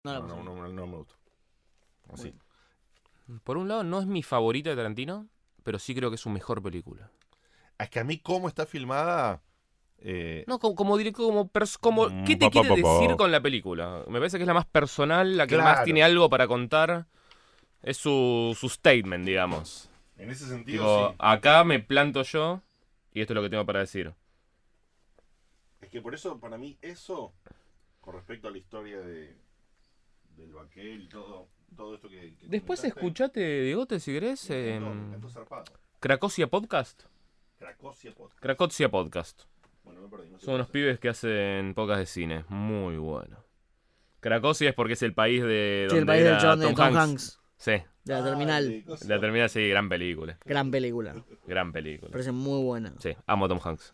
No me gusta. Así. Por un lado, no es mi favorita de Tarantino, pero sí creo que es su mejor película. Es que a mí cómo está filmada... No, como directo, como ¿qué te quiere decir con la película? Me parece que es la más personal, la que más tiene algo para contar. Es su statement, digamos. En ese sentido, Digo, sí. acá me planto yo y esto es lo que tengo para decir. Es que por eso, para mí, eso, con respecto a la historia del Baquel y todo esto que Después comentaste, escuchate, Diegote, si querés, me encantó zarpado. Cracosia Podcast. Cracosia Podcast. Bueno, me perdí, no sé. Son unos pibes que hacen podcast de cine. Muy bueno. Cracosia es porque es el país de Sí, el donde país del era chabón de Tom Hanks. Sí, De la terminal. la termina, sí, gran película. Gran película. Gran película. Parece muy buena. Sí, amo a Tom Hanks.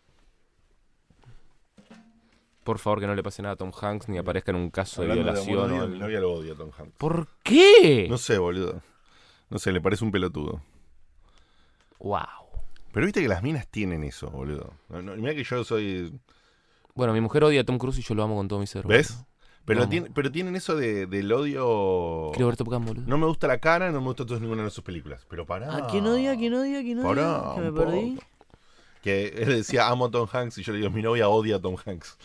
Por favor, que no le pase nada a Tom Hanks ni aparezca en un caso de Hablando violación. amor, o odio, algo. mi novia lo odia a Tom Hanks. ¿Por qué? No sé, boludo. No sé, le parece un pelotudo. Wow. Pero viste que las minas tienen eso, boludo. Mirá que yo soy... Bueno, mi mujer odia a Tom Cruise y yo lo amo con todo mi ser. ¿Ves? Pero, Vamos. pero tienen eso del odio... Quiero ver Top Gun, boludo. No me gusta la cara, no me gusta entonces ninguna de sus películas. Pero pará. ¿A quién odia? ¿Quién odia? ¿Quién odia? Pará, Que me un perdí. poco. Que él decía, amo a Tom Hanks, y yo le digo, mi novia odia a Tom Hanks.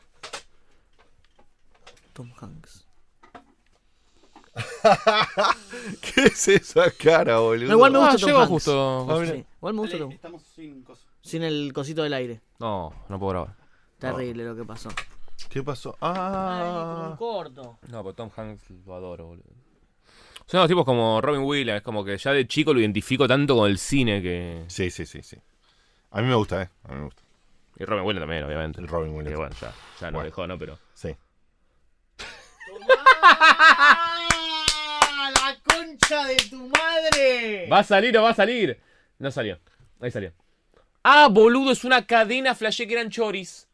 Tom Hanks. ¿Qué es esa cara, boludo? No, igual me gusta Tom llegó Hanks. justo. Ah, mira. Sí, igual me gusta Tom. Estamos sin cosas. Sin el cosito del aire. No puedo grabar. Terrible lo que pasó. ¿Qué pasó? corto. No, pero Tom Hanks lo adoro, boludo. Son los tipos como Robin Williams, como que ya de chico lo identifico tanto con el cine que... Sí. A mí me gusta, A mí me gusta. Y Robin Williams también, obviamente. El Robin Que Williams. bueno, ya no Bueno. dejó, ¿no? Pero... Sí. ¡La concha de tu madre! ¿Va a salir o va a salir? No salió. Ahí salió. Ah, boludo, es una cadena, flashé que eran choris.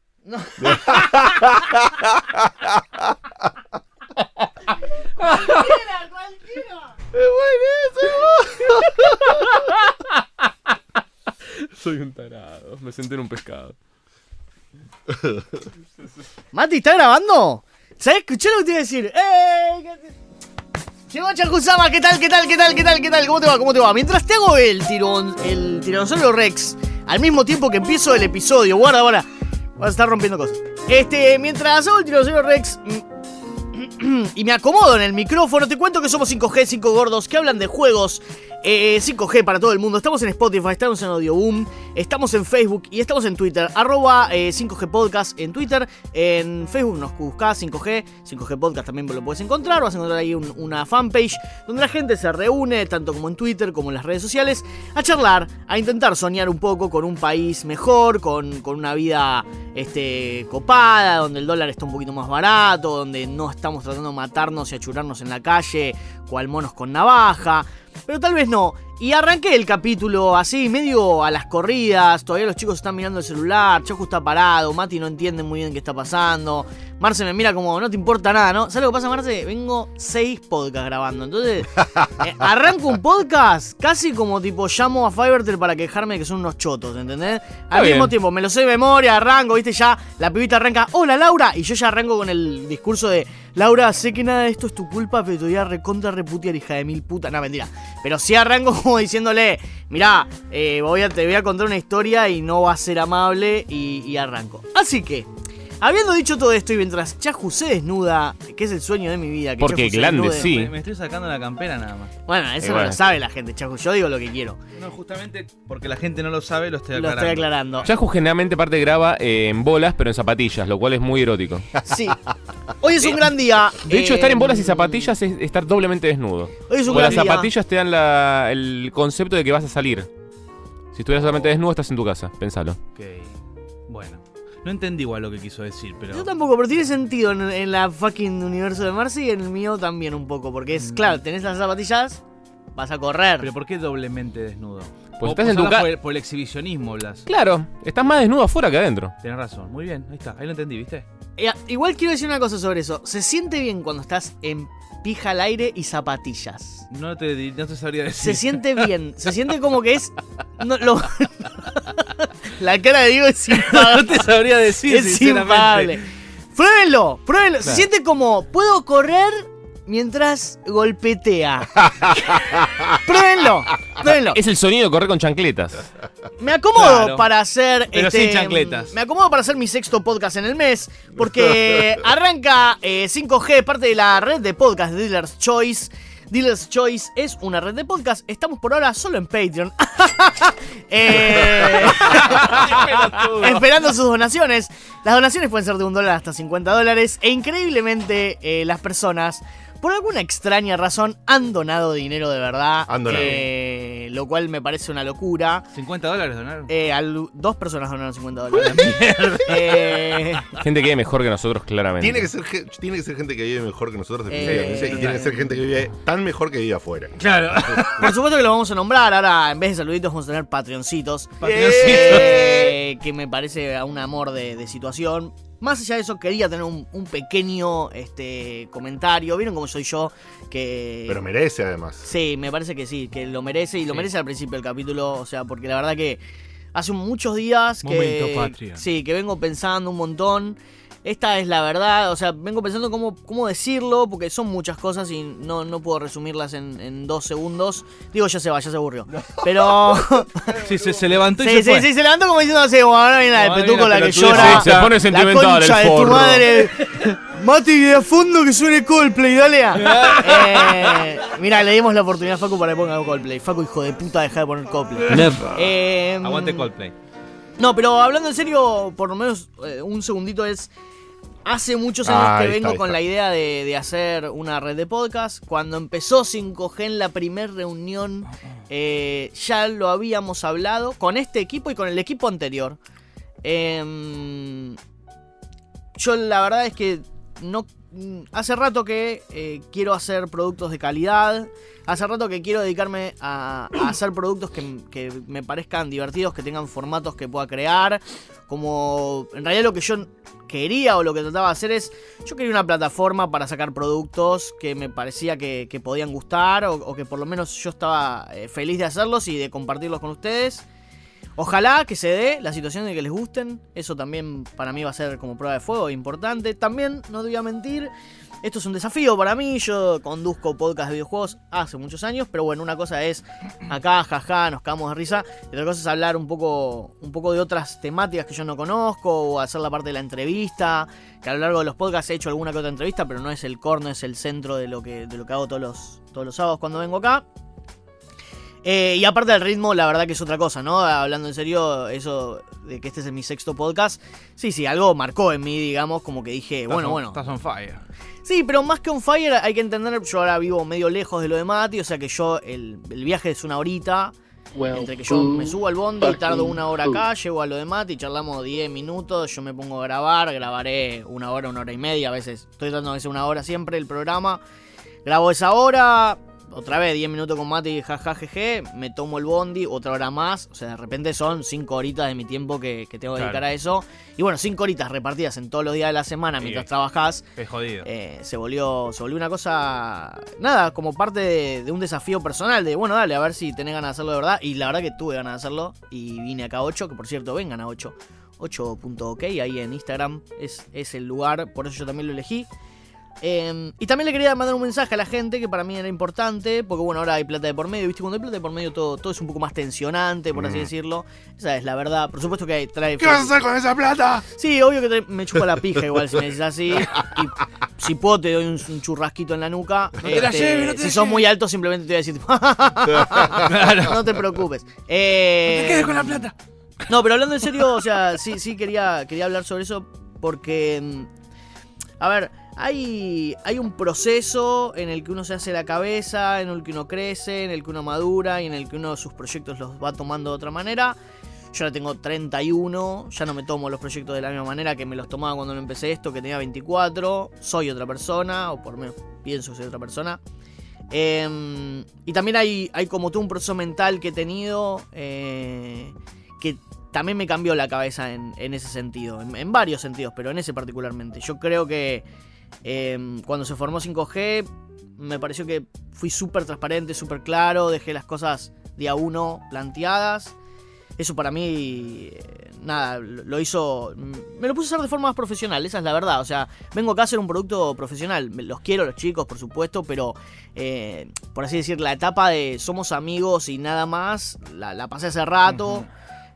¡Cualquiera! Soy un tarado. Me senté en un pescado. Mati, ¿está grabando? ¿Sabes? Escuché lo que te iba a decir. Llegó Chacuzama, ¿qué tal? ¿Cómo te va? Mientras te hago el tiranosaurio Rex, al mismo tiempo que empiezo el episodio, guarda, vas a estar rompiendo cosas. Mientras hago el tiranosaurio Rex y me acomodo en el micrófono, te cuento que somos 5G, 5 gordos que hablan de juegos. 5G para todo el mundo. Estamos en Spotify, estamos en Audioboom, estamos en Facebook y estamos en Twitter. @5G Podcast en Twitter. En Facebook nos buscás 5G Podcast también lo puedes encontrar. Vas a encontrar ahí una fanpage donde la gente se reúne, tanto como en Twitter como en las redes sociales, a charlar, a intentar soñar un poco con un país mejor, con una vida copada, donde el dólar está un poquito más barato, donde no estamos tratando de matarnos y achurarnos en la calle, cual monos con navaja. Pero tal vez no. Y arranqué el capítulo así, medio a las corridas. Todavía los chicos están mirando el celular. Chacu está parado. Mati no entiende muy bien qué está pasando. Marce me mira como, no te importa nada, ¿no? ¿Sabes lo que pasa, Marce? Vengo 6 podcasts grabando. Entonces, arranco un podcast casi como tipo llamo a Fivertel para quejarme de que son unos chotos, ¿entendés? Al mismo tiempo, me lo sé de memoria, arranco, ¿viste? Ya la pibita arranca, hola Laura. Y yo ya arranco con el discurso de, Laura, sé que nada de esto es tu culpa, pero te voy a recontra reputear, hija de mil puta. No, mentira. Pero sí arranco como diciéndole, mirá, te voy a contar una historia y no va a ser amable y arranco. Así que, habiendo dicho todo esto y mientras Chacu se desnuda, que es el sueño de mi vida, que Porque Chacu se Glande desnude. sí. Me estoy sacando la campera nada más. Bueno, eso no bueno. lo sabe la gente, Chacu. Yo digo lo que quiero. No, justamente porque la gente no lo sabe, lo estoy Lo aclarando. estoy aclarando. Yahoo generalmente parte graba en bolas, pero en zapatillas, lo cual es muy erótico. Sí. Hoy es un gran día. De hecho, estar en bolas y zapatillas es estar doblemente desnudo. Hoy es un Porque gran las día. zapatillas te dan el concepto de que vas a salir. Si estuvieras solamente desnudo, estás en tu casa. Pensalo. Ok. Bueno. No entendí igual lo que quiso decir, pero... Yo tampoco, pero tiene sentido en la fucking universo de Marcy y en el mío también un poco. Porque es claro, tenés las zapatillas, vas a correr. ¿Pero por qué doblemente desnudo? Pues O estás en tu hablas ca- por el exhibicionismo, Blas. Claro, estás más desnudo afuera que adentro. Tenés razón. Muy bien, ahí está. Ahí lo entendí, ¿viste? Igual quiero decir una cosa sobre eso. Se siente bien cuando estás en pija al aire y zapatillas. No te sabría decir. Se siente bien. Se siente como que es... La cara de Diego es impagable. No te sabría decir, Es sinceramente. impagable. Pruébenlo. Claro. Se siente como, puedo correr mientras golpetea. Pruébenlo. Es el sonido de correr con chancletas. Me acomodo Claro. para hacer... Pero sin chancletas. Me acomodo para hacer mi sexto podcast en el mes, porque arranca 5G, parte de la red de podcast de Dealer's Choice. Dealer's Choice es una red de podcast. Estamos por ahora solo en Patreon. Esperando sus donaciones. Las donaciones pueden ser de $1 hasta $50. E increíblemente las personas, por alguna extraña razón, han donado dinero de verdad. Han donado. Lo cual me parece una locura. $50 donaron. 2 personas donaron $50. Gente que vive mejor que nosotros, claramente. Tiene que ser gente que vive mejor que nosotros, definitivamente. Y tiene que ser gente que vive tan mejor que vive afuera. Claro. Por supuesto que lo vamos a nombrar. Ahora, en vez de saluditos, vamos a tener Patreoncitos. Que me parece un amor de situación. Más allá de eso, quería tener un pequeño comentario. ¿Vieron cómo soy yo? Pero merece, además. Sí, me parece que sí, que lo merece. Y lo merece al principio del capítulo. O sea, porque la verdad que hace muchos días Momento patria. Sí, que vengo pensando un montón. Esta es la verdad, o sea, vengo pensando cómo decirlo, porque son muchas cosas y no puedo resumirlas en 2 segundos. Digo, ya se aburrió. Pero... Sí, se levantó y Sí, se fue. se levantó como diciendo, sí, bueno, ahora viene la de Ahora Petuco, viene la la que pelotudez, llora. sí, se pone sentimental, la concha el de tu forro. madre. Mati, de a fondo que suene Coldplay, dale. Mira, le dimos la oportunidad a Facu para que ponga Coldplay. Facu, hijo de puta, deja de poner Coldplay. Aguante Coldplay. No, pero hablando en serio, por lo menos un segundito es... Hace muchos años que vengo con la idea de hacer una red de podcast. Cuando empezó 5G en la primera reunión, ya lo habíamos hablado con este equipo y con el equipo anterior. Yo la verdad es que no... Hace rato que quiero hacer productos de calidad. Hace rato que quiero dedicarme a hacer productos que me parezcan divertidos, que tengan formatos que pueda crear. Como en realidad lo que yo quería o lo que trataba de hacer es... Yo quería una plataforma para sacar productos que me parecía que podían gustar. O que por lo menos yo estaba feliz de hacerlos y de compartirlos con ustedes. Ojalá que se dé la situación de que les gusten. Eso también para mí va a ser como prueba de fuego importante. También, no te voy a mentir, esto es un desafío para mí. Yo conduzco podcast de videojuegos hace muchos años. Pero bueno, una cosa es acá, jaja, nos cagamos de risa. Y otra cosa es hablar un poco de otras temáticas que yo no conozco. O hacer la parte de la entrevista. Que a lo largo de los podcasts he hecho alguna que otra entrevista. Pero no es el core, no es el centro de lo que hago todos los sábados cuando vengo acá. Y aparte del ritmo, la verdad que es otra cosa, ¿no? Hablando en serio, eso de que este es mi sexto podcast, sí, algo marcó en mí, digamos, como que dije, bueno. Estás on fire. Sí, pero más que on fire hay que entender, yo ahora vivo medio lejos de lo de Mati, o sea que yo, el viaje es una horita, entre que yo me subo al bondi y tardo 1 hora acá, llego a lo de Mati, charlamos 10 minutos, yo me pongo a grabaré 1 hora, 1 hora y media, a veces estoy tratando de hacer 1 hora siempre el programa, grabo esa hora... Otra vez 10 minutos con Mati, jajajeje, me tomo el bondi, otra hora más. O sea, de repente son 5 horitas de mi tiempo que tengo que dedicar a eso. Y bueno, 5 horitas repartidas en todos los días de la semana mientras trabajás. Es jodido. Se volvió una cosa, nada, como parte de un desafío personal. De bueno, dale, a ver si tenés ganas de hacerlo de verdad. Y la verdad que tuve ganas de hacerlo. Y vine acá a 8, que por cierto, vengan a 8.ok, ahí en Instagram es el lugar, por eso yo también lo elegí. Y también le quería mandar un mensaje a la gente que para mí era importante, porque bueno, ahora hay plata de por medio, ¿viste? Cuando hay plata de por medio todo es un poco más tensionante, por así decirlo. Esa es la verdad. Por supuesto que trae... ¿Qué vas a hacer con esa plata? Sí, obvio que me chupa la pija igual si me dices así. Y si puedo te doy un churrasquito en la nuca. No te la lleves. Si sos muy alto simplemente te voy a decir no te preocupes. No te quedes con la plata. No, pero hablando en serio, o sea, sí quería hablar sobre eso porque... A ver... Hay un proceso en el que uno se hace la cabeza, en el que uno crece, en el que uno madura y en el que uno sus proyectos los va tomando de otra manera. Yo ahora tengo 31, ya no me tomo los proyectos de la misma manera que me los tomaba cuando empecé esto, que tenía 24. Soy otra persona, o por lo menos pienso que soy otra persona. Y también hay como todo un proceso mental que he tenido que también me cambió la cabeza en ese sentido, en varios sentidos, pero en ese particularmente. Yo creo que cuando se formó 5G me pareció que fui súper transparente, súper claro, dejé las cosas día 1 planteadas Eso para mí, nada, lo hizo... Me lo puse a hacer de forma más profesional, esa es la verdad. O sea, vengo acá a hacer un producto profesional. Los quiero, los chicos, por supuesto, pero por así decir, la etapa de somos amigos y nada más, la pasé hace rato.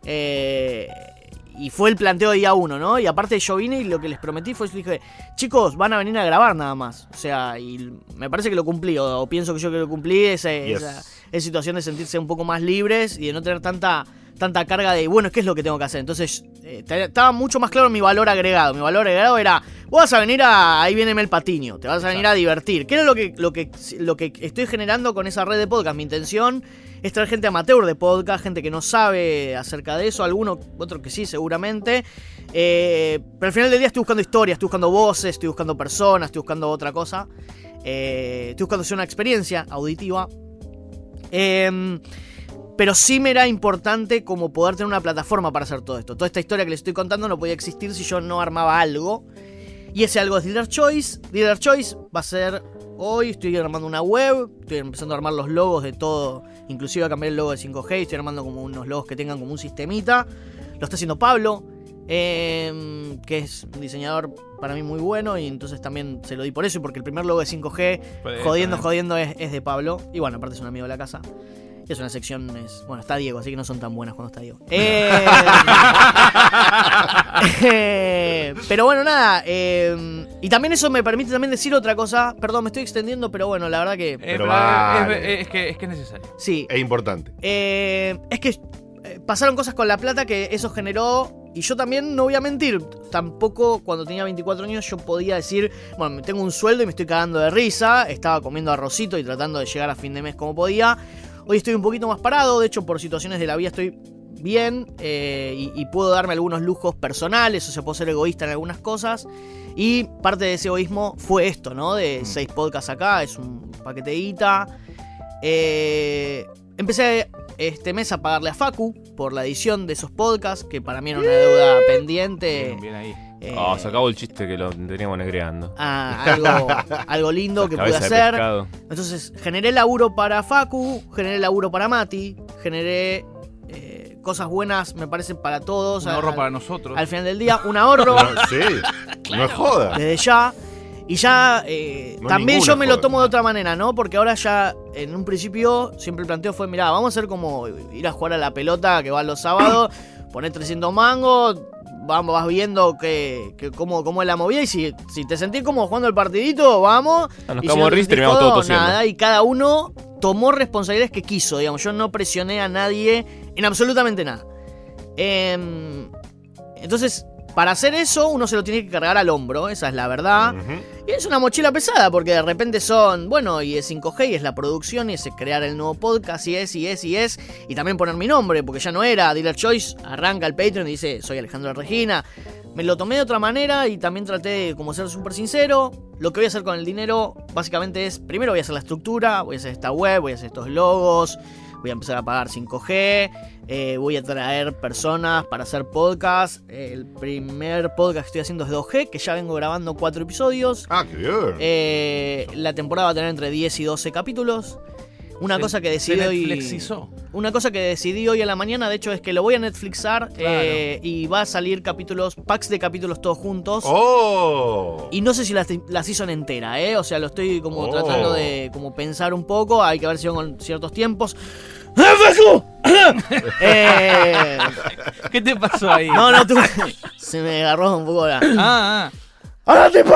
Y fue el planteo de día 1, ¿no? Y aparte yo vine y lo que les prometí fue, dije, chicos, van a venir a grabar nada más. O sea, y me parece que lo cumplí, o pienso que yo que lo cumplí, esa situación de sentirse un poco más libres y de no tener tanta carga de, bueno, ¿qué es lo que tengo que hacer? Entonces, estaba mucho más claro mi valor agregado. Mi valor agregado era, vos vas a venir ahí viene Mel Patiño, te vas a venir a divertir. ¿Qué era lo que estoy generando con esa red de podcast? Mi intención es traer gente amateur de podcast, gente que no sabe acerca de eso, otro que sí, seguramente. Pero al final del día estoy buscando historias, estoy buscando voces, estoy buscando personas, estoy buscando otra cosa. Estoy buscando hacer una experiencia auditiva. Pero sí me era importante como poder tener una plataforma para hacer todo esto. Toda esta historia que les estoy contando no podía existir si yo no armaba algo. Y ese algo es Dealer Choice. Dealer Choice va a ser hoy. Estoy armando una web. Estoy empezando a armar los logos de todo. Inclusive a cambiar el logo de 5G. Estoy armando como unos logos que tengan como un sistemita. Lo está haciendo Pablo. Que es un diseñador para mí muy bueno. Y entonces también se lo di por eso. Y porque el primer logo de 5G, jodiendo, es de Pablo. Y bueno, aparte es un amigo de la casa. Es una sección, bueno, está Diego, así que no son tan buenas cuando está Diego. Pero bueno, nada. Y también eso me permite también decir otra cosa. Perdón, me estoy extendiendo, pero bueno, la verdad que... es que es necesario. Sí. Es importante. Es que pasaron cosas con la plata que eso generó. Y yo también, no voy a mentir, tampoco cuando tenía 24 años yo podía decir, bueno, tengo un sueldo y me estoy cagando de risa. Estaba comiendo arrocito y tratando de llegar a fin de mes como podía. Hoy estoy un poquito más parado, de hecho por situaciones de la vida estoy bien y puedo darme algunos lujos personales, o sea, puedo ser egoísta en algunas cosas. Y parte de ese egoísmo fue esto, ¿no? De 6 podcasts acá, es un paquete de guita. Empecé este mes a pagarle a Facu por la edición de esos podcasts, que para mí era una deuda pendiente. Bien ahí. Se acabó el chiste que lo teníamos negreando. Algo lindo que pude hacer. Entonces generé laburo para Facu, generé laburo para Mati, generé cosas buenas, me parece, para todos. Un ahorro para nosotros. Al final del día, un ahorro. Sí, no es joda. Desde ya. Y ya también yo me lo tomo de otra manera, ¿no? Porque ahora ya, en un principio, siempre el planteo fue, mirá, vamos a hacer como ir a jugar a la pelota que va los sábados, poner 300 mangos, vas viendo cómo es la movida, y si te sentís como jugando el partidito, vamos. Nos quedamos risas y terminamos todo tosiendo. Nada, y cada uno tomó responsabilidades que quiso, digamos. Yo no presioné a nadie en absolutamente nada. Entonces, para hacer eso, uno se lo tiene que cargar al hombro, esa es la verdad. Y es una mochila pesada, porque de repente y es 5G, y es la producción, y es crear el nuevo podcast, y también poner mi nombre, porque ya no era Dealer Choice, arranca el Patreon y dice, soy Alejandro Regina. Me lo tomé de otra manera y también traté de como ser súper sincero. Lo que voy a hacer con el dinero, básicamente es, primero voy a hacer la estructura, voy a hacer esta web, voy a hacer estos logos, voy a empezar a pagar 5G, voy a traer personas para hacer podcast. El primer podcast que estoy haciendo es 2G, que ya vengo grabando 4 episodios. Ah, qué bien. La temporada va a tener entre 10 y 12 capítulos. Una cosa que decidí hoy a la mañana, de hecho, es que lo voy a Netflixar, y va a salir packs de capítulos todos juntos. ¡Oh! Y no sé si la season entera, o sea, lo estoy como tratando de como pensar un poco, hay que ver si con ciertos tiempos. ¿Qué te pasó ahí? No, se me agarró un poco la... ¡Ahora tipo!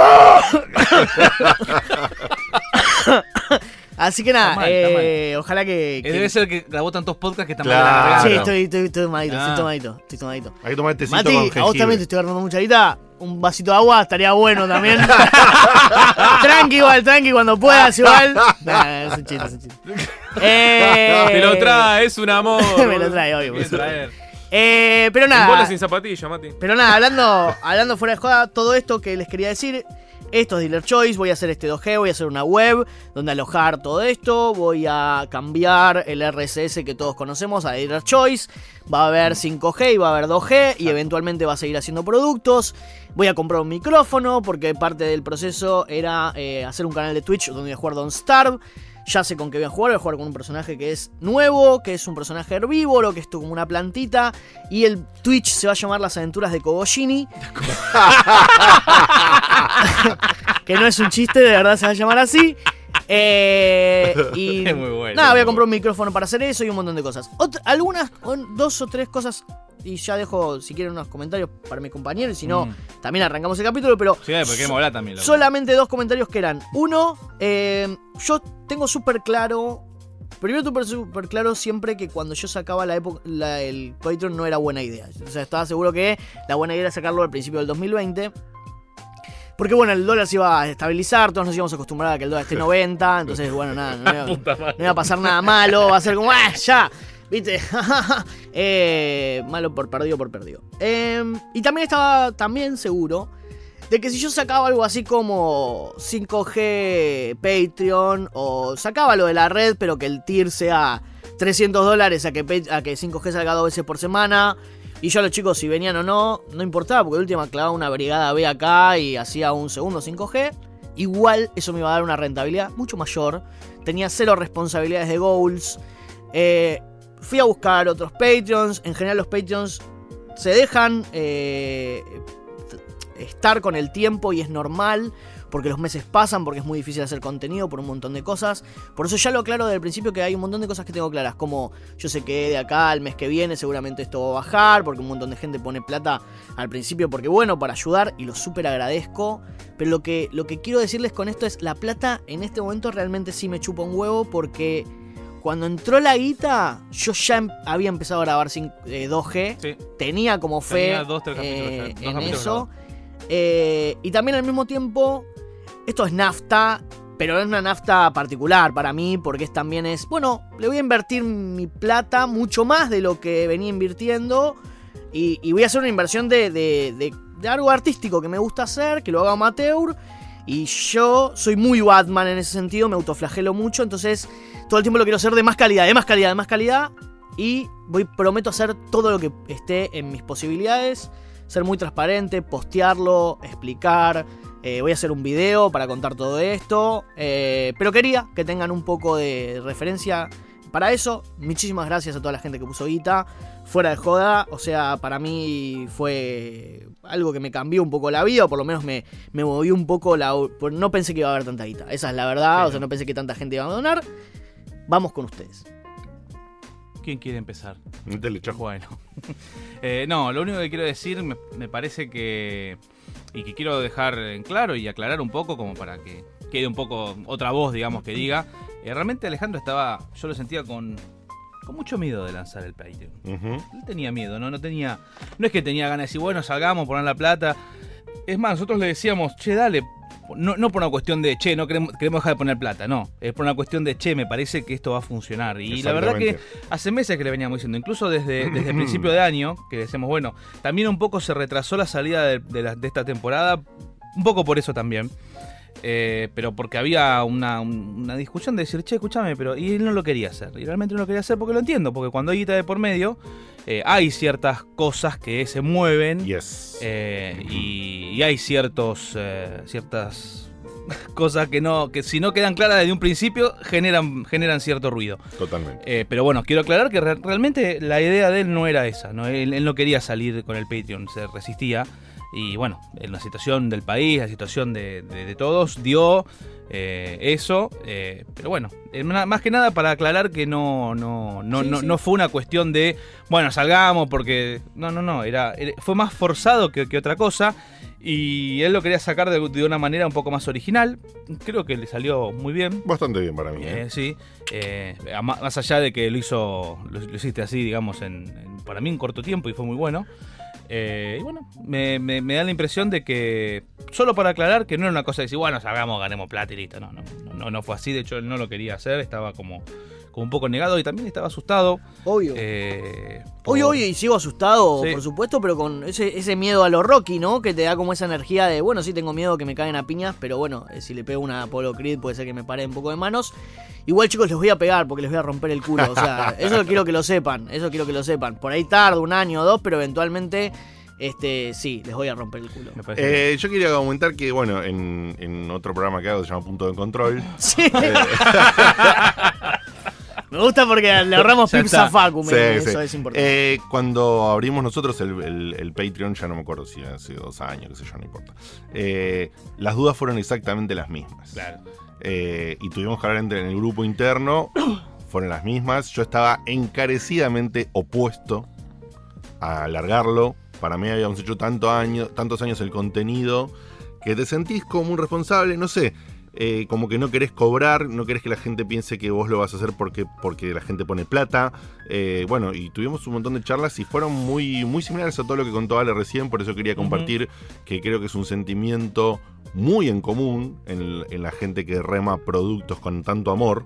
Así que nada, Está mal. ojalá que... Debe ser que grabó tantos podcasts que están Claro. mal. Sí, estoy tomadito. Hay que tomar tecito Mati, con a vos jengibre. también te estoy agarrando mucha guita. Un vasito de agua estaría bueno también. Tranqui cuando puedas igual. Nah, es un chiste. Te lo trae, es un amor. Me lo trae, obvio. Quiere traer. Pero En bola nada. sin zapatilla, Mati. Pero nada, hablando fuera de joda, todo esto que les quería decir. Esto es Dealer Choice, voy a hacer este 2G, voy a hacer una web donde alojar todo esto, voy a cambiar el RSS que todos conocemos a Dealer Choice, va a haber 5G y va a haber 2G y eventualmente va a seguir haciendo productos, voy a comprar un micrófono porque parte del proceso era hacer un canal de Twitch donde voy a jugar Don't Starve. Ya sé con qué voy a jugar con un personaje que es nuevo, que es un personaje herbívoro, que es como una plantita, y el Twitch se va a llamar Las Aventuras de Kogojini. Que no es un chiste, de verdad se va a llamar así. Y es muy bueno. Nada, voy a comprar un micrófono para hacer eso y un montón de cosas. Algunas, 2 o 3 cosas, y ya dejo, si quieren, unos comentarios para mis compañeros, si no, también arrancamos el capítulo, pero sí, porque queremos hablar también. Solamente 2 comentarios que eran. Uno, yo tengo súper claro, primero súper claro siempre que cuando yo sacaba el Patreon no era buena idea. O sea, estaba seguro que la buena idea era sacarlo al principio del 2020. Porque bueno, el dólar se iba a estabilizar, todos nos íbamos a acostumbrar a que el dólar esté 90, entonces bueno, nada, no iba a pasar nada malo, va a ser como, ya, ¿viste? Malo por perdido. Y también estaba seguro de que si yo sacaba algo así como 5G Patreon, o sacaba lo de la red, pero que el tier sea $300 a que 5G salga 2 veces por semana, y yo a los chicos si venían o no importaba, porque de última clavaba una brigada B acá y hacía un segundo 5G. Igual eso me iba a dar una rentabilidad mucho mayor. Tenía 0 responsabilidades de goals. Fui a buscar otros Patreons. En general los Patreons se dejan estar con el tiempo y es normal, porque los meses pasan, porque es muy difícil hacer contenido por un montón de cosas. Por eso ya lo aclaro desde el principio, que hay un montón de cosas que tengo claras, como yo sé que de acá al mes que viene seguramente esto va a bajar, porque un montón de gente pone plata al principio, porque bueno, para ayudar, y lo súper agradezco. Pero lo que quiero decirles con esto es, la plata en este momento realmente sí me chupa un huevo, porque cuando entró la guita, yo ya había empezado a grabar 2G, sí. Tenía como fe en eso. Y también al mismo tiempo, esto es nafta, pero es una nafta particular para mí, porque también es, bueno, le voy a invertir mi plata mucho más de lo que venía invirtiendo, y voy a hacer una inversión de algo artístico que me gusta hacer, que lo haga amateur, y yo soy muy Batman en ese sentido, me autoflagelo mucho, entonces todo el tiempo lo quiero hacer de más calidad, y prometo hacer todo lo que esté en mis posibilidades, ser muy transparente, postearlo, explicar. Voy a hacer un video para contar todo esto. Pero quería que tengan un poco de referencia para eso. Muchísimas gracias a toda la gente que puso guita. Fuera de joda, o sea, para mí fue algo que me cambió un poco la vida, o por lo menos me movió un poco no pensé que iba a haber tanta guita. Esa es la verdad, sí, o sea, no pensé que tanta gente iba a donar. Vamos con ustedes. ¿Quién quiere empezar? Bueno. No, lo único que quiero decir, me parece que, y que quiero dejar en claro y aclarar un poco, como para que quede un poco otra voz, digamos, que diga. Realmente Alejandro yo lo sentía con mucho miedo de lanzar el Patreon. Él tenía miedo, no es que tenía ganas de decir, bueno, salgamos, poner la plata. Es más, nosotros le decíamos, che, dale. No por una cuestión de, che, no queremos dejar de poner plata, no. Es por una cuestión de, che, me parece que esto va a funcionar. Y la verdad que hace meses que le veníamos diciendo, incluso desde el principio de año, que decíamos, bueno, también un poco se retrasó la salida de esta temporada, un poco por eso también. Pero porque había una discusión de decir, che, escúchame, pero y él no lo quería hacer. Y realmente no lo quería hacer porque lo entiendo, porque cuando hay guita de por medio, hay ciertas cosas que se mueven. Yes. Y hay ciertas cosas que si no quedan claras desde un principio generan cierto ruido. Totalmente. Pero bueno, quiero aclarar que realmente la idea de él no era esa, ¿no? Él no quería salir con el Patreon, se resistía. Y bueno, en la situación del país, la situación de todos, dio eso. Pero bueno, más que nada para aclarar que no fue una cuestión de, bueno, salgamos porque... No, fue más forzado que otra cosa. Y él lo quería sacar de una manera un poco más original. Creo que le salió muy bien. Bastante bien para mí. Sí. Más allá de que lo hiciste así, digamos, para mí en corto tiempo y fue muy bueno. Y bueno, me da la impresión de que, solo para aclarar, que no era una cosa de decir, bueno, salgamos, ganemos plata y listo. No fue así. De hecho, él no lo quería hacer. Estaba como un poco negado y también estaba asustado. Obvio. Obvio, y sigo asustado, sí, por supuesto, pero con ese miedo a lo Rocky, ¿no? Que te da como esa energía de, bueno, sí tengo miedo que me caigan a piñas, pero bueno, si le pego una Apollo Creed puede ser que me pare un poco de manos. Igual, chicos, les voy a pegar porque les voy a romper el culo. O sea, eso quiero que lo sepan. Por ahí tarde, 1 año o 2, pero eventualmente sí, les voy a romper el culo. Yo quería comentar que, bueno, en otro programa que hago se llama Punto de Control. Sí. Me gusta porque le ahorramos pips a Facu, eso es importante. Cuando abrimos nosotros el Patreon, ya no me acuerdo si hace 2 años, qué sé yo, no importa. Las dudas fueron exactamente las mismas. Claro. Y tuvimos que hablar en el grupo interno, fueron las mismas. Yo estaba encarecidamente opuesto a alargarlo. Para mí habíamos hecho tantos años el contenido que te sentís como un responsable, no sé. Como que no querés cobrar, no querés que la gente piense que vos lo vas a hacer porque la gente pone plata. Bueno, y tuvimos un montón de charlas y fueron muy, muy similares a todo lo que contó Ale recién. Por eso quería compartir que creo que es un sentimiento muy en común en la gente que rema productos con tanto amor.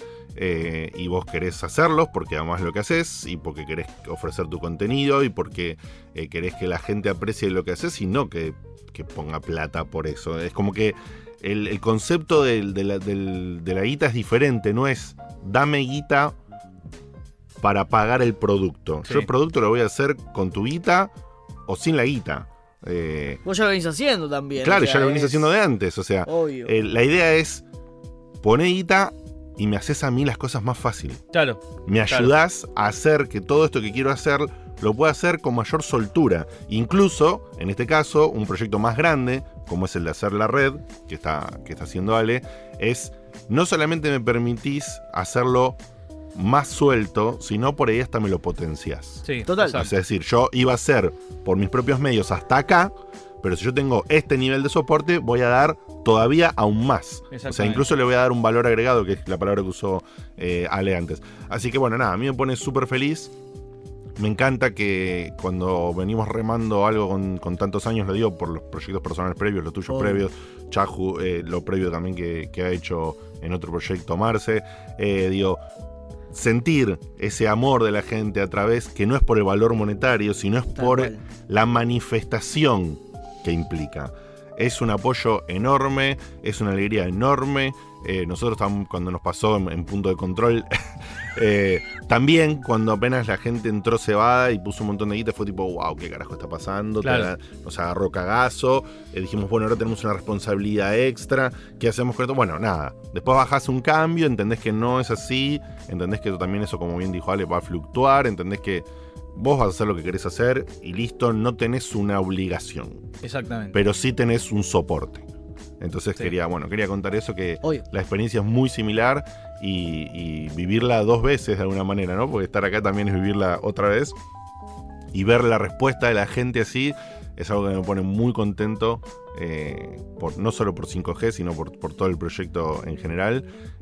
Y vos querés hacerlos porque amás lo que haces y porque querés ofrecer tu contenido y porque querés que la gente aprecie lo que haces y no que ponga plata por eso. Es como que el concepto de la guita es diferente, no es dame guita para pagar el producto. Sí. Yo el producto lo voy a hacer con tu guita o sin la guita. Vos ya lo venís haciendo también. Claro, ya lo venís haciendo de antes. O sea, la idea es poner guita y me haces a mí las cosas más fáciles. Claro. Me ayudás a hacer que todo esto que quiero hacer lo pueda hacer con mayor soltura. Incluso, en este caso, un proyecto más grande, como es el de hacer la red, que está haciendo Ale, es no solamente me permitís hacerlo más suelto, sino por ahí hasta me lo potenciás. Sí, total. Es decir, yo iba a hacer por mis propios medios hasta acá, pero si yo tengo este nivel de soporte, voy a dar todavía aún más. O sea, incluso le voy a dar un valor agregado, que es la palabra que usó Ale antes. Así que bueno, nada, a mí me pone súper feliz. Me encanta que cuando venimos remando algo con tantos años, lo digo por los proyectos personales previos, los tuyos previos, Chaju, lo previo también que ha hecho en otro proyecto Marce, digo, sentir ese amor de la gente a través, que no es por el valor monetario, sino es por la manifestación que implica. Es un apoyo enorme, es una alegría enorme. Nosotros cuando nos pasó en Punto de Control, también cuando apenas la gente entró cebada y puso un montón de guita, fue tipo, wow, ¿qué carajo está pasando? Claro. Nos agarró cagazo. Dijimos, bueno, ahora tenemos una responsabilidad extra. ¿Qué hacemos con esto? Bueno, nada. Después bajás un cambio, entendés que no es así, entendés que también eso, como bien dijo Ale, va a fluctuar, entendés que vos vas a hacer lo que querés hacer y listo, no tenés una obligación. Exactamente. Pero sí tenés un soporte. Entonces quería contar eso, que la experiencia es muy similar y vivirla 2 veces de alguna manera, ¿no? Porque estar acá también es vivirla otra vez y ver la respuesta de la gente así es algo que me pone muy contento, no solo por 5G, sino por todo el proyecto en general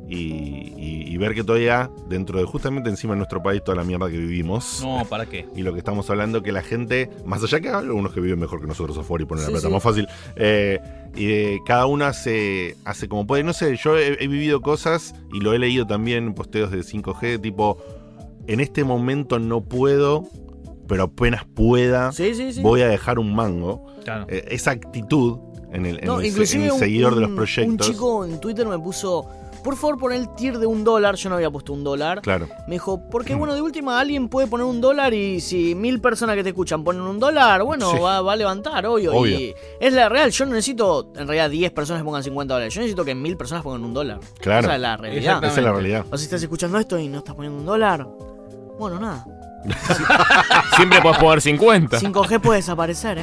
y ver que todavía dentro de justamente encima de nuestro país toda la mierda que vivimos. No, ¿para qué? Y lo que estamos hablando, que la gente, más allá que hay algunos que viven mejor que nosotros afuera y ponen la plata más fácil, y cada uno hace como puede. No sé, yo he vivido cosas y lo he leído también en posteos de 5G, tipo, en este momento no puedo, pero apenas pueda, voy a dejar un mango. Claro. Esa actitud en el seguidor de los proyectos. Un chico en Twitter me puso, por favor, pon el tier de $1. Yo no había puesto $1. Claro. Me dijo, porque bueno, de última alguien puede poner $1 y si 1000 personas que te escuchan ponen $1, bueno, va a levantar, obvio. Y es la real. Yo no necesito, en realidad, 10 personas que pongan $50. Yo necesito que 1000 personas pongan $1. Claro. Esa es la realidad. Esa es la realidad. O si estás escuchando esto y no estás poniendo $1, bueno, nada. Siempre puedes poner 50. 5G puede desaparecer,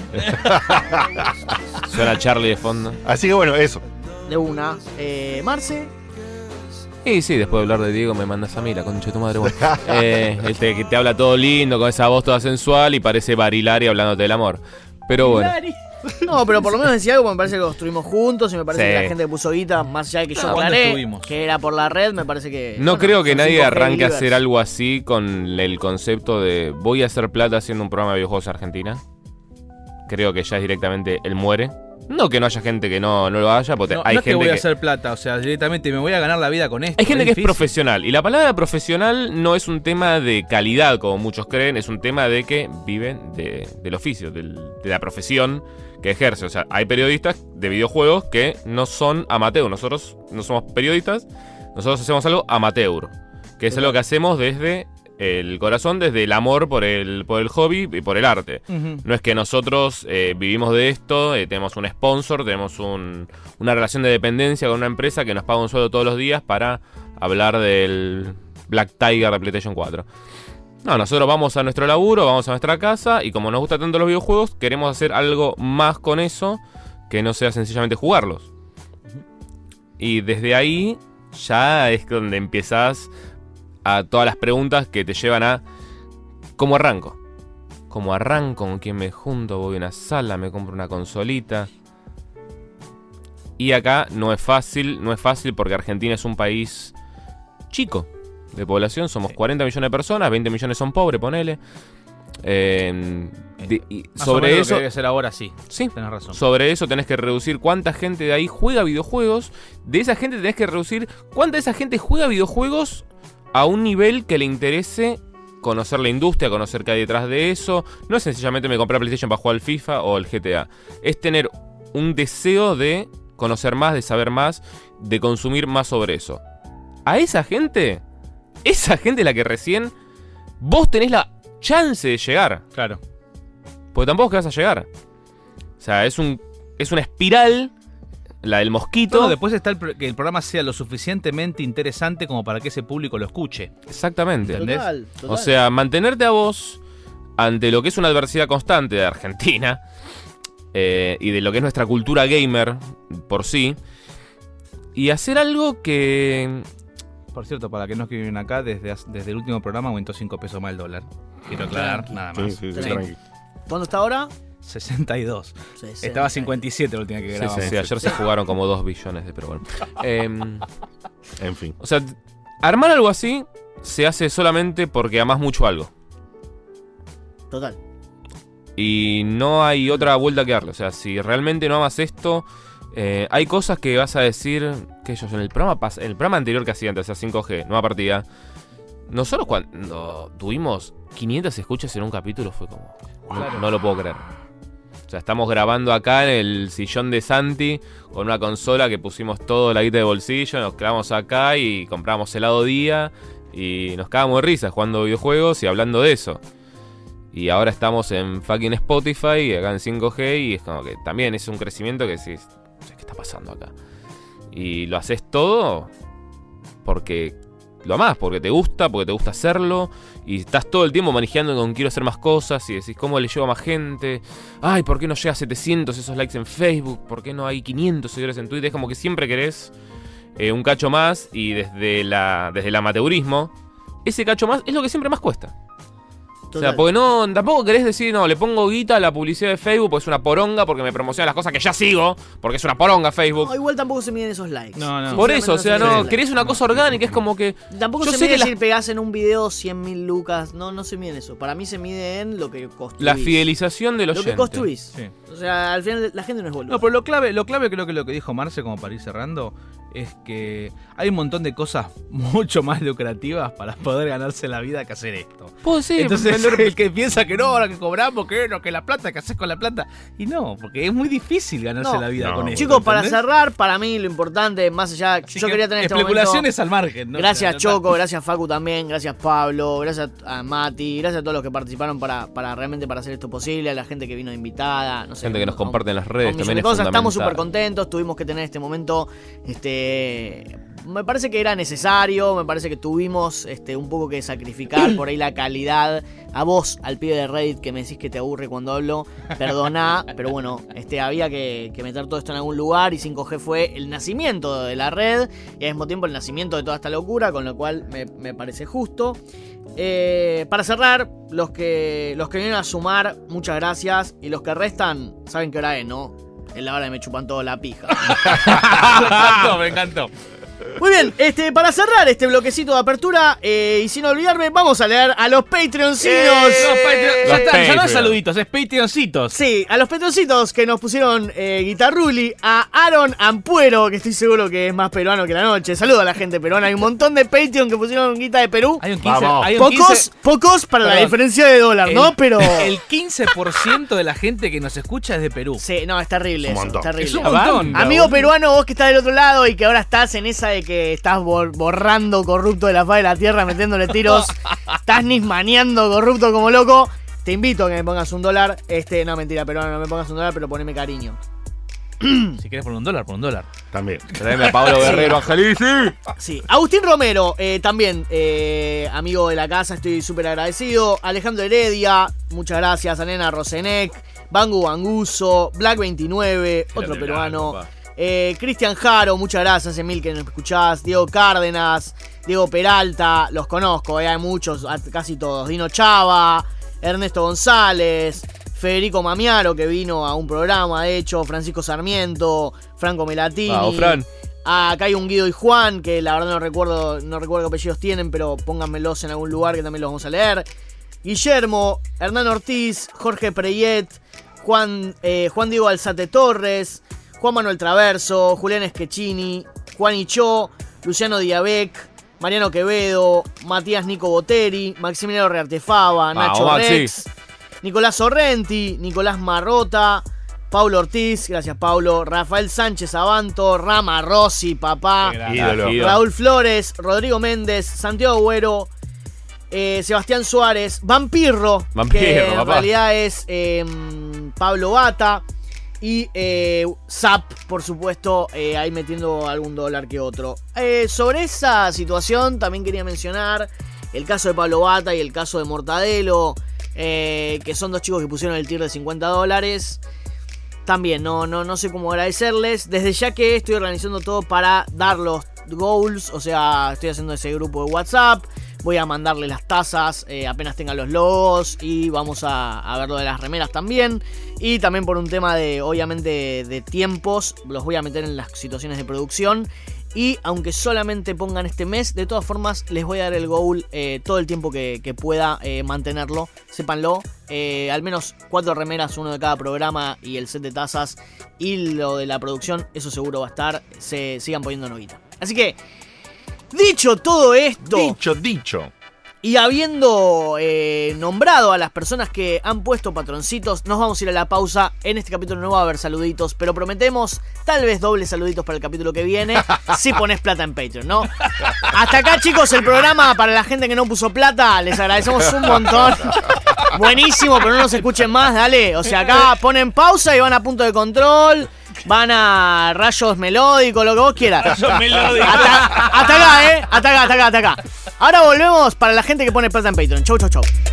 Suena Charlie de fondo. Así que bueno, eso. De una. Marce. Y sí, después de hablar de Diego me mandas a mí, la concha de tu madre. Bueno. Que te habla todo lindo, con esa voz toda sensual y parece Barilari hablándote del amor. Pero bueno. No, pero por lo menos decía algo, me parece que construimos juntos y me parece que la gente que puso guita, más allá de que yo aclaré que era por la red, me parece que... No creo que nadie arranque a hacer algo así con el concepto de voy a hacer plata haciendo un programa de videojuegos en Argentina. Creo que ya es directamente él muere. No que no haya gente que no lo haya, porque hay gente que voy a hacer plata, o sea, directamente me voy a ganar la vida con esto. Hay gente que es profesional, y la palabra profesional no es un tema de calidad, como muchos creen, es un tema de que viven del oficio, de la profesión que ejerce. O sea, hay periodistas de videojuegos que no son amateur, nosotros no somos periodistas, nosotros hacemos algo amateur, que es algo que hacemos desde el corazón desde el amor por el hobby y por el arte. No es que nosotros vivimos de esto, tenemos un sponsor, tenemos una relación de dependencia con una empresa que nos paga un sueldo todos los días para hablar del Black Tiger de PlayStation 4. No, nosotros vamos a nuestro laburo, vamos a nuestra casa y como nos gustan tanto los videojuegos, queremos hacer algo más con eso que no sea sencillamente jugarlos. Y desde ahí ya es donde empiezas a todas las preguntas que te llevan a ¿cómo arranco? ¿Cómo arranco? ¿Con quién me junto? Voy a una sala, me compro una consolita. Y acá no es fácil porque Argentina es un país chico de población, somos 40 millones de personas, 20 millones son pobres, ponele. Y sobre eso, lo que debe ser ahora sí. Sí, tenés razón. Sobre eso tenés que reducir cuánta gente de ahí juega videojuegos. De esa gente tenés que reducir cuánta de esa gente juega videojuegos a un nivel que le interese conocer la industria, conocer qué hay detrás de eso. No es sencillamente me compré PlayStation para jugar al FIFA o al GTA. Es tener un deseo de conocer más, de saber más, de consumir más sobre eso. A esa gente la que recién vos tenés la chance de llegar. Claro. Porque tampoco es que vas a llegar. O sea, es una espiral, la del mosquito. Todo después está que el programa sea lo suficientemente interesante como para que ese público lo escuche. Exactamente. ¿Entendés? Total. O sea, mantenerte a vos ante lo que es una adversidad constante de Argentina y de lo que es nuestra cultura gamer por sí. Y hacer algo que... Por cierto, para que no que viven acá, desde el último programa aumentó 5 pesos más el dólar. Quiero aclarar, nada más. Sí, Sí. tranqui. ¿Cuándo está ahora? 62. 60. Estaba 57 la última que grabamos. Sí, ayer se jugaron como 2 billones de... Pero bueno. En fin. O sea, armar algo así se hace solamente porque amás mucho algo. Total. Y no hay otra vuelta que darle. O sea, si realmente no amas esto, hay cosas que vas a decir que ellos en el programa anterior que hacía antes, o sea, 5G, nueva partida. Nosotros cuando tuvimos 500 escuchas en un capítulo fue como... No lo puedo creer. O sea, estamos grabando acá en el sillón de Santi con una consola que pusimos todo la guita de bolsillo, nos quedamos acá y compramos helado día y nos cagamos de risa jugando videojuegos y hablando de eso. Y ahora estamos en fucking Spotify, acá en 5G, y es como que también es un crecimiento que decís, ¿qué está pasando acá? Y lo haces todo porque lo amás, porque te gusta hacerlo, y estás todo el tiempo manejando con quiero hacer más cosas, y decís, ¿cómo le llevo a más gente? Ay, ¿por qué no llega a 700 esos likes en Facebook? ¿Por qué no hay 500 seguidores en Twitter? Es como que siempre querés un cacho más, y desde el amateurismo, ese cacho más es lo que siempre más cuesta. Total. O sea, porque no, tampoco querés decir, no, le pongo guita a la publicidad de Facebook porque es una poronga, porque me promociona las cosas que ya sigo, porque es una poronga Facebook. No, igual tampoco se miden esos likes. No. Por eso, o sea, se miden no, likes. querés una cosa orgánica, es como que... Tampoco Yo se sé mide que si pegás en un video 100.000 lucas. No se mide eso. Para mí se mide en lo que construís. La fidelización del Lo oyente. que construís. Sí. O sea, al final la gente no es boluda. No, pero lo clave creo que lo que dijo Marce, como para ir cerrando, es que hay un montón de cosas mucho más lucrativas para poder ganarse la vida que hacer esto. Pues sí, Entonces el que piensa que no, ahora que cobramos, que la plata, que haces con la plata. Y no, porque es muy difícil ganarse No. la vida No. con esto. Chicos, para ¿entendés? cerrar, para mí lo importante, más allá, Así yo que quería tener este momento. especulaciones al margen, ¿no? Gracias No, Choco, gracias Facu también, gracias Pablo, gracias a Mati, gracias a todos los que participaron para realmente para hacer esto posible, a la gente que vino invitada, no sé. gente que nos comparte en las redes, un millón también de es cosas. Estamos fundamental. súper contentos, tuvimos que tener este momento, me parece que era necesario, me parece que tuvimos un poco que sacrificar por ahí la calidad. A vos, al pibe de Reddit, que me decís que te aburre cuando hablo, perdoná, pero bueno, había que meter todo esto en algún lugar, y 5G fue el nacimiento de la red y al mismo tiempo el nacimiento de toda esta locura, con lo cual me parece justo. Para cerrar, los que vienen a sumar, muchas gracias, y los que restan, saben qué hora es, ¿no? Es la hora de me chupan toda la pija. me encantó. Muy bien, para cerrar este bloquecito de apertura, y sin olvidarme, vamos a leer a los Patreoncinos. Ya no Patreon. es saluditos, es Patreoncitos. Sí, a los Patreoncitos que nos pusieron Guitarruli, a Aaron Ampuero, que estoy seguro que es más peruano que la noche. Saludo a la gente peruana. Hay un montón de Patreon que pusieron guita de Perú. Hay un 15, Vamos. hay un 15 Pocos para la Perdón. diferencia de dólar, ¿no? Pero. El 15% de la gente que nos escucha es de Perú. Sí, no, es terrible Es un eso, montón. es terrible. Es un montón. Amigo peruano, vos que estás del otro lado y que ahora estás en esa de que estás borrando corrupto de la faz de la tierra, metiéndole tiros. estás nismaneando corrupto como loco, te invito a que me pongas $1. No, mentira, pero no me pongas $1, pero poneme cariño. Si querés por $1, por $1. También. Traeme a Pablo Guerrero, Angelici. Sí, Agustín Romero, también amigo de la casa, estoy súper agradecido. Alejandro Heredia, muchas gracias. Anena Rosenec, Bangu Banguso, Black29, otro peruano. Cristian Jaro, muchas gracias, Emil, que nos escuchás. Diego Cárdenas, Diego Peralta, los conozco, hay muchos, casi todos. Dino Chava, Ernesto González, Federico Mamiaro, que vino a un programa, de hecho, Francisco Sarmiento, Franco Melatini. Fran. Acá hay un Guido y Juan, que la verdad no recuerdo qué apellidos tienen, pero pónganmelos en algún lugar que también los vamos a leer. Guillermo, Hernán Ortiz, Jorge Preyet, Juan Diego Alzate Torres, Juan Manuel Traverso, Julián Schettini, Juan Ichó, Luciano Diabec, Mariano Quevedo, Matías Nico Boteri, Maximiliano Reartefaba, Nacho Rex, Nicolás Sorrenti, Nicolás Marrota, Paulo Ortiz, gracias Paulo, Rafael Sánchez Abanto, Rama Rossi, papá, Ídolo. Raúl Flores, Rodrigo Méndez, Santiago Agüero, Sebastián Suárez, Vampirro, que en papá. realidad es Pablo Bata, y Zap, por supuesto, ahí metiendo algún $1 que otro. Sobre esa situación también quería mencionar el caso de Pablo Bata y el caso de Mortadelo, que son dos chicos que pusieron el tier de $50. También no sé cómo agradecerles. Desde ya que estoy organizando todo para dar los goals. O sea, estoy haciendo ese grupo de WhatsApp. Voy a mandarle las tazas apenas tenga los logos. Y vamos a ver lo de las remeras también. Y también por un tema de, obviamente, de tiempos. Los voy a meter en las situaciones de producción. Y aunque solamente pongan este mes, de todas formas les voy a dar el goal todo el tiempo que pueda mantenerlo. Sépanlo. Al menos 4 remeras, uno de cada programa y el set de tazas. Y lo de la producción, eso seguro va a estar. Se sigan poniendo novita. Así que, dicho todo esto. Dicho. Y habiendo nombrado a las personas que han puesto patroncitos, nos vamos a ir a la pausa. En este capítulo no va a haber saluditos, pero prometemos tal vez dobles saluditos para el capítulo que viene, si pones plata en Patreon, ¿no? Hasta acá, chicos, el programa para la gente que no puso plata. Les agradecemos un montón. Buenísimo, pero no nos escuchen más, dale. O sea, acá ponen pausa y van a Punto de Control. Van a Rayos Melódicos, lo que vos quieras. Rayos Melódicos. Hasta acá. Ahora volvemos para la gente que pone plata en Patreon. Chau.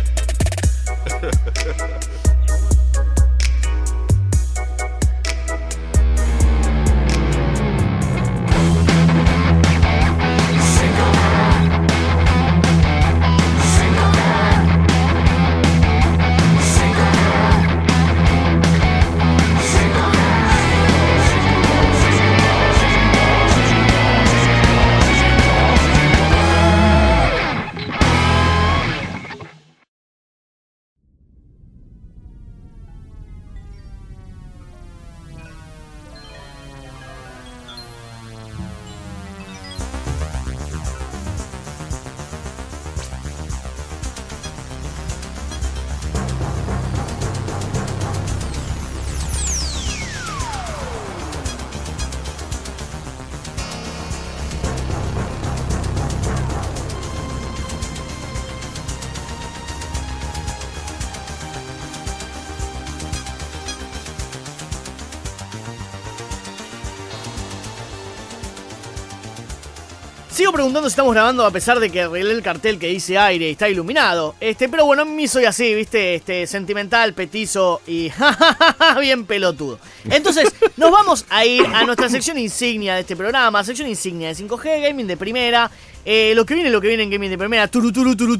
Sigo preguntando si estamos grabando a pesar de que arreglé el cartel que dice aire y está iluminado. Pero bueno, a mí soy así, ¿viste? Sentimental, petizo y bien pelotudo. Entonces, nos vamos a ir a nuestra sección insignia de este programa. Sección insignia de 5G, gaming de primera. Lo que viene en gaming de primera. Turu.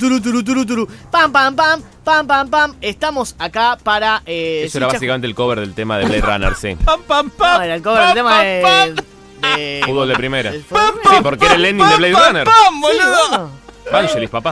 Pam, pam, pam, pam, pam, pam. Estamos acá para... Eso era básicamente el cover del tema de Blade Runner, sí. Pam, pam, pam. No, era el cover del tema de... Fútbol de primera. El Sí, fútbol de primera. porque era el ending de Blade Runner. ¡Pam, boludo! Bueno. Vangelis, papá.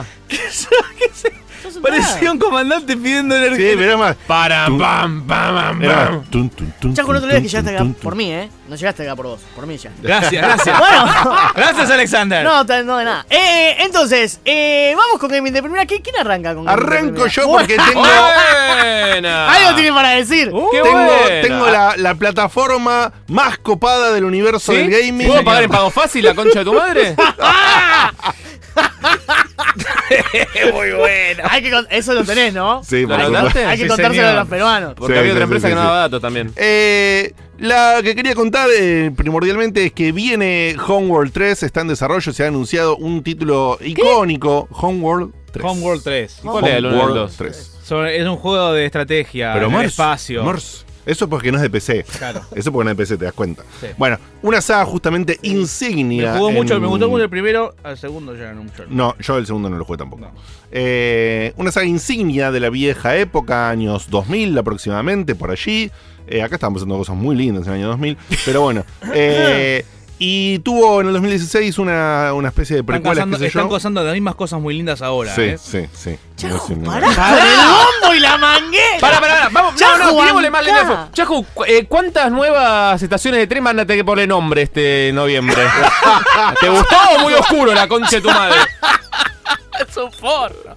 Parecía un comandante pidiendo Sí, energía. mirá más. Para, pam, pam, Era tun, tun, tun, Chaco, no te tun, olvides que tun, llegaste acá tun, por tun. mí, No llegaste acá por vos, por mí ya. Gracias. Bueno, Gracias, Alexander. no de nada. Entonces, vamos con gaming de primera. ¿Quién arranca con gaming de Arranco primera? yo porque tengo, ¡Buena! Algo tiene para decir. ¡Qué tengo, buena! tengo la plataforma más copada del universo ¿Sí? del gaming. ¿Puedo pagar en pago fácil la concha de tu madre? Muy bueno. Eso lo tenés, ¿no? Sí, ¿Lo por anotaste? supuesto. Hay que Sí, contárselo señor. a los peruanos. Porque Sí, había sí, otra empresa sí, que no sí. daba datos también. La que quería contar primordialmente es que viene Homeworld 3, está en desarrollo, se ha anunciado un título icónico, Homeworld 3. Homeworld 3. ¿Cuál es el 1 y el Homeworld 2? 3. Es un juego de estrategia Pero en el Mars, espacio. Mars, eso es porque no es de PC. Claro. Eso porque no es de PC, te das cuenta. Sí. Bueno, una saga justamente insignia. Me gustó en- mucho el primero, al segundo ya no mucho. No, yo el segundo no lo jugué tampoco. No. Una saga insignia de la vieja época, años 2000 aproximadamente, por allí. Acá estaban pasando cosas muy lindas en el año 2000, pero bueno. Y tuvo en el 2016 una especie de precuela, qué sé Están yo. gozando las mismas cosas muy lindas ahora. Sí, ¿eh? sí, sí. Chajo, Sí, pará con el bombo y la manguera. Pará, vamos, Chajo, tirémosle más bancá. leña. Chajo, ¿cuántas nuevas estaciones de tren van a tener que ponerle nombre este noviembre? ¿Te gustó o muy oscuro la concha de tu madre? Es un forro.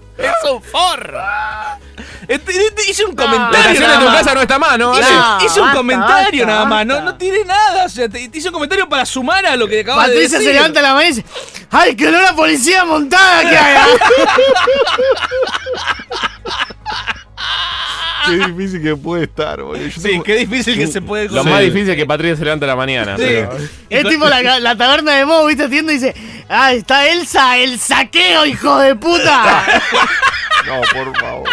Hice un La comentario estación de nada tu más. casa no está más, ¿no? Hice- Ale? Hice un basta, comentario basta, nada más, basta. no tiene nada. O sea, hice un comentario para sumar a lo que acabas de Patricia decir. se levanta la mano y dice: ¡ay, qué olor a policía montada que hay! Qué difícil que puede estar, boludo. Yo Sí, tengo- qué difícil que se puede Lo conseguir. más difícil es que Patricia se levanta a la mañana. Sí. pero- Es tipo la taberna de Mo, ¿viste? Atiende y dice: ¡ah, está Elsa, el saqueo, hijo de puta! No, por favor.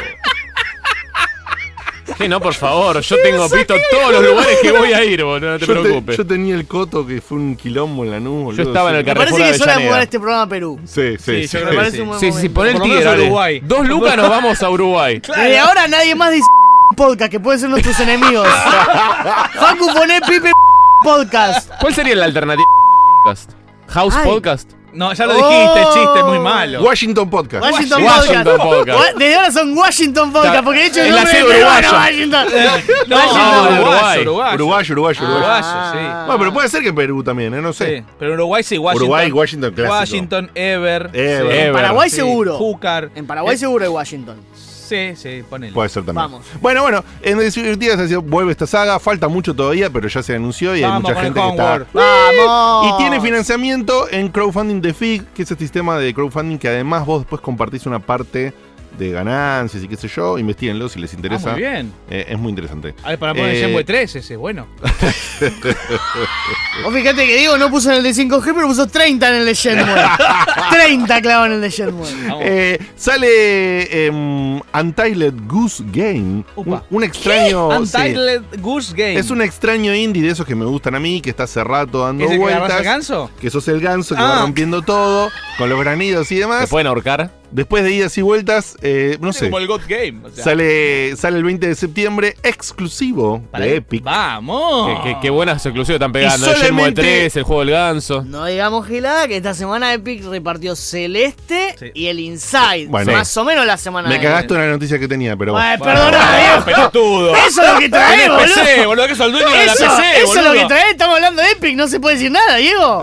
Sí, no, por favor, yo tengo visto todos los lugares que voy a ir, boludo, no te preocupes. Yo tenía el coto que fue un quilombo en la nube, boludo. Yo estaba en el Me Carrefour parece de que es hora de Avellaneda. mudar este programa a Perú. Sí, sí, Sí, yo sí. creo Me parece sí. un buen Sí, momento. pon el Por lo menos ticket, a dale. Uruguay. 2 lucas nos vamos a Uruguay. Desde ahora nadie más dice podcast, que pueden ser nuestros enemigos. Facu, poné Pipe podcast. ¿Cuál sería la alternativa? House Ay. Podcast. No, ya lo dijiste, el chiste es muy malo. Washington Podcast. Washington Washington Podcast. Podcast. Desde ahora son Washington Podcast, porque de hecho el Es la nombre sede es peruano, uruguaya. Washington. No, Washington. Uruguay. Uruguayo. Ah. sí. Bueno, pero puede ser que en Perú también, ¿eh? No sé. Sí, pero Uruguay sí, Washington. Uruguay, Washington clásico. Washington, Ever. Ever. Ever. Paraguay Sí, seguro. Júcar. En Paraguay Eh, seguro hay Washington. Sí, ponele. Puede ser también. Vamos. Bueno, en Divertidas vuelve esta saga. Falta mucho todavía, pero ya se anunció y hay Vamos mucha con el gente que está. Homeworld. ¡Vamos! Y tiene financiamiento en crowdfunding de FIG, que es este sistema de crowdfunding que además vos después compartís una parte de ganancias y qué sé yo. Investíguenlo si les interesa. Muy bien. Es muy interesante. A ver, para poner el Shenmue 3, ese es bueno. Vos fíjate que Diego no puso en el de 5G, pero puso 30 en el de Shenmue. 30 clavó en el de Shenmue. Vamos. Sale Untitled Goose Game. Upa. Un extraño. sí. Untitled Goose Game. Es un extraño indie de esos que me gustan a mí, que está hace rato dando ¿Ese que agarras vueltas. al ganso? Que sos el ganso que Ah. va rompiendo todo, con los granidos y ¿Se demás. pueden ahorcar? Después de idas y vueltas, no sé. Como el God Game. O sea, Sale el 20 de septiembre, exclusivo para de que- Epic. ¡Vamos! Qué buenas exclusivas están pegando. Y El Shenmue solamente- 3, el juego del ganso. No digamos gilada que esta semana Epic repartió Celeste Sí. y el Inside. Bueno. Más o menos la semana Me de- cagaste una noticia que tenía, pero Ay, bueno. perdona, Diego. pelotudo. Eso es lo que trae, Tenés boludo. PC, boludo, que sos el dueño de la Eso, PC, eso es boludo. lo que trae. Estamos hablando de Epic, no se puede decir nada, Diego.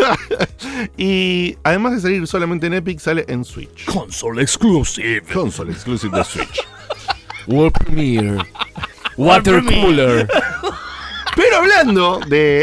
Y además de salir solamente en Epic, sale en Switch. Console exclusive. Console exclusive de Switch. World Premiere. Water Premiere. Cooler. Pero hablando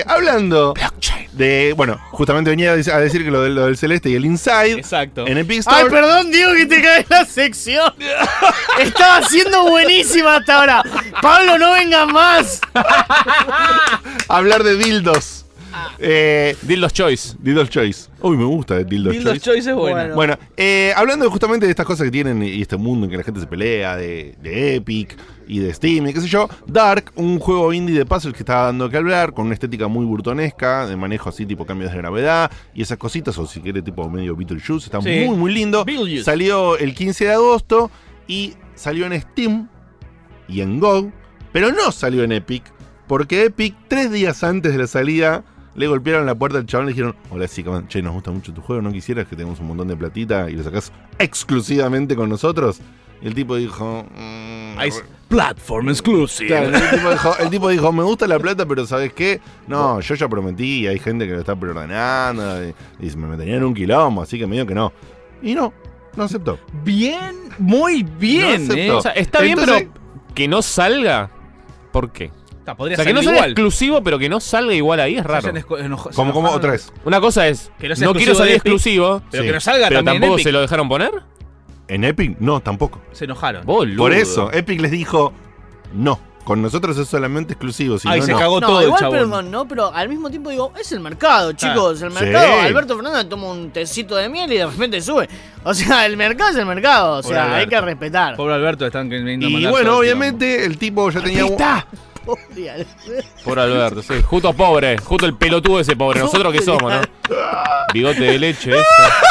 de, bueno, justamente venía a decir que lo del Celeste y el Inside Exacto. en Epic Store. Ay, perdón, Diego, que te cae la sección. Estaba siendo buenísima hasta ahora. Pablo, no vengas más. Hablar de dildos. Dildos Choice. Dildos Choice. Uy, me gusta Dildos Dildos Choice. Choice es bueno. Bueno, hablando justamente de estas cosas que tienen y este mundo en que la gente se pelea, de Epic y de Steam y qué sé yo, Dark, un juego indie de puzzles que estaba dando que hablar, con una estética muy burtonesca, de manejo así tipo cambios de gravedad y esas cositas, o si quiere tipo medio Beetlejuice, está Sí. muy lindo. Beetlejuice. Salió el 15 de agosto y salió en Steam y en GOG, pero no salió en Epic, porque Epic 3 días antes de la salida le golpearon la puerta al chabón y le dijeron: hola, sí, che, nos gusta mucho tu juego, ¿no quisieras que tengamos un montón de platita y lo sacás exclusivamente con nosotros? Y el tipo dijo: Platform exclusive. claro, el tipo dijo, me gusta la plata, pero ¿sabes qué? No, yo ya prometí y hay gente que lo está preordenando y me tenían un quilombo, así que me dijo que no. Y no aceptó. Bien, muy bien, No aceptó. O sea, está bien, Entonces- pero que no salga. ¿Por qué? Podría O sea, que salir no sea igual. exclusivo, pero que no salga igual ahí es raro. ¿Cómo otra vez? Una cosa es, Que no sea no quiero exclusivo salir de Epic, exclusivo, Pero Sí. que no salga pero también en tampoco Epic. se lo dejaron poner. En Epic, no, tampoco. Se enojaron. Boludo. Por eso, Epic les dijo, no, con nosotros es solamente exclusivo. Si Ahí no, se no. cagó No, todo el igual, chabón. perdón, no, pero al mismo tiempo digo, es el mercado, chicos. El mercado, Sí. Alberto Fernández toma un tecito de miel y de repente sube. O sea, el mercado es el mercado. O Pobre sea, hay Alberto. que respetar. Pobre Alberto, le están queriendo Y mandar bueno, todo el obviamente el tipo ya tenía... Pobre Alberto. Por Alberto, sí. Justo pobre, justo el pelotudo ese pobre. Nosotros que somos, ¿no? Bigote de leche, ese.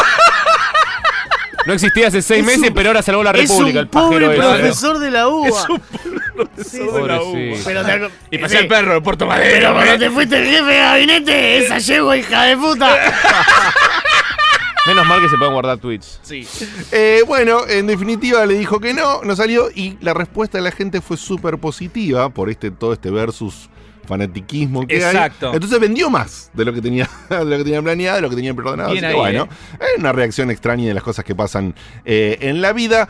No existía hace 6 meses, pero ahora salvó la República, el Es un pobre pajero ese. profesor de la UBA. Es un Sí, Pobre, sí. sí. Pero te- Y pasé el perro de Puerto Pero Madero. cuando te fuiste el jefe de gabinete, esa yegua, hija de puta. Menos mal que se pueden guardar tweets. Sí. Bueno, en definitiva le dijo que no salió y la respuesta de la gente fue súper positiva por todo este versus fanatiquismo que Exacto. hay. Entonces vendió más de lo que tenía, planeado, de lo que tenía perdonado. Bien Así que ahí, bueno, es una reacción extraña de las cosas que pasan en la vida.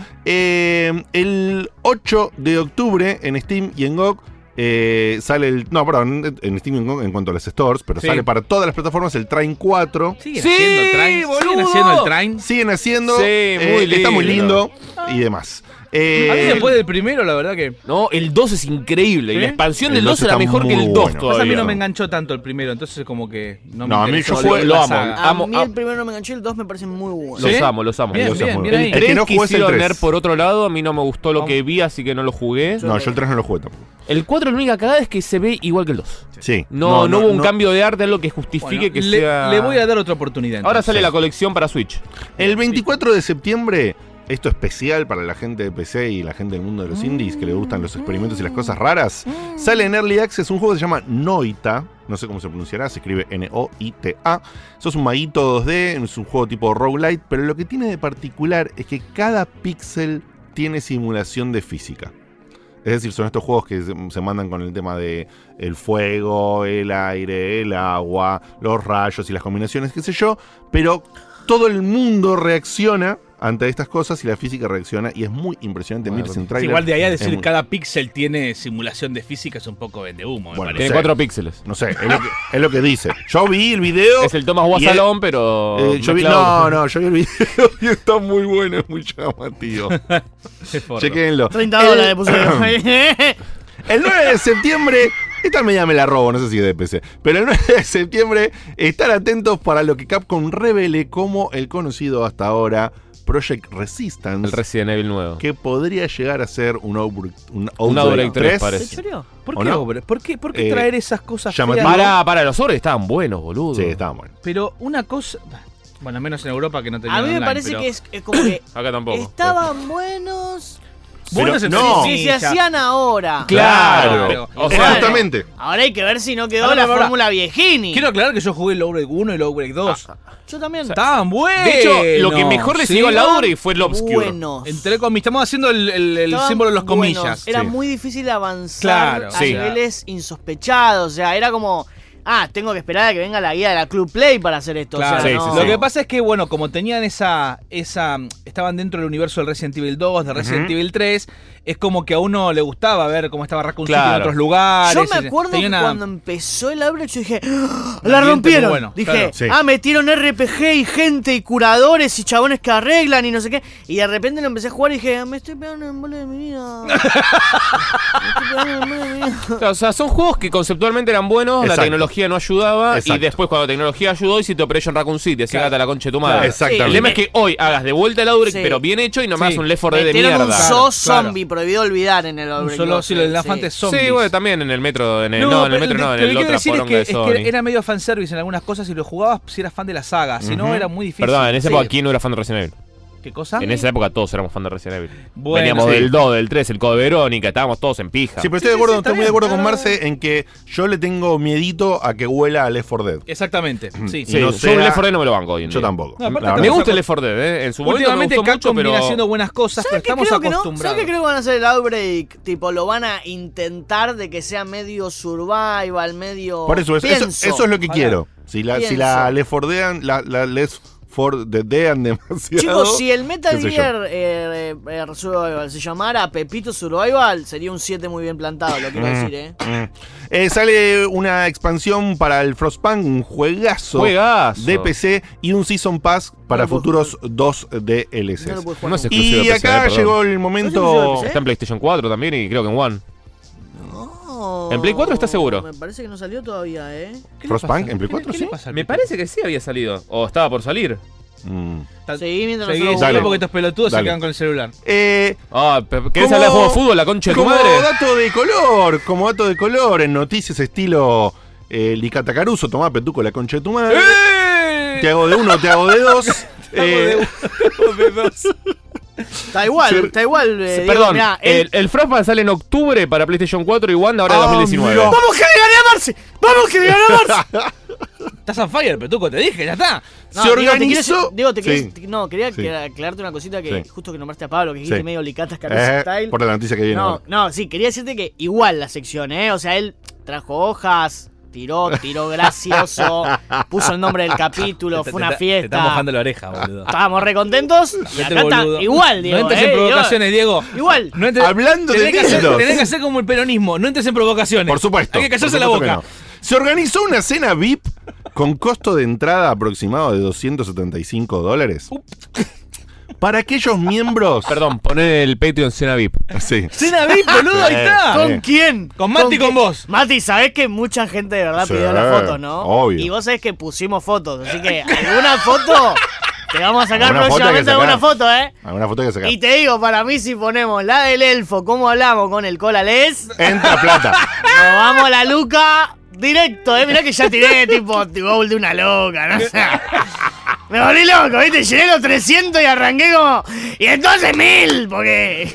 El 8 de octubre en Steam y en GOG sale el... No, perdón, en Steam y en GOG en cuanto a las stores, pero Sí. sale para todas las plataformas el Train 4. ¿Siguen Sí, haciendo train? boludo. ¿Siguen haciendo el train? Siguen haciendo, Sí, muy está muy lindo. lindo y demás. A mí después del primero, la verdad que... No, el 2 es increíble. Y ¿Sí? la expansión El del 2 2 era está mejor que muy el 2 bueno. Pues a mí todavía. no me enganchó tanto el primero, entonces como que no me No, a mí interesó yo jugué- la lo amo. saga. A Amo, mí amo. el primero no me enganchó, el 2 me parece muy bueno. ¿Sí? Los amo, los amo. Bien, Los amo. bien, bien El ahí. El que 3 no jugué es el quisieron 3. ver por otro lado, a mí no me gustó lo ¿Cómo? que vi, así que no lo jugué. No, yo el 3 no lo jugué tampoco. El 4 la única cagada es que se ve igual que el 2. Sí. No hubo un cambio de arte, algo que justifique Bueno, que le, sea... le voy a dar otra oportunidad. Ahora entonces. sale la colección para Switch. El 24 de septiembre, esto especial para la gente de PC y la gente del mundo de los indies que le gustan los experimentos y las cosas raras, sale en Early Access un juego que se llama Noita. No sé cómo se pronunciará, se escribe Noita. Eso es un maguito 2D, es un juego tipo roguelite, pero lo que tiene de particular es que cada píxel tiene simulación de física. Es decir, son estos juegos que se mandan con el tema de el fuego, el aire, el agua, los rayos y las combinaciones, qué sé yo, pero todo el mundo reacciona ante estas cosas y la física reacciona y es muy impresionante. Bueno, Mires en Sí, trailer. igual de ahí a es decir muy- cada píxel tiene simulación de física es un poco vendehumo, me Bueno, parece. Tiene Sí. 4 píxeles. No sé, es lo que dice. Yo vi el video. Es el Thomas y Guasalón, pero... yo vi, mezclado. yo vi el video y está muy bueno, es muy llamativo. Qué forro. Chequenlo. $30 pusieron. El 9 de septiembre, esta media me la robo, no sé si es de PC, pero el 9 de septiembre, estar atentos para lo que Capcom revele como el conocido hasta ahora Project Resistance, El Resident Evil nuevo. que podría llegar a ser un Outbreak Outbreak 3 ¿Se parece. choreó? ¿Por ¿O qué, no? hombre? ¿Por qué traer esas cosas llamativo. feas? Para, los sobres estaban buenos, boludo. Sí, está bueno. Pero una cosa... Bueno, menos en Europa que no tenía A mí me online, parece pero- que es como que Acá tampoco. estaban buenos. Buenos Pero entre no. Si se comillas. hacían ahora. Claro. Pero- O Bueno, sea, Justamente. Ahora hay que ver si no quedó Ahora, la ahora. fórmula viejini. Quiero aclarar que yo jugué el Outbreak 1 y el Outbreak 2. Yo también. Estaban buenos. de hecho, lo que mejor le siguió al Outbreak fue el Obscure. Buenos. Entre comillas, estamos haciendo el Estaban símbolo de los buenos. comillas. Era Sí. muy difícil avanzar Claro, a sí. niveles insospechados. O sea, era como, tengo que esperar a que venga la guía de la Club Play para hacer esto. Claro. O sea, Sí, no. sí, Lo sí. que pasa es que, bueno, como tenían estaban dentro del universo del Resident Evil 2, de Resident Evil 3, es como que a uno le gustaba ver cómo estaba Raccoon City en Claro. otros lugares. Yo me acuerdo Tenía que una- cuando empezó el Outbreak yo dije, ¡Ah! Un ¡la ambiente rompieron! muy bueno, Dije, claro. Sí. metieron RPG y gente y curadores y chabones que arreglan y no sé qué. Y de repente lo empecé a jugar y dije, me estoy pegando en el mole de mi vida. Me estoy pegando en el mole de mi vida. Claro, o sea, son juegos que conceptualmente eran buenos, Exacto. la tecnología no ayudaba, Exacto. y después cuando la tecnología ayudó hiciste Operation Raccoon City, así Claro. gata la concha de tu madre. Claro, exactamente. El tema es que hoy hagas de vuelta el Outbreak, Sí. pero bien hecho, y no me hagas Sí. un Left 4 Dead de Metieron un mierda. Claro, zombie, prohibido olvidar en el Un Outbreak. solo, 2, sí, el elefante sí. zombies. Sí, bueno, también en el metro, en el pero metro no, en lo que el quiero otra decir es poronga que, de es Sony. que era medio fanservice en algunas cosas y lo jugabas si eras fan de la saga. Si no, era muy difícil. Perdón, en esa Sí. época, ¿quién no era fan de Resident Evil? ¿Qué cosa? En esa época todos éramos fan de Resident Evil. Bueno, Veníamos sí. del 2, del 3, el Code Verónica, estábamos todos en pija. Sí, pero Sí, estoy de sí, acuerdo, sí, está estoy muy de bien. acuerdo con Marce en que yo le tengo miedito a que huela a Left 4 Dead. Exactamente, sí. Sí, no yo sea- el Left 4 Dead no me lo banco hoy en Yo día. tampoco. No, aparte La Me verdad. gusta el Left 4 Dead, En su momento me Últimamente gustó Capcom mucho, pero... viene haciendo buenas cosas, pero ¿Sabes qué estamos creo que no? acostumbrados. ¿Sabes qué creo que van a hacer el Outbreak? Tipo, lo van a intentar de que sea medio survival, medio. Por eso, eso Pienso. es lo que Ojalá. quiero. Si la Pienso. Left 4 Dead, la Left for the Dead demasiado. Chicos, si el Metal qué sé yo. Gear Survival se llamara Pepito Survival, sería un 7 muy bien plantado, lo quiero decir, Sale una expansión para el Frostpunk, un juegazo de PC y un Season Pass para No lo puedo futuros 2 DLCs. No lo puedes jugar No sé. nunca. Exclusivo Y de PC, acá perdón. llegó el ¿No momento. es Está en PlayStation 4 también y creo que en One. No, ¿En Play 4 estás seguro? Me parece que no salió todavía, ¿Qué le Frostpunk pasa? en Play ¿Qué 4, le sí? pasa al Me Pepito? parece que sí había salido. O estaba por salir. Sí, mientras Seguí, nosotros Dale. porque estos pelotudos Dale. se quedan con el celular. Eh, ¿Querés hablar de juego de fútbol, la concha de tu como madre? como dato de color, en noticias estilo Licata Caruso, tomá Petuco la concha de tu madre. ¡Eh! Te hago de uno, te hago de dos. Está igual, Diego, Perdón, mirá, el Frostpunk sale en octubre para PlayStation 4 y One ahora en Ah, 2019. mirá. ¡Vamos que le gané a Marce! ¡Vamos que le gané a Marce! Estás on fire, Petuco, te dije, ya está. No, Se Diego, te organizó. quería- Diego, te quería- Sí. no, quería Sí. aclararte una cosita que Sí. justo que nombraste a Pablo, que dijiste Sí. medio Licatas Caruso style. Por la noticia que viene. No, ahora. no, sí, quería decirte que igual la sección, O sea, él trajo hojas, tiró gracioso, puso el nombre del capítulo, fue una Te fiesta. está mojando la oreja, boludo. Estábamos re contentos. Y Vete, acá está boludo. igual, Diego. No entres en provocaciones, Diego. Igual. No entres- Hablando de tenés que hacer- nietos. tenés que hacer como el peronismo, no entres en provocaciones. Por supuesto. Hay que callarse por la supuesto boca. que no. Se organizó una cena VIP con costo de entrada aproximado de $275 para aquellos miembros. Perdón, poné el Patreon Cena VIP. Sí. Cena VIP, boludo, ahí está. ¿Con quién? Con Mati y con vos. Mati, sabés que mucha gente de verdad Sí, pidió las fotos, ¿no? obvio. Y vos sabés que pusimos fotos, así que alguna foto te vamos a sacar Alguna foto hay que próximamente alguna sacar. foto, Alguna foto que sacar. Y te digo, para mí si ponemos la del elfo, como hablamos con el Cola Les, nos Entra plata. vamos a la Luca directo, Mirá que ya tiré tipo gol de una loca, ¿no? O sea, me volví loco, ¿viste? Llené los 300 y arranqué como... Y entonces 1000, porque...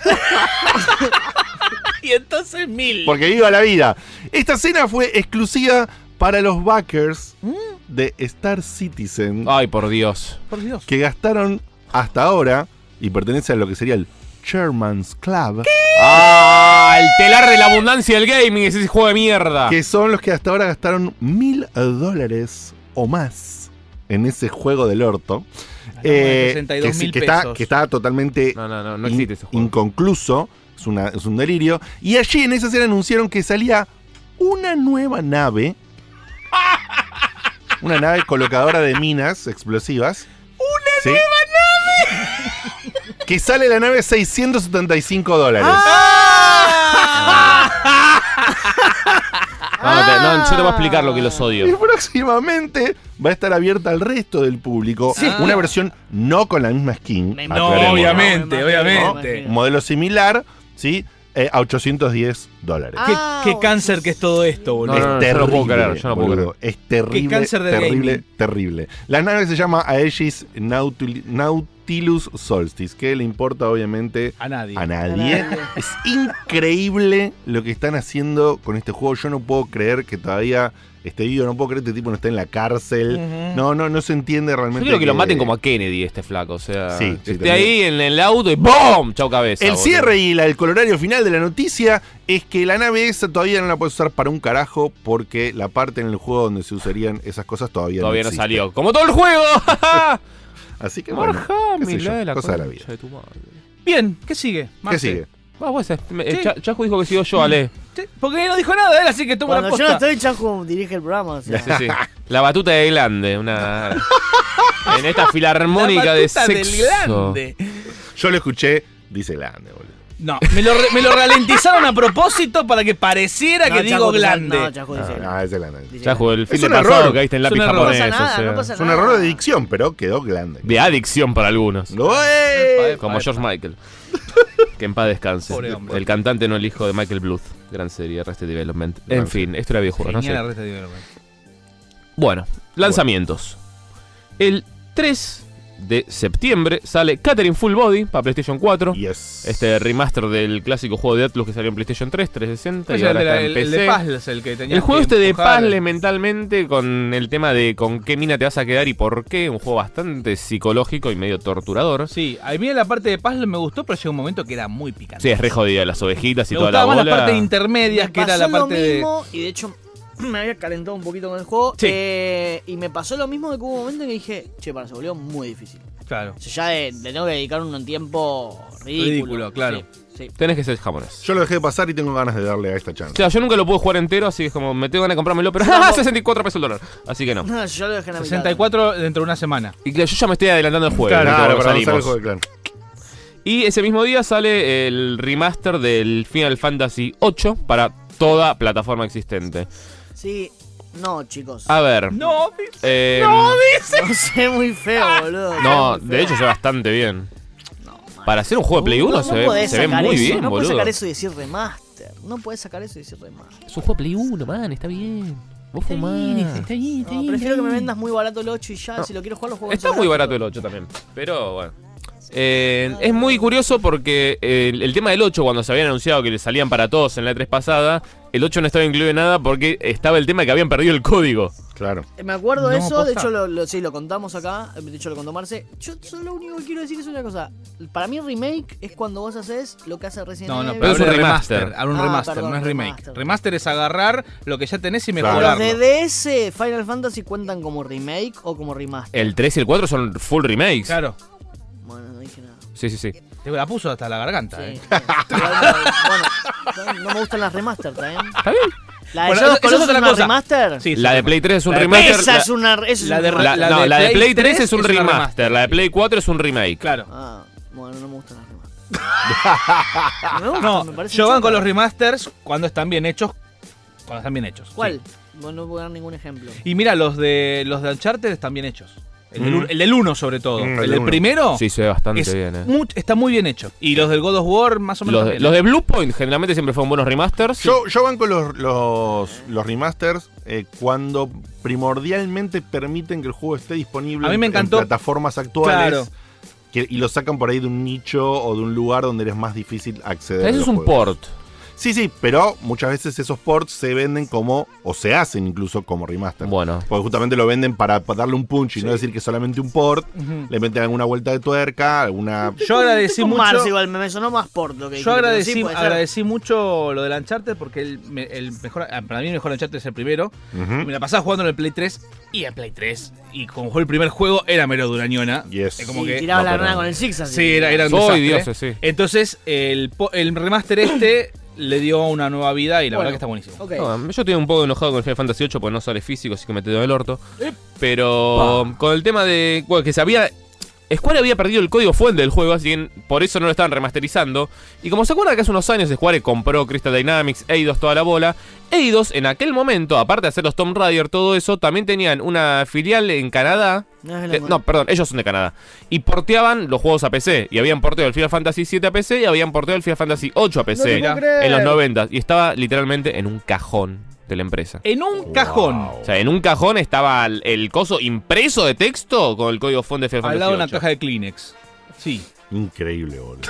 Y entonces 1000. Porque viva la vida. Esta cena fue exclusiva para los backers de Star Citizen Ay, por Dios. Por Dios. que gastaron hasta ahora y pertenece a lo que sería el Chairman's Club, ¡Ah! El telar de la abundancia del gaming es ese juego de mierda. que son los que hasta ahora gastaron $1000 o más en ese juego del orto. de 62.000 pesos. Que está totalmente No existe ese juego. inconcluso. Es un delirio. Y allí en esa cena anunciaron que salía una nueva nave. Una nave colocadora de minas explosivas. ¡Una nueva nave! Que sale la nave $675. No, yo te voy a explicar lo que los Y odio. próximamente va a estar abierta al resto del público. Sí. Una versión no con la misma skin. Me- No, aclaremos, obviamente, me obviamente. Un modelo similar, ¿sí? A $810. ¿Qué cáncer que es todo esto, boludo? No, Es yo no puedo terrible, creer, yo no puedo boludo. Es terrible, cáncer del terrible, gaming. terrible. La nave se llama Aegis Nautilus Solstice, que le importa obviamente A nadie. a nadie. Es increíble lo que están haciendo con este juego. Yo no puedo creer que todavía esté vivo, no puedo creer que este tipo no esté en la cárcel. No se entiende Yo realmente. quiero que lo maten como a Kennedy, este flaco. O sea, Sí, que sí, esté también. ahí en el auto y ¡BOOM! Chau cabeza. El boludo. cierre y el colorario final de la noticia es que la nave esa todavía no la puedes usar para un carajo porque la parte en el juego donde se usarían esas cosas todavía Todavía no existe. salió. ¡Como todo el juego! Así que bueno, qué sé yo, cosa de la vida. tu madre. Bien, ¿qué sigue? ¿Qué Marce? sigue? Chajo dijo que sigo yo, Ale. Sí, porque no dijo nada él, así que toma la Cuando yo posta. no estoy, Chaco dirige el programa, o sea. Sí, sí. La batuta de Glande, una. En esta filarmónica La de batuta del sexo. grande. Yo lo escuché, dice Lande, boludo. No, me lo ralentizaron a propósito para que pareciera No, que digo Chaco, glande. No, Chaco dice. Es Lande. dice- Chajo, el fin Es de un pasado error. caíste en Es lápiz un error. japonés. No pasa nada, o sea, no pasa Es un error de dicción, pero quedó Glande. De adicción para algunos. ¡Ué! Como George Michael. Que en paz descanse. Pobre hombre. El cantante no el hijo de Michael Bluth. Gran serie, Arrested Development. En fin, esto era videojuego, no Genial sé. Arrested Development. Bueno, lanzamientos. El 3 de septiembre sale Catherine Full Body para PlayStation 4. Yes. Este remaster del clásico juego de Atlus que salió en PlayStation 3, 360 y Ese ahora era está en el de PC. puzzles, el que tenía El juego que este de empujar. puzzle mentalmente con el tema de con qué mina te vas a quedar y por qué. Un juego bastante psicológico y medio torturador. Sí, a mí la parte de puzzle me gustó, pero llegó un momento que era muy picante. Sí, es re jodida, las ovejitas y Me toda la gustaba más bola. las partes intermedias, Me que era pasó la lo parte de... mismo, y de hecho me había calentado un poquito con el juego. Sí. Y me pasó lo mismo de que hubo un momento en que dije, che, se volvió muy difícil. Claro. O sea, ya le tengo que dedicar un tiempo ridículo. Claro. Sí. Tenés que ser japonés. Yo lo dejé de pasar y tengo ganas de darle a esta chance. O sea, yo nunca lo pude jugar entero, así que es como me tengo ganas de comprármelo, pero Yo tampoco. 64 pesos el dólar. Así que no. No, yo lo dejé en la mitad. 64 dentro de una semana. Y claro, yo ya me estoy adelantando el juego. Claro, ¿no? para Cuando avanzar el salimos. juego de clan. Y ese mismo día sale el remaster del Final Fantasy VIII para toda plataforma existente. Sí. No, chicos. A ver. No, No sé, muy feo, boludo. No, Muy de feo. hecho se ve bastante bien. No, man. Para hacer un juego de Play 1 se podés ve sacar muy eso, bien, no podés boludo. sacar eso y decir remaster. No podés sacar eso y decir remaster. Es un juego de Play 1, man, está bien. Vos fumás. No, prefiero que me vendas muy barato el 8 y ya, si lo quiero jugar, lo juego en Está celular. muy barato el 8 también. Pero bueno. Es muy curioso porque el tema del 8, cuando se habían anunciado que le salían para todos en la E3 pasada, el 8 no estaba incluido en nada porque estaba el tema de que habían perdido el código. Claro. Me acuerdo de No, eso, de posta. hecho sí, lo contamos acá, de hecho lo contó Marce. Yo solo lo único que quiero decir es una cosa. Para mí remake es cuando vos haces lo que hace Resident No, Evil. pero es es un un remaster. remaster. Ahora un Ah, remaster, perdón, no es remake. remaster. Remaster es agarrar lo que ya tenés y Claro. ¿Los mejorarlo. de DS Final Fantasy cuentan como remake o como remaster? El 3 y el 4 son full remakes. Claro. Bueno, no dije nada. Sí, sí, sí. Te la puso hasta la garganta, Sí, eh. bueno, no me gustan las remaster, ¿está bien? ¿Está bien? La de Bueno, Shadow of eso es Colossus otra una cosa. remaster. Sí, La de Play 3 es un La de remaster. Esa es una. Eso es la un de- remaster. La de Play 3 es un una remaster. remaster. La de Play 4 es un remake. Claro. Ah, bueno, no me gustan las remaster. me gustan, No, me parecen yo van chotas. con los remasters cuando están bien hechos. Cuando están bien hechos. ¿Cuál? Sí. Bueno, no puedo dar ningún ejemplo. Y mira, los de Uncharted están bien hechos. El del 1 sobre todo. El El del del uno. primero Sí, se ve bastante es bien, está muy bien hecho. Y los del God of War más o menos Los de, también. los de Bluepoint generalmente siempre fueron buenos remasters. Yo banco los remasters cuando primordialmente permiten que el juego esté disponible A mí me encantó. en plataformas actuales. Claro. Y lo sacan por ahí de un nicho o de un lugar donde les es más difícil acceder. Eso a es los un juegos. port. Sí, sí, pero muchas veces esos ports se venden como, o se hacen incluso como remaster. Bueno. Porque justamente lo venden para darle un punch y no decir que es solamente un port. Ujú. Le meten alguna vuelta de tuerca, alguna... Yo agradecí Con mucho. Mars igual, me sonó más por lo que dijiste, Yo pero agradecí, sí, puede ser. agradecí mucho lo del Uncharted porque el mejor, para mí el mejor Uncharted es el primero. Ujú. Me la pasaba jugando en el Play 3 y en Play 3. Y como fue el primer juego, era mero durañona. Yes. Es como Y que. tiraba no, la pero- granada con el Six así. Sí, era un Soy desastre. Dios, sí. Entonces, el remaster le dio una nueva vida y la Bueno, verdad que está buenísimo. Ok. No, yo estoy un poco enojado con el Final Fantasy 8 porque no sale físico, así que me te doy el orto. Pero con el tema de bueno, que se había... Square había perdido el código fuente del juego, así que por eso no lo estaban remasterizando. Y como se acuerdan que hace unos años Square compró Crystal Dynamics, Eidos, toda la bola. Eidos en aquel momento, aparte de hacer los Tomb Raider, todo eso, también tenían una filial en Canadá. No, es No, perdón, ellos son de Canadá. Y porteaban los juegos a PC. Y habían porteado el Final Fantasy 7 a PC y habían porteado el Final Fantasy 8 a PC. No te puedo creer. En los 90. Y estaba literalmente en un cajón de la empresa. En un cajón. O sea, en un cajón estaba el coso impreso de texto con el código fuente de Final Al Fantasy lado de una 8. caja de Kleenex. Sí. Increíble, boludo.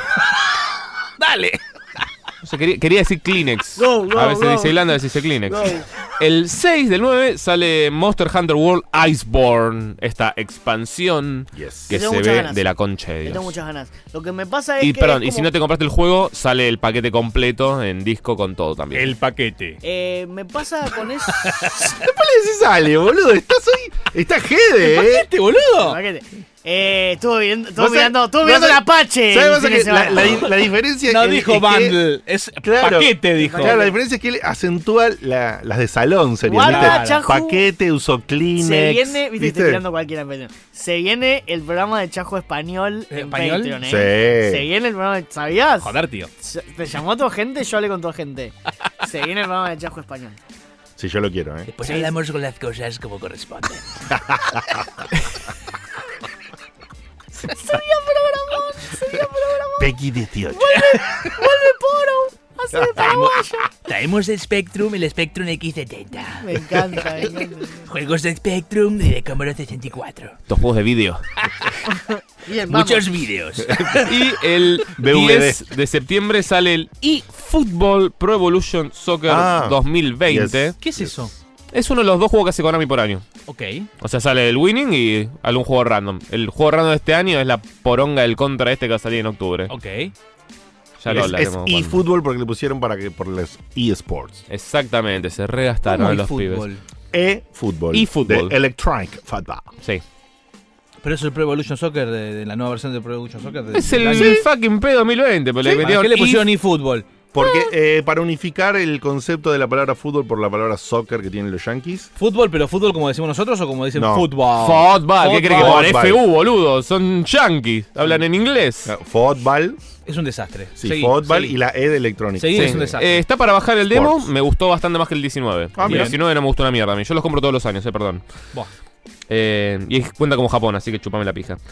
¡Dale! O sea, quería decir Kleenex. Go, go, a veces go. dice Irlanda, a veces dice Kleenex. Go. El 6 del 9 sale Monster Hunter World Iceborne. Esta expansión Yes. que Le tengo se muchas ve ganas. de la concha de Le Dios. tengo muchas ganas. Lo que me pasa es Y que. perdón, es y si como- no te compraste el juego, sale el paquete completo en disco con todo también. paquete. Me pasa con eso. ¿Qué sale, boludo? Está jede, ¿eh? ¿Paquete, boludo? Paquete. Estuve Vos mirando sabés- el Apache. ¿Sabes el vos fin de que semana. la diferencia No es dijo que- bundle, es Claro. paquete, dijo. Claro, la diferencia es que él acentúa las de salón, sería. Guarda, ¿viste? Chajú. Paquete, uso Kleenex. Se viene, viste, ¿viste? estoy tirando cualquiera en Patreon. Se viene el programa de Chajo Español en ¿Español? Patreon, Sí. Se viene el programa de. ¿Sabías? Joder, tío. ¿Te llamó tu gente? Yo hablé con tu gente. Se viene el programa de Chajo Español. Sí, yo lo quiero, ¿eh? Pues hablamos con las cosas como corresponden. Sería programón. Peggy 18. Vuelve Poro. Hace de paraguayo. Traemos de Spectrum el Spectrum X70. Me encanta, me encanta. Juegos de Spectrum y de Commodore 64. Estos juegos de vídeo. Bien, vamos. Muchos vídeos. Y el DVD. 10 de septiembre sale el eFootball Pro Evolution Soccer Ah, 2020. yes. ¿Qué es eso? Es uno de los dos juegos que hace Konami por año. Ok. O sea, sale el Winning y algún juego random. El juego random de este año es la poronga del Contra este que va a salir en octubre. Ok. Ya lo Es hablaremos. cuando- eFootball porque le pusieron por los eSports. Exactamente, se regastaron los pibes. eFootball. eFootball. De Electronic Football. Sí. Pero es el Pro Evolution Soccer de la nueva versión del Pro Evolution Soccer. Es el año. fucking P2020, pero le ¿Para metieron qué le pusieron if- eFootball? Porque para unificar el concepto de la palabra fútbol por la palabra soccer que tienen los Yankees. ¿Fútbol, pero fútbol como decimos nosotros o como dicen No. fútbol? Fútbol, ¿qué crees que Fútbol. pongan? FU, boludo. Son yankees. Hablan en inglés. Fútbol, Es un desastre. sí, Seguí, fútbol seguí. y la E de Electronic. Seguí. Sí. es un desastre. Está para bajar el demo. Sports. Me gustó bastante más que el 19. Ah, el bien. 19 no me gustó una mierda a mí. Yo los compro todos los años, perdón. Buah. Y cuenta como Japón, así que chupame la pija.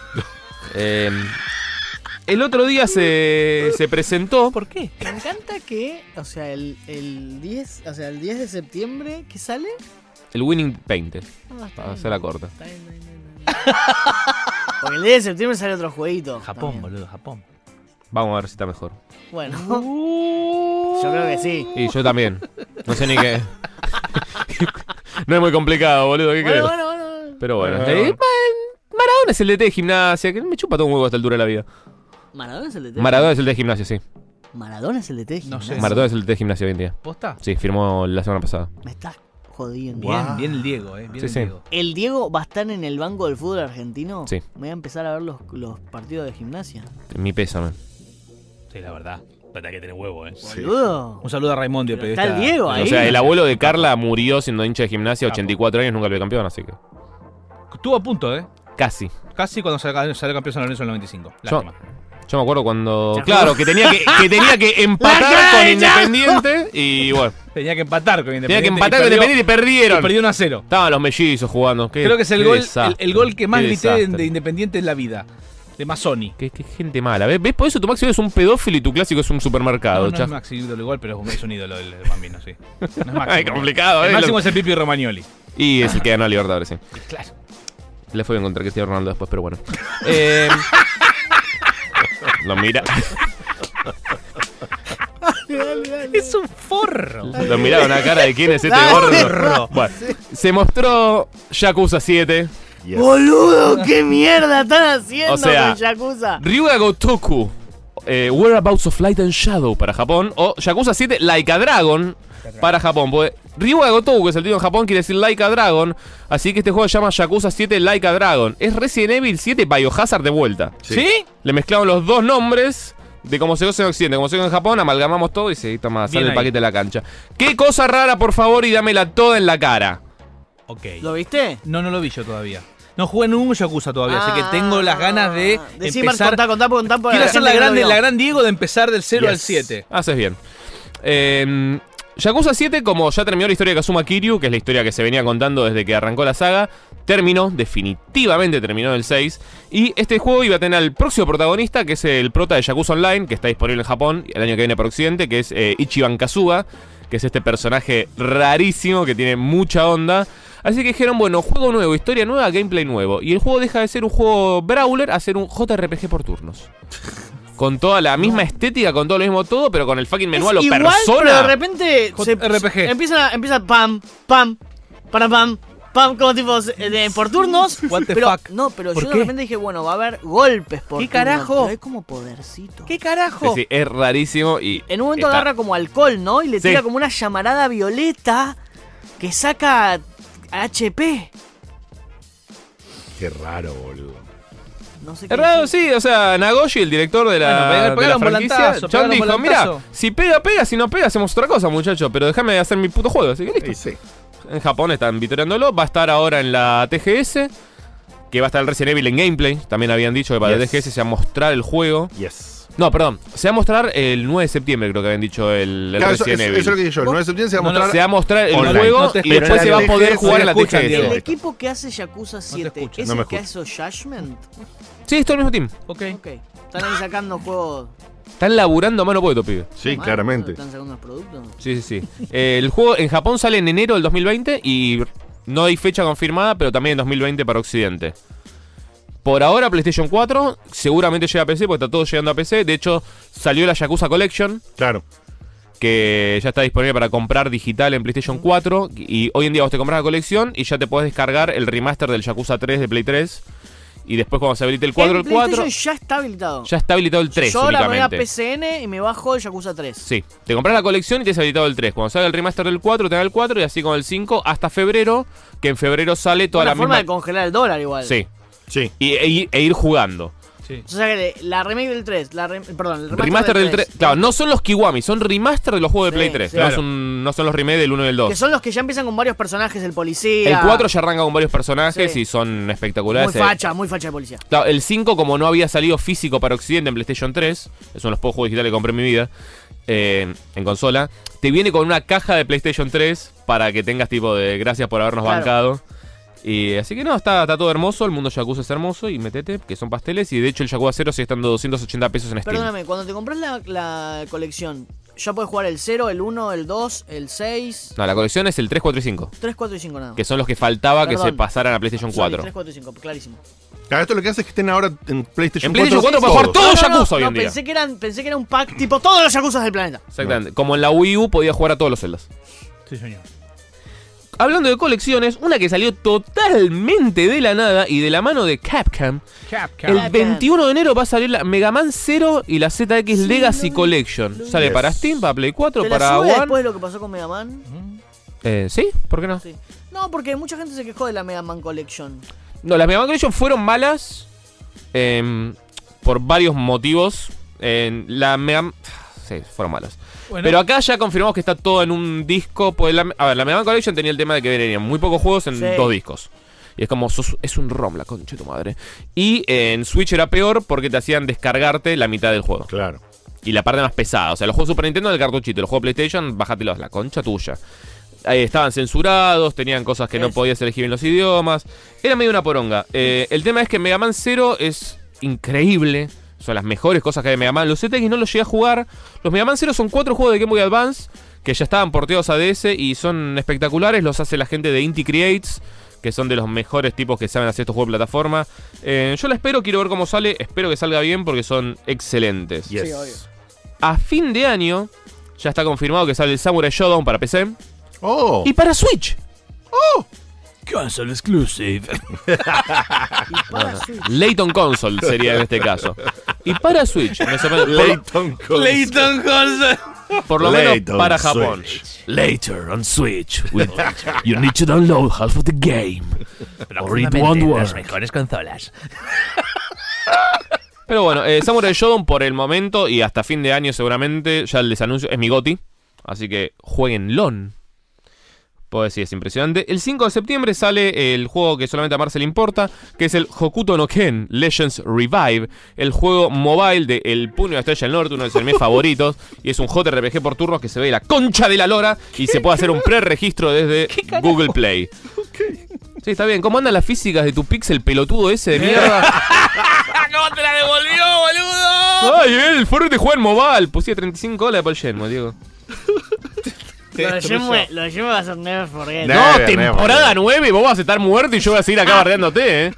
El otro día se presentó. ¿Por qué? Me encanta que, o sea, el 10 de septiembre, ¿qué sale? El Winning 20. Ah, está Para bien. hacer la corta. Está bien, está bien, está bien. Porque el 10 de septiembre sale otro jueguito. Japón, también. boludo, Japón. Vamos a ver si está mejor. Bueno, yo creo que sí. Y yo también. No sé ni qué. No es muy complicado, boludo. ¿Qué crees? Bueno. Pero bueno. Bueno. Maradona es el DT de gimnasia. Que me chupa todo un huevo a esta altura de la vida. ¿Maradona es el DT? Maradona es el DT de gimnasia, sí. ¿Maradona es el DT? No sé. Gimnasia? Maradona es el DT de gimnasia hoy en día. ¿Posta? Sí, firmó la semana pasada. Me estás jodiendo. Bien, Wow. bien el Diego, bien Sí, el sí. Diego. ¿El Diego va a estar en el banco del fútbol argentino? Sí. Voy a empezar a ver los partidos de gimnasia. Mi pésame. Sí, la verdad. Verdad que tiene huevo, Sí. Boludo. Un saludo a Raimundo, Pero está el Diego ahí. O sea, el abuelo de Carla murió siendo hincha de gimnasia, 84 años, nunca lo vio campeón, así que. Estuvo a punto, Casi. Casi cuando salió campeón San Lorenzo en el 95. Lástima. Yo me acuerdo cuando. ¿Se Claro, que tenía que empatar ¡La con cancha! Independiente. Y bueno, Tenía que empatar con Independiente. tenía que empatar con y perdió- Independiente y perdieron. y perdió 1-0. Estaban los mellizos jugando. Creo que es el qué gol, desastre, el gol que más qué grité desastre. de Independiente en la vida. De Mazzoni. Qué gente mala. ¿Ves? Por eso tu máximo es un pedófilo y tu clásico es un supermercado, No, no cha. es Maxi ídolo igual, pero es un ídolo del Bambino, sí. No es máximo. Ay, complicado, El ¿eh? máximo es el Pipi Romagnoli. Y es el que ganó a Libertadores, sí. Claro. Le fue bien contra Cristiano Ronaldo después, pero bueno. Lo mira. Es un forro. Lo miraron a la cara de quién es este Dale. gordo. Bueno, se mostró Yakuza 7. Yes. Boludo, qué mierda están haciendo O sea, con Yakuza. Ryuga Gotoku, Whereabouts of Light and Shadow para Japón. O Yakuza 7 Like a Dragon para Japón. Porque Ryuga Gotoku, que es el tío en Japón, quiere decir Like a Dragon. Así que este juego se llama Yakuza 7 Like a Dragon. Es Resident Evil 7 Biohazard de vuelta. ¿Sí? Le mezclaron los dos nombres de como se usa en Occidente, como se usa en Japón, amalgamamos todo y se toma, Bien sale el ahí. paquete de la cancha. ¿Qué cosa rara, por favor, y dámela toda en la cara? Ok. ¿Lo viste? No lo vi yo todavía. No jugué en un Yakuza todavía, así que tengo las ganas de Decime, empezar. contá por Quiero hacer la gente que no vio. gran Diego de empezar del 0 Yes. al 7. Haces bien. Yakuza 7, como ya terminó la historia de Kazuma Kiryu, que es la historia que se venía contando desde que arrancó la saga, definitivamente terminó en el 6. Y este juego iba a tener al próximo protagonista, que es el prota de Yakuza Online, que está disponible en Japón el año que viene para Occidente, que es Ichiban Kazuga, que es este personaje rarísimo que tiene mucha onda. Así que dijeron, bueno, juego nuevo, historia nueva, gameplay nuevo. Y el juego deja de ser un juego brawler a ser un JRPG por turnos. Con toda la misma estética, con todo lo mismo todo, pero con el fucking menú a lo igual, persona. pero de repente RPG. empieza pam, pam, para pam, pam, como tipo por turnos. What the pero, fuck? No, pero ¿Por yo qué? de repente dije, bueno, va a haber golpes por ¿Qué turno, carajo? pero hay como podercito. ¿Qué carajo? Sí, es rarísimo y. En un momento está- agarra como alcohol, ¿no? Y le Sí. tira como una llamarada violeta que saca HP. Qué raro, boludo. No sé qué Es raro, decir. sí, o sea, Nagoshi, el director de la, Bueno, de pegale la un franquicia, volantazo, John pegale un dijo, mira, volantazo". si pega, pega, si no pega, hacemos otra cosa, muchacho, pero déjame hacer mi puto juego, así que listo. Y sí. En Japón están vitoreándolo, va a estar ahora en la TGS, que va a estar el Resident Evil en gameplay, también habían dicho que para la Yes. TGS se va a mostrar el juego. Yes. No, perdón, se va a mostrar el 9 de septiembre, creo que habían dicho el Claro, eso, Resident eso Evil. es lo que dije yo. El 9 de septiembre se va a No, no, mostrar. Se va a mostrar el Online. juego No te y después escuchan. se va a poder TGS, jugar en la no te escuchan, TGS. Diego. El equipo que hace Yakuza 7 escuchan. es No me el que escuchan. hizo Judgment. Sí, es todo el mismo team. Ok. Ok. Están ahí sacando juegos. Están laburando a mano puesto, pibe. Sí, Mal, claramente. Están sacando los productos. Sí, sí, sí. El juego en Japón sale en enero del 2020 y no hay fecha confirmada, pero también en 2020 para Occidente. Por ahora PlayStation 4, seguramente llega a PC porque está todo llegando a PC. De hecho, salió la Yakuza Collection, Claro. que ya está disponible para comprar digital en PlayStation 4. Y hoy en día vos te compras la colección y ya te podés descargar el remaster del Yakuza 3 de Play 3. y después cuando se habilite el 4, En el 4, PlayStation ya está habilitado. ya está habilitado el 3 Yo ahora me voy a únicamente. PCN y me bajo el Yakuza 3. Sí, te compras la colección y te has habilitado el 3. Cuando salga el remaster del 4, te da el 4 y así con el 5 hasta febrero, que en febrero sale toda Una la forma misma... de congelar el dólar igual. Sí, Sí. e ir jugando. Sí. O sea que la remake del 3, perdón, el Remaster del 3. Claro, no son los Kiwami, son remaster de los juegos de Sí, Play 3. sí. No, Claro. no son los remakes del 1 y del 2. Que son los que ya empiezan con varios personajes, el policía. El 4 ya arranca con varios personajes Sí. y son espectaculares. Muy facha de policía. Claro, el 5, como no había salido físico para Occidente en PlayStation 3, es uno de los pocos juegos digitales que compré en mi vida, en consola, te viene con una caja de PlayStation 3 para que tengas tipo de gracias por habernos Claro. bancado. Y así que no, está todo hermoso, el mundo Yakuza es hermoso y metete, que son pasteles, y de hecho el Yakuza 0 sigue estando 280 pesos en Steam. Perdóname, cuando te compras la colección, ya puedes jugar el 0, el 1, el 2, el 6, No, la colección es el 3, 4 y 5, 3, 4 y 5 nada más. que son los que faltaba que se Perdón. pasaran a PlayStation 4. 3, 4 y 5, clarísimo. Claro, esto lo que hace es que estén ahora en PlayStation 4. En PlayStation 4 puedes jugar todos. todo Yakuza hoy en día. Pensé que era un pack tipo todos los Yakuzas del planeta. Exactamente. Como en la Wii U podías jugar a todos los Zeldas. Sí, señor. Hablando de colecciones, una que salió totalmente de la nada y de la mano de Capcom. El 21 de enero va a salir la Mega Man 0 y la ZX Legacy Collection. Sale Yes. para Steam, para Play 4, ¿Te la para sube One. después de lo que pasó con Mega Man? ¿Sí? ¿Por qué no? Sí. No, porque mucha gente se quejó de la Mega Man Collection. No, las Mega Man Collection fueron malas por varios motivos. La Mega Sí, fueron malas. Bueno. Pero acá ya confirmamos que está todo en un disco. Pues la Mega Man Collection tenía el tema de que venían muy pocos juegos en Sí. 2 discos. Y es como, es un ROM, la concha de tu madre. Y en Switch era peor porque te hacían descargarte la mitad del juego. Claro. Y la parte más pesada. O sea, los juegos Super Nintendo del cartuchito. Los juegos PlayStation, bájatelos, la concha tuya. Estaban censurados, tenían cosas que no podías elegir en los idiomas. Era medio una poronga. El tema es que Mega Man 0 es increíble. Son las mejores cosas que hay de Mega Man. Los ZX no los llegué a jugar. Los Mega Man 0 son 4 juegos de Game Boy Advance que ya estaban porteados a DS y son espectaculares. Los hace la gente de Inti Creates, que son de los mejores tipos que saben hacer estos juegos de plataforma. Yo la espero, quiero ver cómo sale. Espero que salga bien porque son excelentes. Yes. Sí, obvio. A fin de año ya está confirmado que sale el Samurai Shodown para PC Oh. y para Switch. Console exclusive. Y para Switch. Layton Console sería en este caso. Y para Switch, me sorprende, Layton Console. Layton Console. por lo menos Layton para Japón. Switch. Later on Switch. You need to download half of the game. Or it won't Las work. mejores consolas. Pero bueno, Samurai Shodown por el momento y hasta fin de año seguramente, ya les anuncio, es mi GOTY. Así que jueguenlo. Puedo decir, es impresionante. El 5 de septiembre sale el juego que solamente a Marcel le importa, que es el Hokuto no Ken Legends Revive, el juego mobile de El Puño de la Estrella del Norte, uno de mis animes favoritos, y es un JRPG por turnos que se ve la concha de la lora y se puede hacer un preregistro desde Google Play. Sí, está bien. ¿Cómo andan las físicas de tu pixel pelotudo ese de mierda? ¿Cómo te la devolvió, boludo? Ay, el foro te juega en mobile. Pusiste 35 dólares por el Shenmue, Diego. Lo de Shenmue va a ser Never Forget. No. No, Never, temporada 9, vos vas a estar muerto y yo voy a seguir acá bardeándote,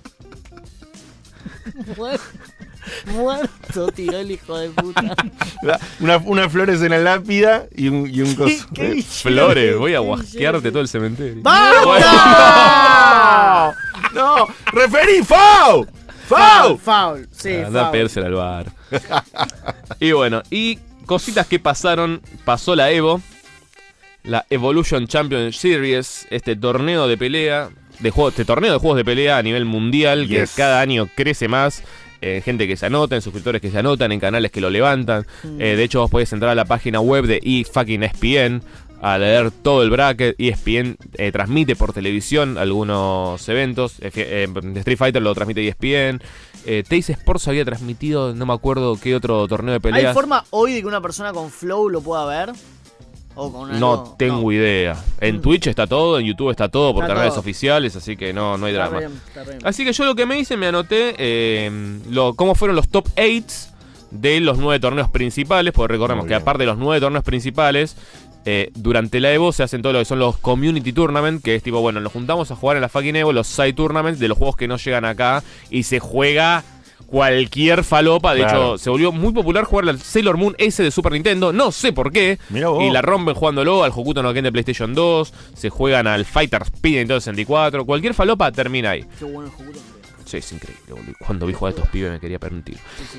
Muerto, tiró el hijo de puta. Una flores en la lápida y un coso. ¿Qué Flores, voy a guasquearte todo el cementerio. ¡Basta! ¡No! ¡Referí! ¡Foul! ¡Foul! Foul, sí, Anda a foul. pedírsela al bar. Y bueno, y cositas que pasaron. Pasó la Evo, la Evolution Champion Series, este torneo de pelea, este torneo de juegos de pelea a nivel mundial, Yes. que cada año crece más. Gente que se anota, en suscriptores que se anotan, en canales que lo levantan. De hecho, vos podés entrar a la página web de ESPN a leer todo el bracket. ESPN transmite por televisión algunos eventos. Street Fighter lo transmite ESPN. Teis Sports había transmitido, no me acuerdo qué otro torneo de peleas. ¿Hay forma hoy de que una persona con Flow lo pueda ver? ¿O con No algo? tengo idea. En Twitch está todo, en YouTube está todo por Está canales todo. oficiales, así que no hay Está drama. bien, está bien. Así que yo lo que me hice, me anoté cómo fueron los top 8 de los 9 torneos principales, porque recordemos Muy que bien. aparte de los 9 torneos principales, durante la Evo se hacen todo lo que son los Community Tournament, que es tipo, bueno, nos juntamos a jugar en la fucking Evo, los Side Tournaments de los juegos que no llegan acá y se juega cualquier falopa. De Claro. hecho, se volvió muy popular jugar al Sailor Moon S de Super Nintendo, no sé por qué. Mirá vos. Y la rompen jugándolo, al Hokuto no Ken de PlayStation 2, se juegan al Fighter Speed de Nintendo 64, cualquier falopa termina ahí. Qué bueno el Hokuto. Sí, es increíble, boludo. Cuando vi jugar a estos pibes me quería permitir.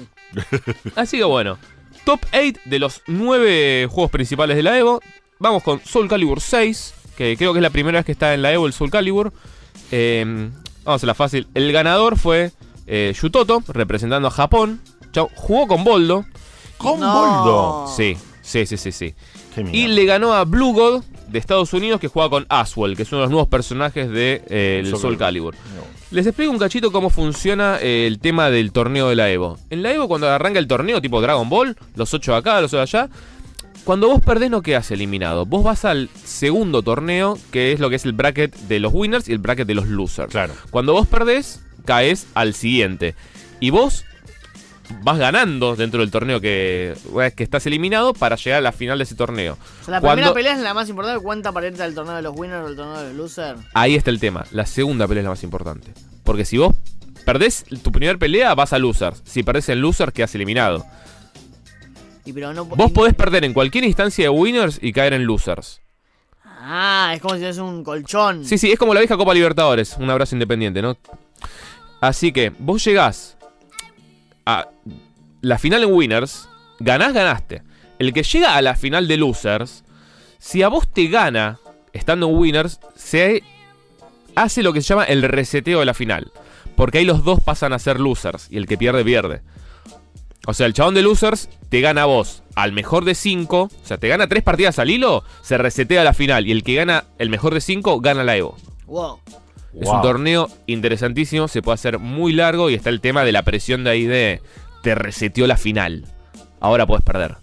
Así que bueno, top 8 de los 9 juegos principales de la Evo. Vamos con Soul Calibur 6, que creo que es la primera vez que está en la Evo el Soul Calibur. Vamos a la fácil. El ganador fue Yutoto, representando a Japón. Jugó con Boldo. ¿Con No. Boldo? Sí. Qué Y mierda. le ganó a Blue God de Estados Unidos, que juega con Aswell, que es uno de los nuevos personajes de el Soul Calibur. No. Les explico un cachito cómo funciona el tema del torneo de la Evo. En la Evo, cuando arranca el torneo tipo Dragon Ball, los 8 de acá, los 8 de allá, cuando vos perdés no quedás eliminado. Vos vas al segundo torneo, que es lo que es el bracket de los winners y el bracket de los losers. Claro. Cuando vos perdés, caes al siguiente. Y vos vas ganando dentro del torneo que estás eliminado para llegar a la final de ese torneo. O sea, la Cuando- primera pelea es la más importante. ¿Cuenta para irte al torneo de los winners o al torneo de los losers? Ahí está el tema. La segunda pelea es la más importante. Porque si vos perdés tu primera pelea, vas a losers. Si perdés en losers, quedás eliminado. Y pero no, Vos podés perder en cualquier instancia de winners y caer en losers. Ah, es como si tenés un colchón. Sí, es como la vieja Copa Libertadores. Un abrazo independiente, ¿no? Así que vos llegás a la final en winners, ganaste. El que llega a la final de losers, si a vos te gana estando en winners, se hace lo que se llama el reseteo de la final. Porque ahí los dos pasan a ser losers y el que pierde, pierde. O sea, el chabón de losers te gana a vos al mejor de 5. O sea, te gana 3 partidas al hilo, se resetea la final. Y el que gana el mejor de 5 gana la Evo. Wow. Es un torneo interesantísimo, se puede hacer muy largo y está el tema de la presión de ahí de te reseteó la final. Ahora podés perder.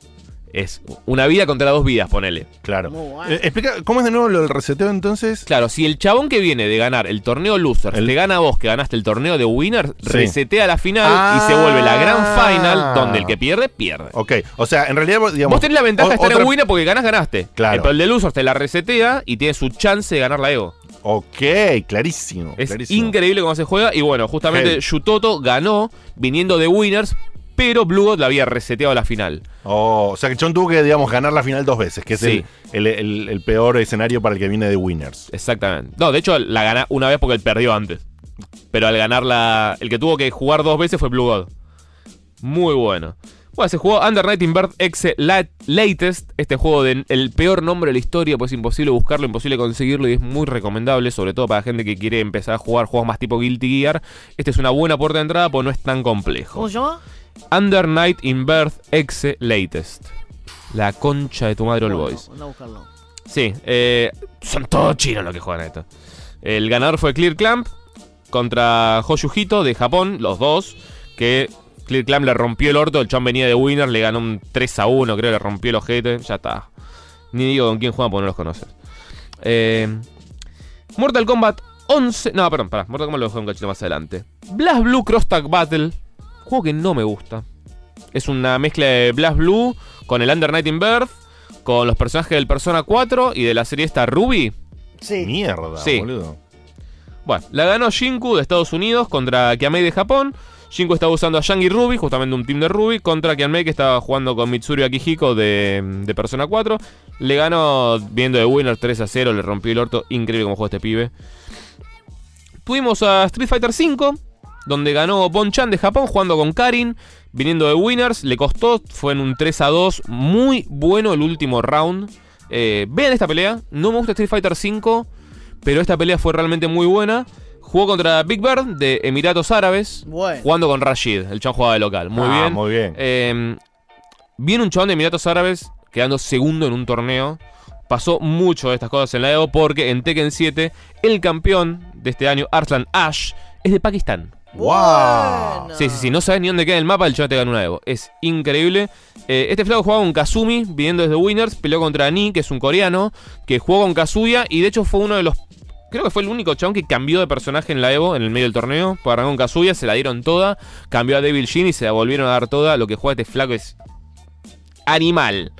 Es una vida contra 2 vidas, ponele. Claro. Muy bueno. Explica, ¿cómo es de nuevo lo del reseteo entonces? Claro, si el chabón que viene de ganar el torneo Losers te gana a vos que ganaste el torneo de Winners, Sí. resetea la final y se vuelve la gran final donde el que pierde, pierde. Ok, o sea, en realidad, digamos. Vos tenés la ventaja de estar otra- en Winner porque ganaste. Claro. Pero el de Losers te la resetea y tiene su chance de ganar la Evo. Ok, clarísimo. Es clarísimo. increíble cómo se juega. Y bueno, justamente Heavy. Yutoto ganó viniendo de Winners, pero Blue God la había reseteado a la final. Oh, o sea que John tuvo que, digamos, ganar la final 2 veces, que es Sí. el peor escenario para el que viene de Winners. Exactamente. No, de hecho la gana una vez porque él perdió antes. Pero al ganarla, el que tuvo que jugar 2 veces fue Blue God. Muy bueno. Bueno, se jugó Under Night in Birth X Latest. Este juego de el peor nombre de la historia, pues es imposible buscarlo, imposible conseguirlo y es muy recomendable, sobre todo para gente que quiere empezar a jugar juegos más tipo Guilty Gear. Este es una buena puerta de entrada porque no es tan complejo. ¿Cómo se llama? Under Night in Birth X Latest. La concha de tu madre All Boys. Anda a buscarlo. Sí, son todos chinos los que juegan a esto. El ganador fue Clear Clamp contra Hoshujito de Japón, los dos. Que Clear Clamp le rompió el orto, el chabón venía de winner, le ganó un 3-1, creo que le rompió el ojete, ya está. Ni digo con quién juegan porque no los conoces. Mortal Kombat 11. No, perdón, pará, Mortal Kombat lo dejé un cachito más adelante. Blast Blue Cross Tag Battle. Juego que no me gusta. Es una mezcla de Blast Blue con el Under Night in Birth, con los personajes del Persona 4 y de la serie esta Ruby. Sí. Mierda, Sí. boludo. Bueno, la ganó Shinku de Estados Unidos contra Kiamei de Japón. Shinku estaba usando a Yang y Ruby, justamente un team de Ruby, contra Kiamei que estaba jugando con Mitsuru Akihiko de Persona 4. Le ganó viendo de winner 3-0, le rompió el orto. Increíble cómo juega este pibe. Tuvimos a Street Fighter V, donde ganó Bon-chan de Japón jugando con Karin, viniendo de winners. Le costó, fue en un 3-2. Muy bueno el último round. Vean esta pelea. No me gusta Street Fighter V, pero esta pelea fue realmente muy buena. Jugó contra Big Bird de Emiratos Árabes, Bueno. jugando con Rashid, el chabón jugaba de local. Muy bien. Muy bien. Viene un chabón de Emiratos Árabes quedando segundo en un torneo. Pasó mucho de estas cosas en la Evo porque en Tekken 7 el campeón de este año, Arslan Ash, es de Pakistán. ¡Wow! Bueno. Sí, no sabes ni dónde queda el mapa, el chabón te gana una Evo. Es increíble. Este flaco jugaba con Kazumi, viniendo desde Winners, peleó contra Ni, que es un coreano, que jugó con Kazuya y de hecho fue uno de los... Creo que fue el único chabón que cambió de personaje en la Evo, en el medio del torneo. Para arrancar con Kazuya, se la dieron toda. Cambió a Devil Jin y se la volvieron a dar toda. Lo que juega este flaco es animal.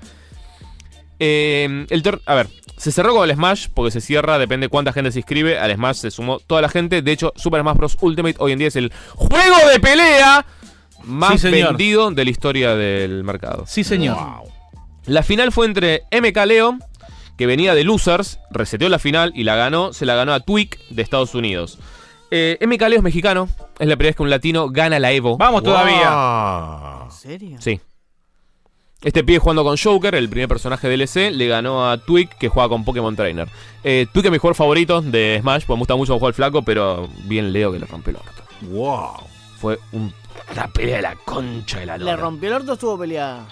A ver, se cerró con el Smash, porque se cierra, depende cuánta gente se inscribe. Al Smash se sumó toda la gente. De hecho, Super Smash Bros. Ultimate hoy en día es el juego de pelea más Sí, señor. vendido de la historia del mercado. Sí, señor. La final fue entre MK Leo, que venía de Losers, reseteó la final y la ganó. Se la ganó a Tweak de Estados Unidos. MK Leo es mexicano. Es la primera vez que un latino gana la Evo. ¡Vamos todavía! Wow. ¿En serio? Sí. Este pibe jugando con Joker, el primer personaje DLC, le ganó a Twig, que juega con Pokémon Trainer. Twig es mi jugador favorito de Smash, porque me gusta mucho jugar al flaco, pero bien Leo que le rompió el orto. Wow. Fue una pelea de la concha de la lora. ¿Le rompió el orto o estuvo peleada?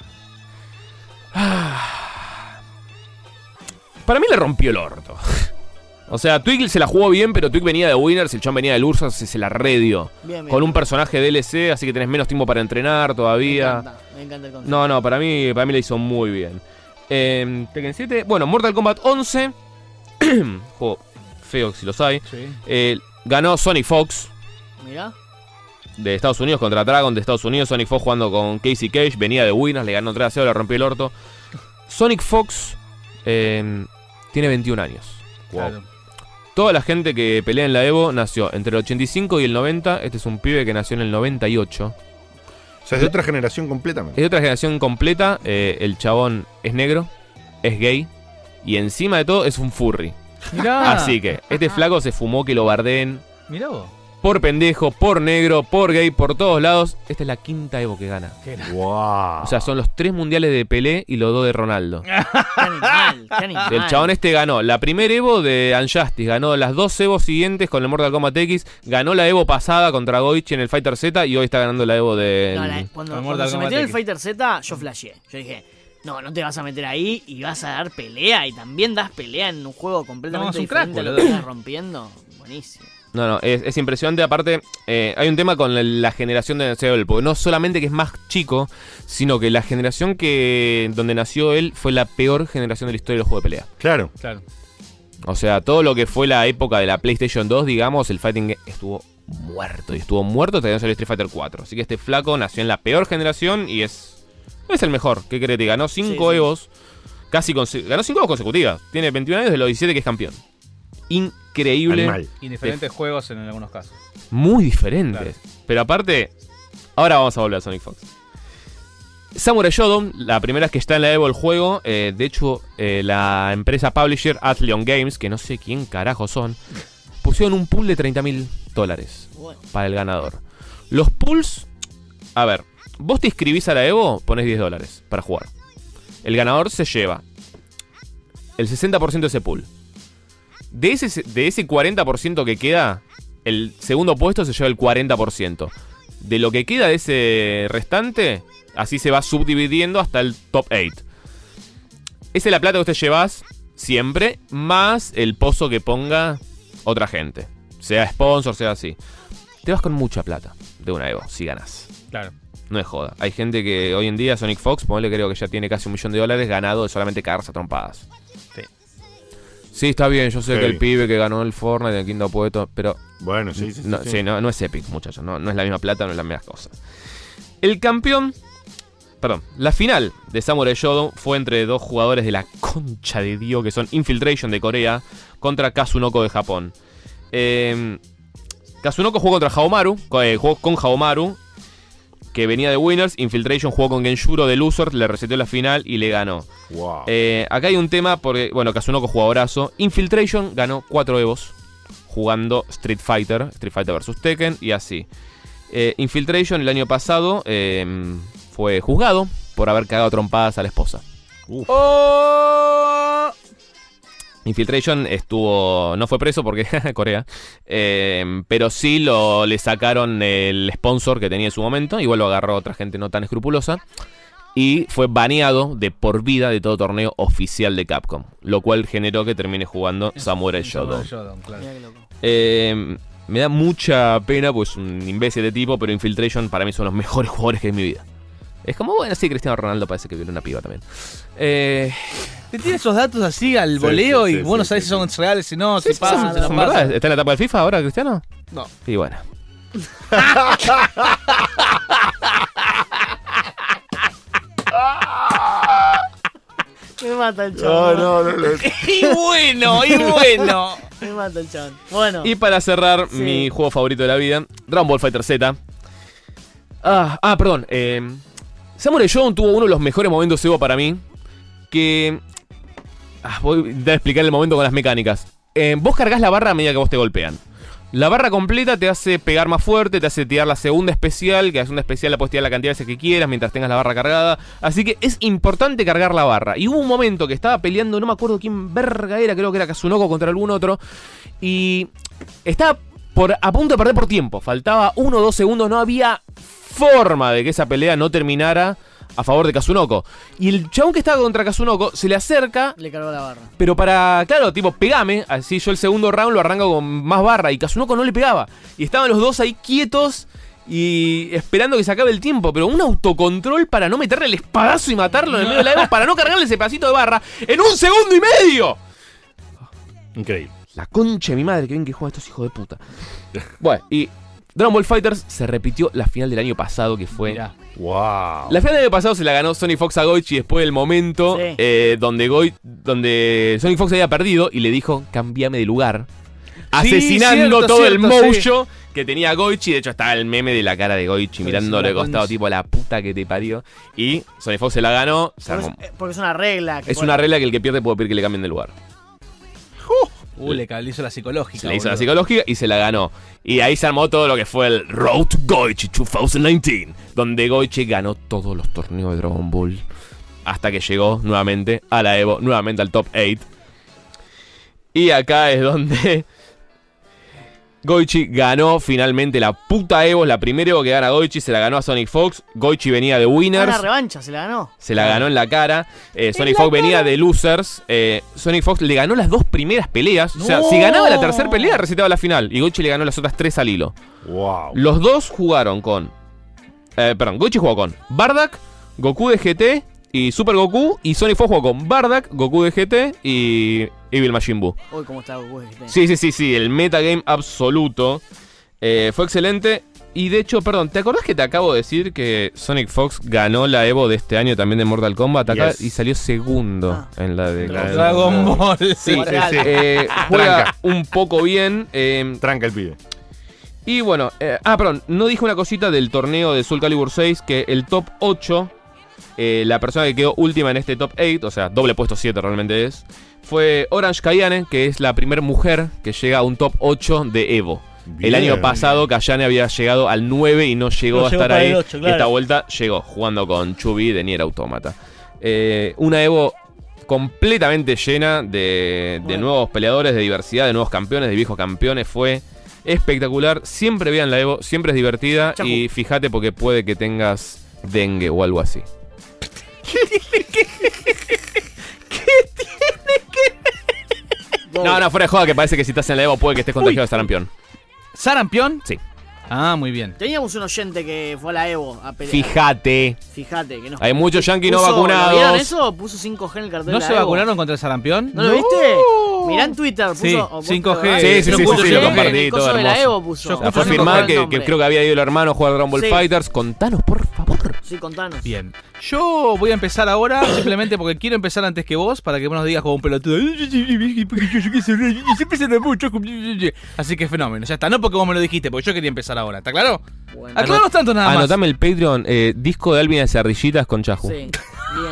Para mí le rompió el orto. O sea, Twig se la jugó bien, pero Twig venía de Winners, el chabón venía del Ursa, se la redió. Bien, bien. Con un personaje DLC, así que tenés menos tiempo para entrenar todavía. Me encanta el concepto. No, para mí le hizo muy bien. Tekken 7, bueno, Mortal Kombat 11. Juego feo si los hay. Sí. Ganó Sonic Fox Mirá. de Estados Unidos contra Dragon de Estados Unidos. Sonic Fox jugando con Casey Cage, venía de Winners, le ganó 3-0, le rompió el orto. Sonic Fox tiene 21 años. Claro. Toda la gente que pelea en la Evo nació entre el 85 y el 90. Este es un pibe que nació en el 98. O sea, es de otra generación completamente. Es de otra generación completa. El chabón es negro, es gay y encima de todo es un furry. Mirá. Así que este flaco se fumó que lo bardeen Mirá vos. por pendejo, por negro, por gay, por todos lados. Esta es la quinta Evo que gana. Wow. O sea, son los 3 mundiales de Pelé y los 2 de Ronaldo. Qué animal, qué animal. El chabón este ganó la primera Evo de Unjustice, ganó las 2 Evo siguientes con el Mortal Kombat X, ganó la Evo pasada contra Goichi en el Fighter Z y hoy está ganando la Evo de... No, Con cuando Mortal se Kombat metió en el X. Fighter Z, yo flasheé. Yo dije, no te vas a meter ahí y vas a dar pelea. Y también das pelea en un juego completamente No, es un crack, diferente a lo boludo. que estás rompiendo. Buenísimo. No, es impresionante. Aparte, hay un tema con la generación de nació él, porque no solamente que es más chico, sino que la generación donde nació él fue la peor generación de la historia de los juegos de pelea. Claro. Claro. O sea, todo lo que fue la época de la PlayStation 2, digamos, el fighting estuvo muerto. Y estuvo muerto hasta que salió Street Fighter 4. Así que este flaco nació en la peor generación y es el mejor. ¿Qué querés? Ganó 5 Sí. Evos. Ganó 5 Evos consecutivas. Tiene 21 años de los 17 que es campeón. Increíble. Animal. Y diferentes juegos en algunos casos. Muy diferentes. Pero aparte, ahora vamos a volver a Sonic Fox. Samurai Shodown, la primera vez que está en la Evo el juego. De hecho, la empresa publisher Athleon Games, que no sé quién carajo son, pusieron un pool de $30.000 Bueno. para el ganador. Los pools, a ver, vos te inscribís a la Evo, pones $10 para jugar. El ganador se lleva el 60% de ese pool. De ese 40% que queda, el segundo puesto se lleva el 40%. De lo que queda de ese restante, así se va subdividiendo hasta el top 8. Esa es la plata que usted llevas siempre, más el pozo que ponga otra gente. Sea sponsor, sea así. Te vas con mucha plata de una Evo, si ganas. Claro. No es joda. Hay gente que hoy en día, Sonic Fox, ponele, creo que ya tiene casi $1 millón ganado de solamente cagarse a trompadas. Sí. Sí, está bien, yo sé Ok. que el pibe que ganó el Fortnite en el quinto puesto, pero Bueno, sí. no es Epic, muchachos. No es la misma plata, no es la misma cosa. El campeón... Perdón, la final de Samurai Shodown fue entre dos jugadores de la concha de Dios, que son Infiltration de Corea contra Kazunoko de Japón. Kazunoko jugó contra Haomaru, jugó con Haomaru, que venía de Winners. Infiltration jugó con Genshuro de Losers, le reseteó la final y le ganó. Wow. Acá hay un tema porque, bueno, Kazunoko jugadorazo. Infiltration ganó 4 Evos jugando Street Fighter vs Tekken y así. Infiltration el año pasado fue juzgado por haber cagado trompadas a la esposa. ¡Oh! Infiltration no fue preso porque Corea, pero sí le sacaron el sponsor que tenía en su momento. Igual lo agarró otra gente no tan escrupulosa y fue baneado de por vida de todo torneo oficial de Capcom, lo cual generó que termine jugando Samurai Shodown. Claro. Mirá qué loco. Me da mucha pena, pues un imbécil de tipo, pero Infiltration para mí son los mejores jugadores que hay en mi vida. Es como, bueno, sí, Cristiano Ronaldo parece que violó una piba también. Te tira esos datos así al voleo y vos no sabés si son reales, si no, si pasan, si no ¿Son verdad? pasan. ¿Está en la etapa del FIFA ahora, Cristiano? No. Y bueno. Me mata el chabón. No. Y bueno. Me mata el chabón. Bueno. Y para cerrar, Sí. mi juego favorito de la vida, Dragon Ball Fighter Z. Perdón. Samurai Shodown tuvo uno de los mejores momentos Evo para mí. Que... voy a intentar explicar el momento con las mecánicas. Vos cargas la barra a medida que vos te golpean. La barra completa te hace pegar más fuerte, te hace tirar la segunda especial, que la segunda especial la puedes tirar la cantidad de veces que quieras mientras tengas la barra cargada. Así que es importante cargar la barra. Y hubo un momento que estaba peleando, no me acuerdo quién verga era, creo que era Kazunoko contra algún otro. Y estaba a punto de perder por tiempo. Faltaba 1 o 2 segundos, no había forma de que esa pelea no terminara a favor de Kazunoko. Y el chabón que estaba contra Kazunoko se le acerca. Le cargó la barra. Pero claro, tipo, pegame. Así yo el segundo round lo arranco con más barra. Y Kazunoko no le pegaba. Y estaban los dos ahí quietos y esperando que se acabe el tiempo. Pero un autocontrol para no meterle el espadazo y matarlo en el medio de la Evo, para no cargarle ese pedacito de barra en 1 segundo y medio. Increíble. La concha de mi madre, que bien que juegan estos hijos de puta. Bueno, y Dragon Ball FighterZ se repitió la final del año pasado, que fue... Mirá. Wow. La final del año pasado se la ganó Sonic Fox a Goichi después del momento donde Sonic Fox había perdido y le dijo, cambiame de lugar. Asesinando cierto, todo el cierto, mojo que tenía Goichi. De hecho, estaba el meme de la cara de Goichi mirándole de costado, tipo, la puta que te parió. Y Sonic Fox se la ganó. Porque es una regla. Es una regla que el que pierde puede pedir que le cambien de lugar. Le hizo la psicológica. Se le hizo la psicológica y se la ganó. Y ahí se armó todo lo que fue el Road to Goichi 2019, donde Goichi ganó todos los torneos de Dragon Ball hasta que llegó nuevamente a la Evo, nuevamente al top 8. Y acá es donde Goichi ganó finalmente la puta Evo, la primera Evo que gana Goichi, se la ganó a Sonic Fox. Goichi venía de Winners. Una revancha, se la ganó. Se la ganó en la cara. Sonic Fox venía de Losers. Sonic Fox le ganó las 2 primeras peleas. O sea, si ganaba la tercera pelea, recitaba la final. Y Goichi le ganó las otras 3 al hilo. Wow. Los dos jugaron con... Goichi jugó con Bardock, Goku de GT y Super Goku. Y Sonic Fox jugó con Bardock, Goku de GT y Evil Majin Buu. Uy, cómo está Goku. Sí, el metagame absoluto. Fue excelente. Y de hecho, perdón, ¿te acordás que te acabo de decir que Sonic Fox ganó la Evo de este año también de Mortal Kombat acá? Yes. Y salió segundo en la de Dragon Ball. Sí, Real. juega un poco bien. Tranca el pibe. Y bueno, perdón, no dije una cosita del torneo de Soul Calibur 6, que el top 8, la persona que quedó última en este top 8, o sea, doble puesto 7 realmente es, fue Orange Kayane, que es la primera mujer que llega a un top 8 de Evo. Bien. El año pasado Kayane había llegado al 9 y no llegó a estar para ahí. el 8, claro. Esta vuelta llegó, jugando con Chubby de Nier Automata. Una Evo completamente llena de nuevos peleadores, de diversidad, de nuevos campeones, de viejos campeones. Fue espectacular. Siempre vean la Evo, siempre es divertida. Chacu. Y fíjate porque puede que tengas dengue o algo así. No, fuera de joda, que parece que si estás en la Evo puede que estés contagiado de sarampión. ¿Sarampión? Sí. Ah, muy bien. Teníamos un oyente que fue a la Evo a pelear. Fíjate. Fíjate que no. Hay muchos yanquis no ¿Vieron vacunados. eso? Puso 5G en el cartel ¿No de la se Evo. vacunaron contra el sarampión? ¿No lo viste? Mirá en Twitter. Puso, Sí, o vos 5G. te lo Sí, sí, das. sí, Puso sí, lo 5G, compartí, el todo coso de la hermoso. Evo puso. Yo La fue Puso firmar el que nombre. creo que había ido el hermano a jugar Dragon Ball Sí. Fighters. Contanos, por favor. Sí, contanos. Bien. Yo voy a empezar ahora simplemente porque quiero empezar antes que vos para que vos nos digas como un pelotudo. Así que fenómeno. Ya está. No porque vos me lo dijiste, porque yo quería empezar ahora. ¿Está claro? Bueno. Aclaranos tanto nada más. Anotame el Patreon, disco de Alvin de Ardillitas con Chahu. Sí, bien.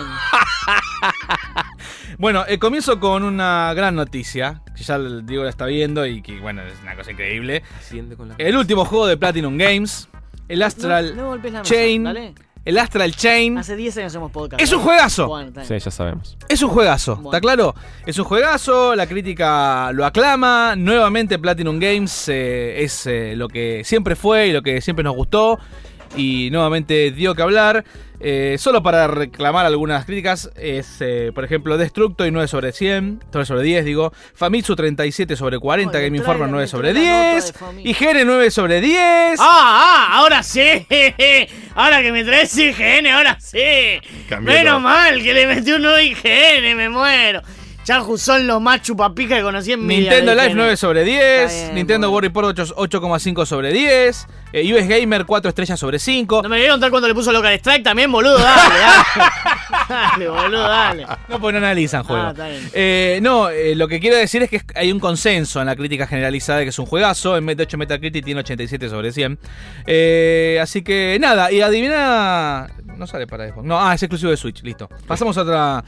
Bueno, comienzo con una gran noticia, que ya el Diego la está viendo y que, bueno, es una cosa increíble. El último juego de Platinum Games, el Astral No golpes la mesa, Chain. dale. El Astral Chain. Hace 10 años hacemos podcast. Es un ¿no? juegazo. Bueno, está Sí, bien. ya sabemos. Es un juegazo, Bueno. ¿está claro? Es un juegazo, la crítica lo aclama. Nuevamente Platinum Games es lo que siempre fue y lo que siempre nos gustó. Y nuevamente dio que hablar. Solo para reclamar algunas críticas, es por ejemplo Destructoid 9 sobre 100, 9 sobre 10 digo, Famitsu 37 sobre 40, Ay, Game me Informer trae 9 la sobre nota 10, de Famitsu. IGN 9 sobre 10. Ahora sí. Ahora que me traes IGN, ahora sí. Cambió Menos todo. mal que le metí un nuevo IGN, me muero. Chahu son los más chupapijas que conocí en mi vida. Nintendo de Live IGN. 9 sobre 10, Está bien, Nintendo bueno. World Report 8,5 sobre 10, US Gamer 4 estrellas sobre 5. No me voy a contar cuando le puso Local Strike también, boludo, dale, dale. Dale, boludo, dale. No, pues no analizan juego. está bien. Lo que quiero decir es que hay un consenso en la crítica generalizada de que es un juegazo. De hecho, Metacritic tiene 87 sobre 100. Así que nada, y adivina. No sale para Xbox. No, es exclusivo de Switch, listo. Pasamos a otra.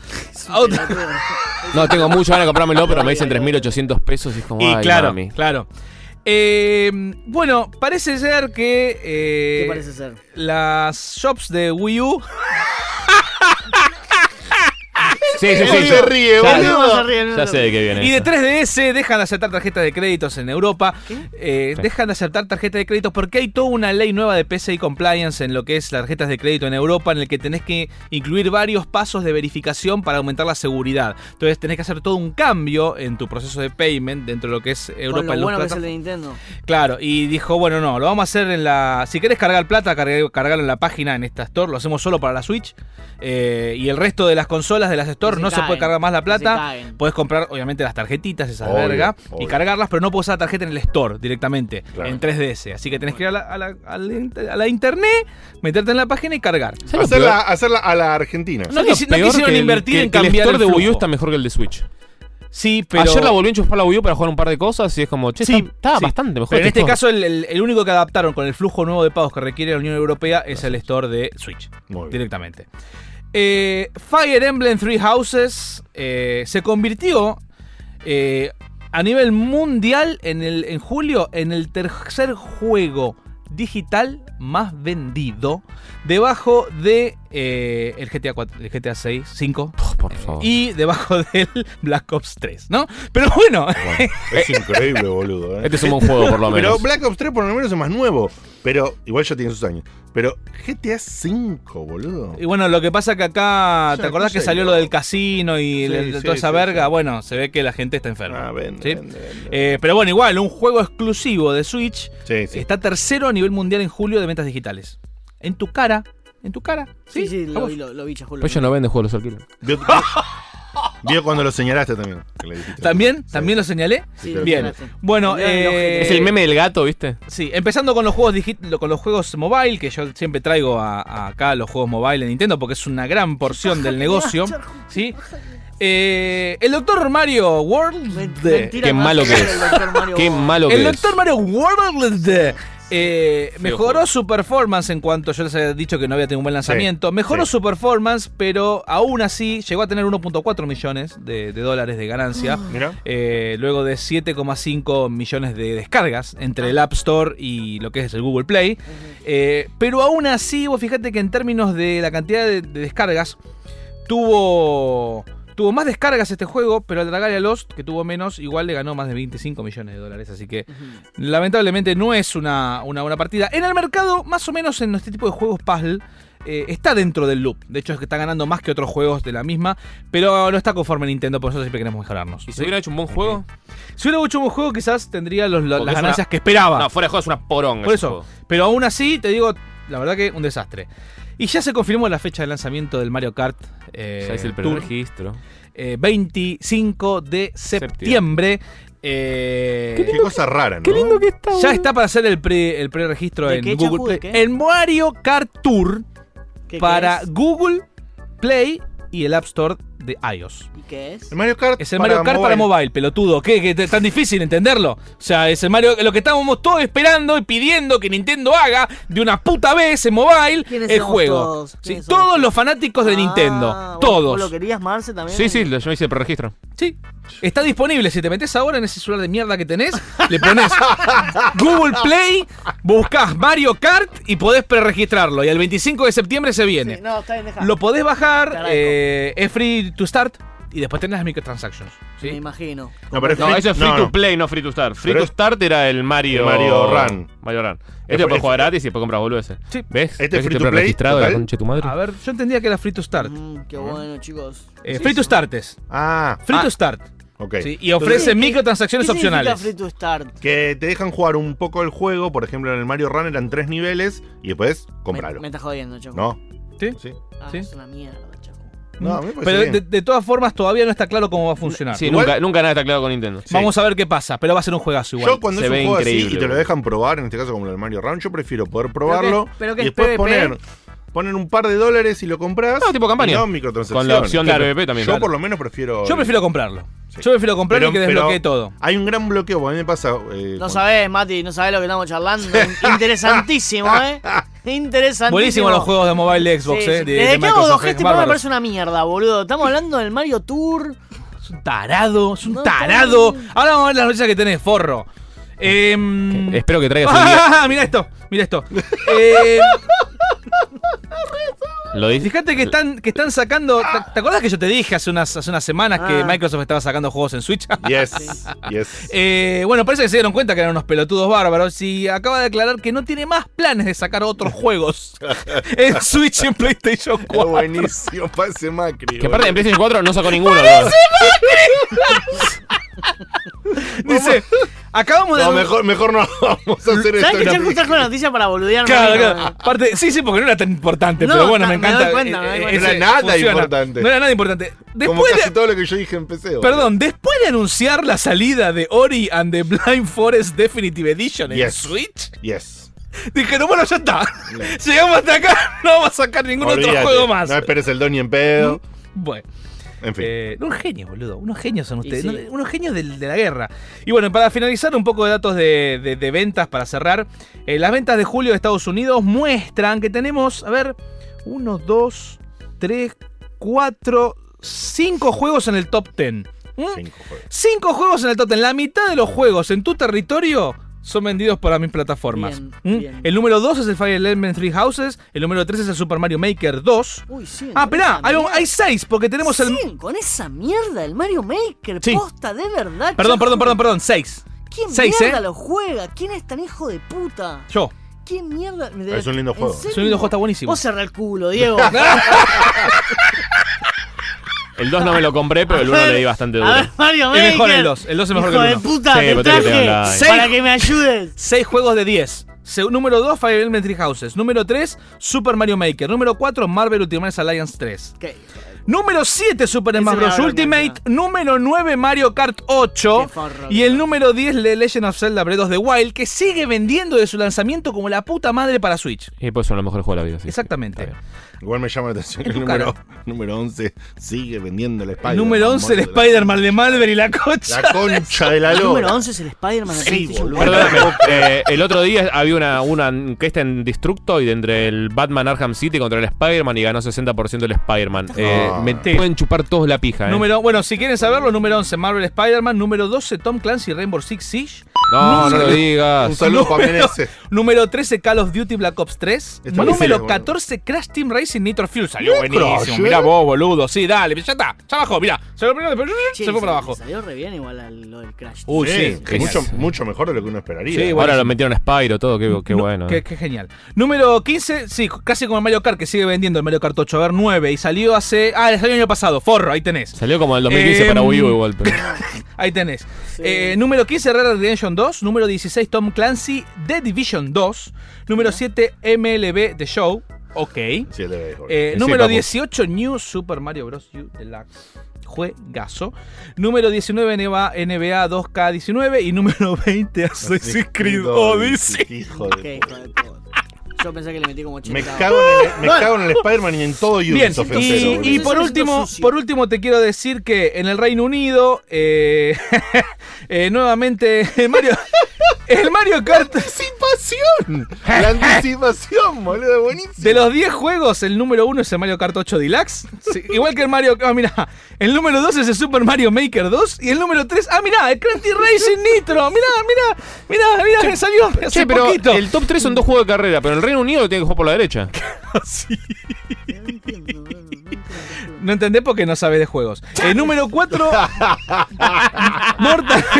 No, tengo mucho ganas de comprármelo, pero me dicen 3.800 pesos y es como, Y ay, claro, mami. claro. Bueno, parece ser que... ¿Qué parece ser? Las shops de Wii U... Sí. Se ríe, Ya- boludo. No se ríe, no Ya se sé de ríe. qué viene. Y de esto. 3DS dejan de aceptar tarjetas de créditos en Europa. Dejan de aceptar tarjetas de crédito porque hay toda una ley nueva de PCI Compliance en lo que es las tarjetas de crédito en Europa, en el que tenés que incluir varios pasos de verificación para aumentar la seguridad. Entonces tenés que hacer todo un cambio en tu proceso de payment dentro de lo que es Europa. Con lo en los bueno que es el plata- de Nintendo. Claro, y dijo, bueno, no, lo vamos a hacer en la... Si querés cargar plata, cargarlo en la página, en esta Store. Lo hacemos solo para la Switch. Y el resto de las consolas de las Store Que se no se caguen, puede cargar más la que se plata. caguen. Puedes comprar, obviamente, las tarjetitas, esa Obvio, verga, y obvio. cargarlas, pero no puedes usar la tarjeta en el Store directamente, Claro. en 3DS. Así que tenés que ir a la internet, meterte en la página y cargar. ¿Sabes lo peor? Hacerla a la Argentina. No, ¿Sabes lo no peor? quisieron Que el- invertir que- en que el cambiar store el de Wii U flujo. está mejor que el de Switch. Sí, pero... Ayer la volví a enchufar la Wii U para jugar un par de cosas y es como, che, Sí, está sí. bastante mejor. Pero en este store. caso, el único que adaptaron con el flujo nuevo de pagos que requiere la Unión Europea es el Store de Switch. Muy bien. Directamente. Fire Emblem Three Houses se convirtió a nivel mundial en julio en el tercer juego digital más vendido, debajo de el GTA 4, el GTA 6, 5 Por favor. y debajo del Black Ops 3, ¿no? Pero bueno, Bueno, es increíble, boludo. Este es un buen juego, por lo Pero menos. Black Ops 3 por lo menos es más nuevo. Pero igual ya tiene sus años. Pero GTA 5, boludo. y bueno, lo que pasa que acá, Ya, ¿te acordás no que sé, salió no. lo del casino y Sí, toda sí, esa sí, verga? sí. Bueno, se ve que la gente está enferma. Ah, vende, ¿sí? vende. Pero bueno, igual, un juego exclusivo de Switch Sí, sí. está tercero a nivel mundial en julio de ventas digitales. En tu cara, Sí, sí, ¿A lo vos? vi, lo vi, ya Julio. Pues ellos no venden juegos, los alquilan. Vio cuando lo señalaste también. Que le dijiste. ¿También? Sí. ¿También lo señalé? Sí, Bien. Bien. mencionaste. Bueno, Es el meme del gato, ¿viste? Sí, empezando con los juegos con los juegos mobile, que yo siempre traigo acá los juegos mobile de Nintendo porque es una gran porción del negocio. ¿Sí? El Dr. Mario World. Mentira, Qué me malo hace que el es. Dr. Mario Qué World. malo que El es. Dr. Mario World mejoró juego. su performance en cuanto yo les había dicho que no había tenido un buen lanzamiento. Mejoró sí. su performance, pero aún así llegó a tener 1.4 millones de dólares de ganancia. Mira. Luego de 7,5 millones de descargas entre el App Store y lo que es el Google Play. Pero aún así, vos fíjate que en términos de la cantidad de descargas, tuvo más descargas este juego, pero al Dragalia Lost, que tuvo menos, igual le ganó más de 25 millones de dólares. Así que lamentablemente no es una buena partida. En el mercado, más o menos en este tipo de juegos puzzle, está dentro del loop. De hecho, es que está ganando más que otros juegos de la misma, pero no está conforme Nintendo, por eso siempre queremos mejorarnos. ¿Y si hubiera hecho un buen juego? Si hubiera hecho un buen juego, quizás tendría las es ganancias una- que esperaba. No, fuera de juego es una poronga. Por ese eso. juego. Pero aún así, te digo, la verdad que un desastre. Y ya se confirmó la fecha de lanzamiento del Mario Kart. Ya es el Tour, preregistro. 25 de septiembre. Qué cosa rara, ¿no? Qué lindo que está. Ya está para hacer el preregistro ¿De en qué, Google Chafu? ¿De Play. qué? En Mario Kart Tour ¿Qué para es? Google Play y el App Store de iOS. ¿Y qué es? El Mario Kart. Es el Mario Kart para mobile, pelotudo. ¿Qué tan difícil entenderlo? O sea, es el Mario, lo que estábamos todos esperando y pidiendo que Nintendo haga de una puta vez en mobile ¿Quiénes el somos juego. todos? Sí, ¿Quiénes somos todos todos? los fanáticos de Nintendo. ¿Vos Todos. lo querías, Marce, también? Sí, sí, yo hice el preregistro. Sí. Está disponible. Si te metes ahora en ese celular de mierda que tenés, le pones Google Play, buscás Mario Kart y podés preregistrarlo. Y el 25 de septiembre se viene. Sí, no, está bien, deja. Lo podés bajar, Carajo. es free to start y después tenés las microtransactions. Me ¿sí? imagino. No, pero es No, free- eso es free no, to no. play, no free to start. Free Pero to es- start era el Mario... el Mario Run. Mario Run. Es- Este lo puedes es- jugar gratis y después compras boludeces. Sí. ¿Ves? Este ¿Ves free que to te play, registrado de la total. concha de tu madre? A ver, yo entendía que era free to start. Qué bueno, chicos. Free to start es. Ah, Free to start. ok. ¿sí? Y ofrece ¿Qué- microtransacciones ¿Qué significa opcionales. free to start? Que te dejan jugar un poco el juego. Por ejemplo, en el Mario Run eran 3 niveles y después compralo. Me estás jodiendo, Chaco. ¿No? ¿Sí? Sí. Ah, ¿Sí? es una mierda, Chaco. No, a mí me parece Pero bien. de todas formas todavía no está claro cómo va a funcionar. Sí, Igual- nunca nada está claro con Nintendo. Sí. Vamos a ver qué pasa, pero va a ser un juegazo igual. Yo cuando Se es un ve juego así increíble, y te lo boludo. dejan probar, en este caso como el Mario Run, yo prefiero poder probarlo pero qué y es después PvP? poner un par de dólares y lo compras. No, tipo campaña. Y no microtransacciones. Con la opción Claro. de PvP también. Yo Claro. por lo menos prefiero... Yo prefiero comprarlo. Sí. Yo prefiero comprarlo y que Pero- desbloquee pero todo. Hay un gran bloqueo, porque a mí me pasa... No con- sabés, Mati, no sabés lo que estamos charlando. Interesantísimo, ¿eh? Interesantísimo. Buenísimo los juegos de mobile de Xbox, Sí, sí. de Desde que hago Microsoft, 2G este programa me bárbaros. parece una mierda, boludo. Estamos hablando del Mario Tour. Es un tarado, es un No, tarado. está bien. Ahora vamos a ver las noticias que tenés, forro. Espero que traigas el guía. Mira esto. Lo dice. Fíjate que están sacando. ¿Te acuerdas que yo te dije hace unas semanas que Microsoft estaba sacando juegos en Switch? Yes. Bueno, parece que se dieron cuenta que eran unos pelotudos bárbaros y acaba de aclarar que no tiene más planes de sacar otros juegos en Switch y en PlayStation 4. Qué buenísimo, parece Macri. Que aparte en PlayStation 4 no sacó ninguno. Dice, acabamos de... No, mejor no vamos a hacer esto. ¿Sabes que ya justo con la noticia para boludearme? Claro. Aparte, sí, porque no era tan importante, No, pero bueno, me me encanta. doy cuenta, me doy cuenta. No era nada importante. No era nada importante. Como Después casi de, todo lo que yo dije en PC. perdón, después de anunciar la salida de Ori and the Blind Forest Definitive Edition en Switch, Yes. dijeron, bueno, ya está. Llegamos hasta acá, no vamos a sacar ningún Olvídate, otro juego más. No esperes el Donnie en pedo. Bueno. En fin. Unos genios, boludo. Unos genios son ustedes. sí. Unos genios de la guerra. Y bueno, para finalizar, un poco de datos de ventas para cerrar. Las ventas de julio de Estados Unidos muestran que tenemos, 1, 2, 3, 4, 5 juegos en el top 10. 5 juegos. 5 juegos en el top 10. La mitad de los juegos en tu territorio son vendidos por las mis plataformas. Bien. El número 2 es el Fire Emblem Three Houses. El número 3 es el Super Mario Maker 2. Uy, sí. Esperá, hay 6 porque tenemos el... Con esa mierda, el Mario Maker, Sí. posta, de verdad. Perdón, 6. ¿Quién 6, mierda lo juega? ¿Quién es tan hijo de puta? Yo. ¿Quién mierda? Es un lindo juego. ¿En serio? Es un lindo juego, está buenísimo. Vos cerrá el culo, Diego. El 2 no me lo compré, pero el 1 le di bastante duro. A ver, Mario Es Maker. mejor el 2. El 2 es mejor Hijo que el de 1. puta, Sí, te pero tenés que traje tenerla ahí. para que me ayudes. 6 juegos de 10. Número 2, Fire Emblem Three Houses. Número 3, Super Mario Maker. Número 4, Marvel Ultimate Alliance 3. ¿Qué? Número 7, Super Ese Smash me Bros. da Ultimate. vergüenza. Número 9, Mario Kart 8. Qué forro, Y el número 10, The Legend of Zelda Breath of the Wild, que sigue vendiendo de su lanzamiento como la puta madre para Switch. Y pues son los mejores juegos de la vida. Sí. Exactamente. Está bien. Igual me llama la atención que En el tu número 11 sigue vendiendo el Spider-Man. Número 11, el Spider-Man de Malver y la cocha. La concha de la El lora. número 11 es el Spider-Man de Sí, PlayStation boludo. 4. Perdóname, el otro día había una encuesta en Destructoid entre el Batman Arkham City contra el Spider-Man y ganó 60% el Spider-Man. Me pueden chupar todos la pija, Bueno, si quieren saberlo, número 11, Marvel Spider-Man. Número 12, Tom Clancy Rainbow Six Siege. No lo Un digas. saludo para ese. Número 13, Call of Duty Black Ops 3. Está Número buenísimo. 14, Crash Team Racing Nitro Fuel. Salió Crash, buenísimo. ¿eh? Mirá vos, boludo. Sí, dale, ya está. Ya bajó, mirá. Se lo primero, después Che, se fue para abajo. Salió re bien igual lo del Crash. Uy, sí. Mucho mejor de lo que uno esperaría. Sí, Ahora lo metieron a Spyro, todo, qué bueno. Qué genial. Número 15, sí, casi como el Mario Kart, que sigue vendiendo el Mario Kart 8. 9. Y salió salió el año pasado. Forro, ahí tenés. Salió como el 2015 para Wii U igual. Pero... Ahí tenés. Sí. Número 15, Red Dead Redemption 2. Número 16, Tom Clancy, The Division 2. Número 7, MLB The Show. Ok. Sí, de béisbol. Número papu. 18, New Super Mario Bros. U Deluxe. Juegazo. Número 19, NBA 2K19. Y número 20, Assassin's Creed Odyssey. Hijo de Qué puta. hijo de puta. Yo pensé que le metí como 80. Me cago en el Spider-Man y en todo Bien, Ubisoft. entonces, entero, y boludo. por Eso es último, sucio. por último te quiero decir que en el Reino Unido nuevamente el Mario Kart ¡Anticipación! La anticipación, boludo, buenísimo. de los 10 juegos, el número 1 es el Mario Kart 8 Deluxe. Sí, igual que el Mario... mira, el número 2 es el Super Mario Maker 2. Y el número 3... mira, el Crash Team Racing Nitro. Mira, salió hace Che, pero poquito. el top 3 son 2 juegos de carrera, pero en el Reino Unido lo tiene que jugar por la derecha. No entiendo. No entendés porque no sabes de juegos. El número 4... Mortal...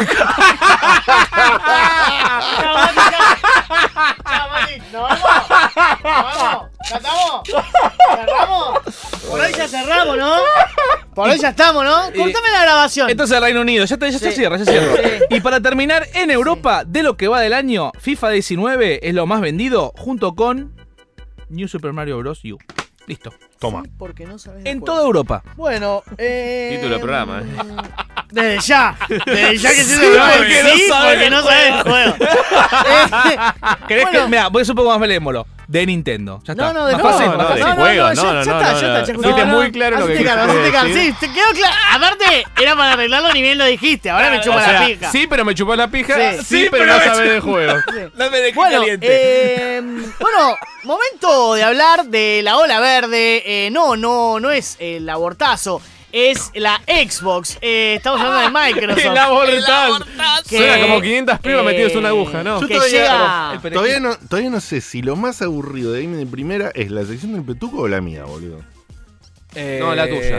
¡Nos vamos! ¿Cantamos? ¿Cerramos? Por ahí ya cerramos, ¿no? Por ahí ya estamos, ¿no? Cortame la grabación. Entonces el Reino Unido, ya Sí. cierra. Sí. Y para terminar, en Europa, de lo que va del año, FIFA 19 es lo más vendido junto con New Super Mario Bros. U. Listo. Toma. Porque no sabes de En juego. toda Europa. Bueno, Título del programa, Desde ya que se Sí, lo porque no sabe porque el no sabes el juego. ¿Querés Bueno. que.? Mirá, voy a ser un poco más belémolo. De Nintendo. Ya está. No, de Más juego. fácil, no, más de fácil. juego, ya está. Fuiste muy claro lo que Hacete cargo, quisiste hacete cargo. decir. Sí, te quedó claro. Aparte, era para arreglarlo ni bien lo dijiste. Ahora me chupa O sea, la pija. sí, pero me chupó la pija. Sí. Sí, pero no sabe de juego. No me dejé Bueno, caliente. bueno, momento de hablar de la ola verde. No es el abortazo. es la Xbox. Estamos hablando de Microsoft. La mortal. Que, Suena como 500 pibas metidos en una aguja, ¿no? Yo Que llega... todavía no sé si lo más aburrido de Gaming de Primera es la sección del Petuco o la mía, boludo. No, la tuya.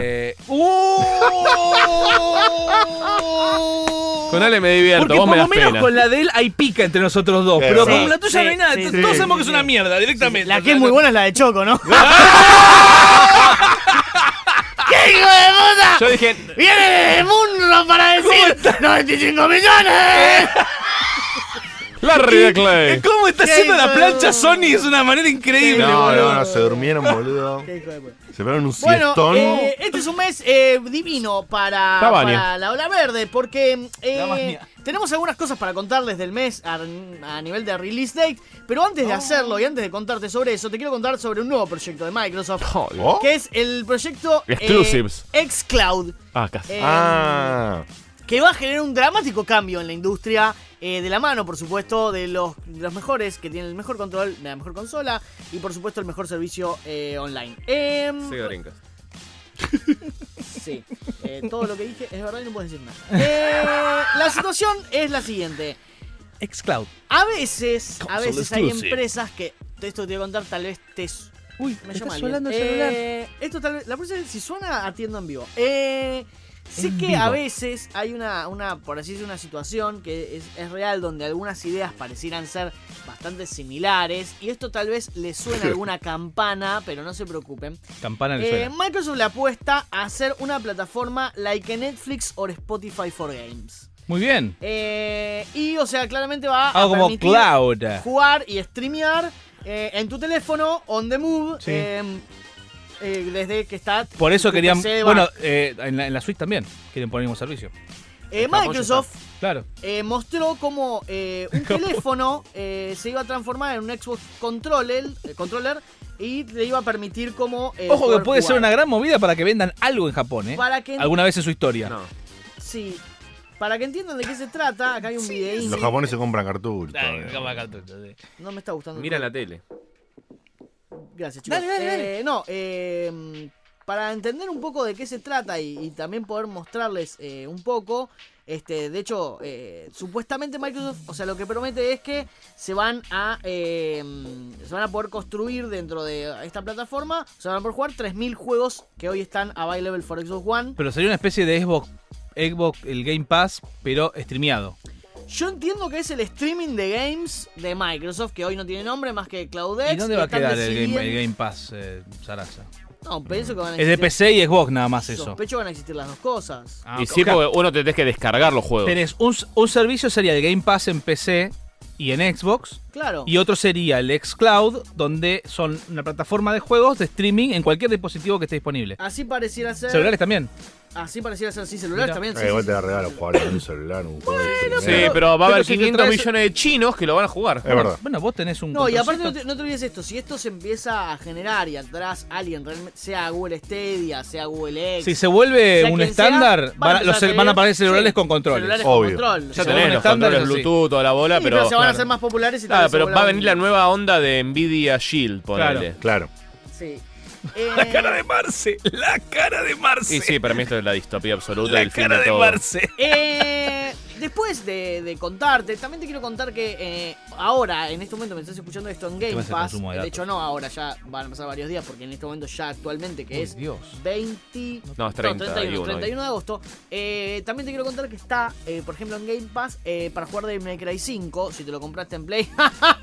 Con Ale me divierto, Porque vos por me lo das menos pena. con la de él hay pica entre nosotros dos. Pero Sí, con la tuya sí, no hay nada. sí, Todos sí, sabemos que es sí. una mierda, directamente. La que es muy buena es la de Choco, ¿no? ¡Qué hijo de puta! Yo dije, ¡Viene de Munro para decir 95 millones! Larry de Clay. ¿Cómo está ¿Qué haciendo la hijo? plancha Sony? Es una manera increíble, boludo. No, se durmieron, boludo. ¡Qué hijo de puta! Se pegaron un Bueno, siestón. este es un mes divino para Tabania. la Ola Verde, porque Tabania. tenemos algunas cosas para contarles del mes a nivel de release date, pero antes de hacerlo y antes de contarte sobre eso, te quiero contar sobre un nuevo proyecto de Microsoft, Joder. ¿Oh? que es el proyecto Exclusives. xCloud, Ah, casi. que va a generar un dramático cambio en la industria, de la mano, por supuesto, de los mejores, que tienen el mejor control, la mejor consola y, por supuesto, el mejor servicio online. Sigue brincas. Sí, todo lo que dije es verdad y no puedo decir nada. La situación es la siguiente. Xcloud. A veces hay exclusive. empresas que, esto te voy a contar, tal vez Uy, me está llama sonando el alguien. celular. Esto tal vez, la próxima, si suena, atiendo en vivo. Sé En que vivo. a veces hay una, por así decirlo, una situación que es real, donde algunas ideas parecieran ser bastante similares, y esto tal vez les suena alguna campana, pero no se preocupen. Campana le suena. Microsoft le apuesta a hacer una plataforma like Netflix o Spotify for Games. Muy bien. Y, o sea, claramente va a Algo como permitir cloud. jugar y streamear en tu teléfono, on the move, Sí. desde que está... Por eso tu querían. PC Bueno, va. en la Switch también quieren poner el mismo servicio. Microsoft Claro. mostró cómo un teléfono se iba a transformar en un Xbox controller y le iba a permitir como... Ojo que poder puede ser jugar. una gran movida para que vendan algo en Japón, ¿eh? Para que, Alguna vez en su historia. No. sí, para que entiendan de qué se trata, acá hay un videín. Los japoneses compran cartuchos. No me está gustando. Mira la tele. Gracias, chicos. Para entender un poco de qué se trata y también poder mostrarles un poco, de hecho, supuestamente Microsoft, o sea, lo que promete es que se van a poder construir dentro de esta plataforma, se van a poder jugar 3.000 juegos que hoy están available for Xbox One. Pero sería una especie de Xbox, el Game Pass, pero streameado. Yo entiendo que es el streaming de games de Microsoft, que hoy no tiene nombre más que CloudX. ¿Y dónde va a están quedar decidiendo- el Game Pass, Sarasa? No, pienso que van a Es de PC y Xbox nada más eso. Sospecho que van a existir las dos cosas. Ah, Y ok. sí, porque uno te tenés que descargar los juegos. Tenés un servicio sería el Game Pass en PC y en Xbox. Claro. Y otro sería el xCloud, donde son una plataforma de juegos de streaming en cualquier dispositivo que esté disponible. Así pareciera ser. Celulares también. Así pareciera ser, sí, celulares Mira. también. Sí, Igual sí, te da regalo jugar en un celular, un juego de Sí, streaming. pero va a haber pero si te 500 traes- millones de chinos que lo van a jugar. Es verdad. Bueno, vos tenés un No, y aparte controlcito. no te olvides esto, si esto se empieza a generar y atrás alguien, realmente, sea Google Stadia, sea Google X, Si se vuelve sea un quien estándar, sea, van a salir- aparecer celulares sí, con controles. celulares Obvio. con control. Ya Se tenés un los estándar, controles eso sí. Bluetooth, toda la bola, sí, pero... pero se van a claro. hacer más populares y tal Claro, vez se pero va a vuelvan- venir la nueva onda de Nvidia Shield, ponele. Claro. Sí. La cara de Marce, la cara de Marce. Y sí, para mí esto es la distopía absoluta la del fin cara de de todo. Marce. Después de contarte, también te quiero contar que ahora, en este momento me estás escuchando esto en Game ¿Qué pasa el Pass. consumo de De datos? hecho no, ahora ya van a pasar varios días porque en este momento ya actualmente, que Uy, es Dios. 20... No, es 31 de agosto. También te quiero contar que está, por ejemplo, en Game Pass para jugar Devil May Cry 5. Si te lo compraste en Play,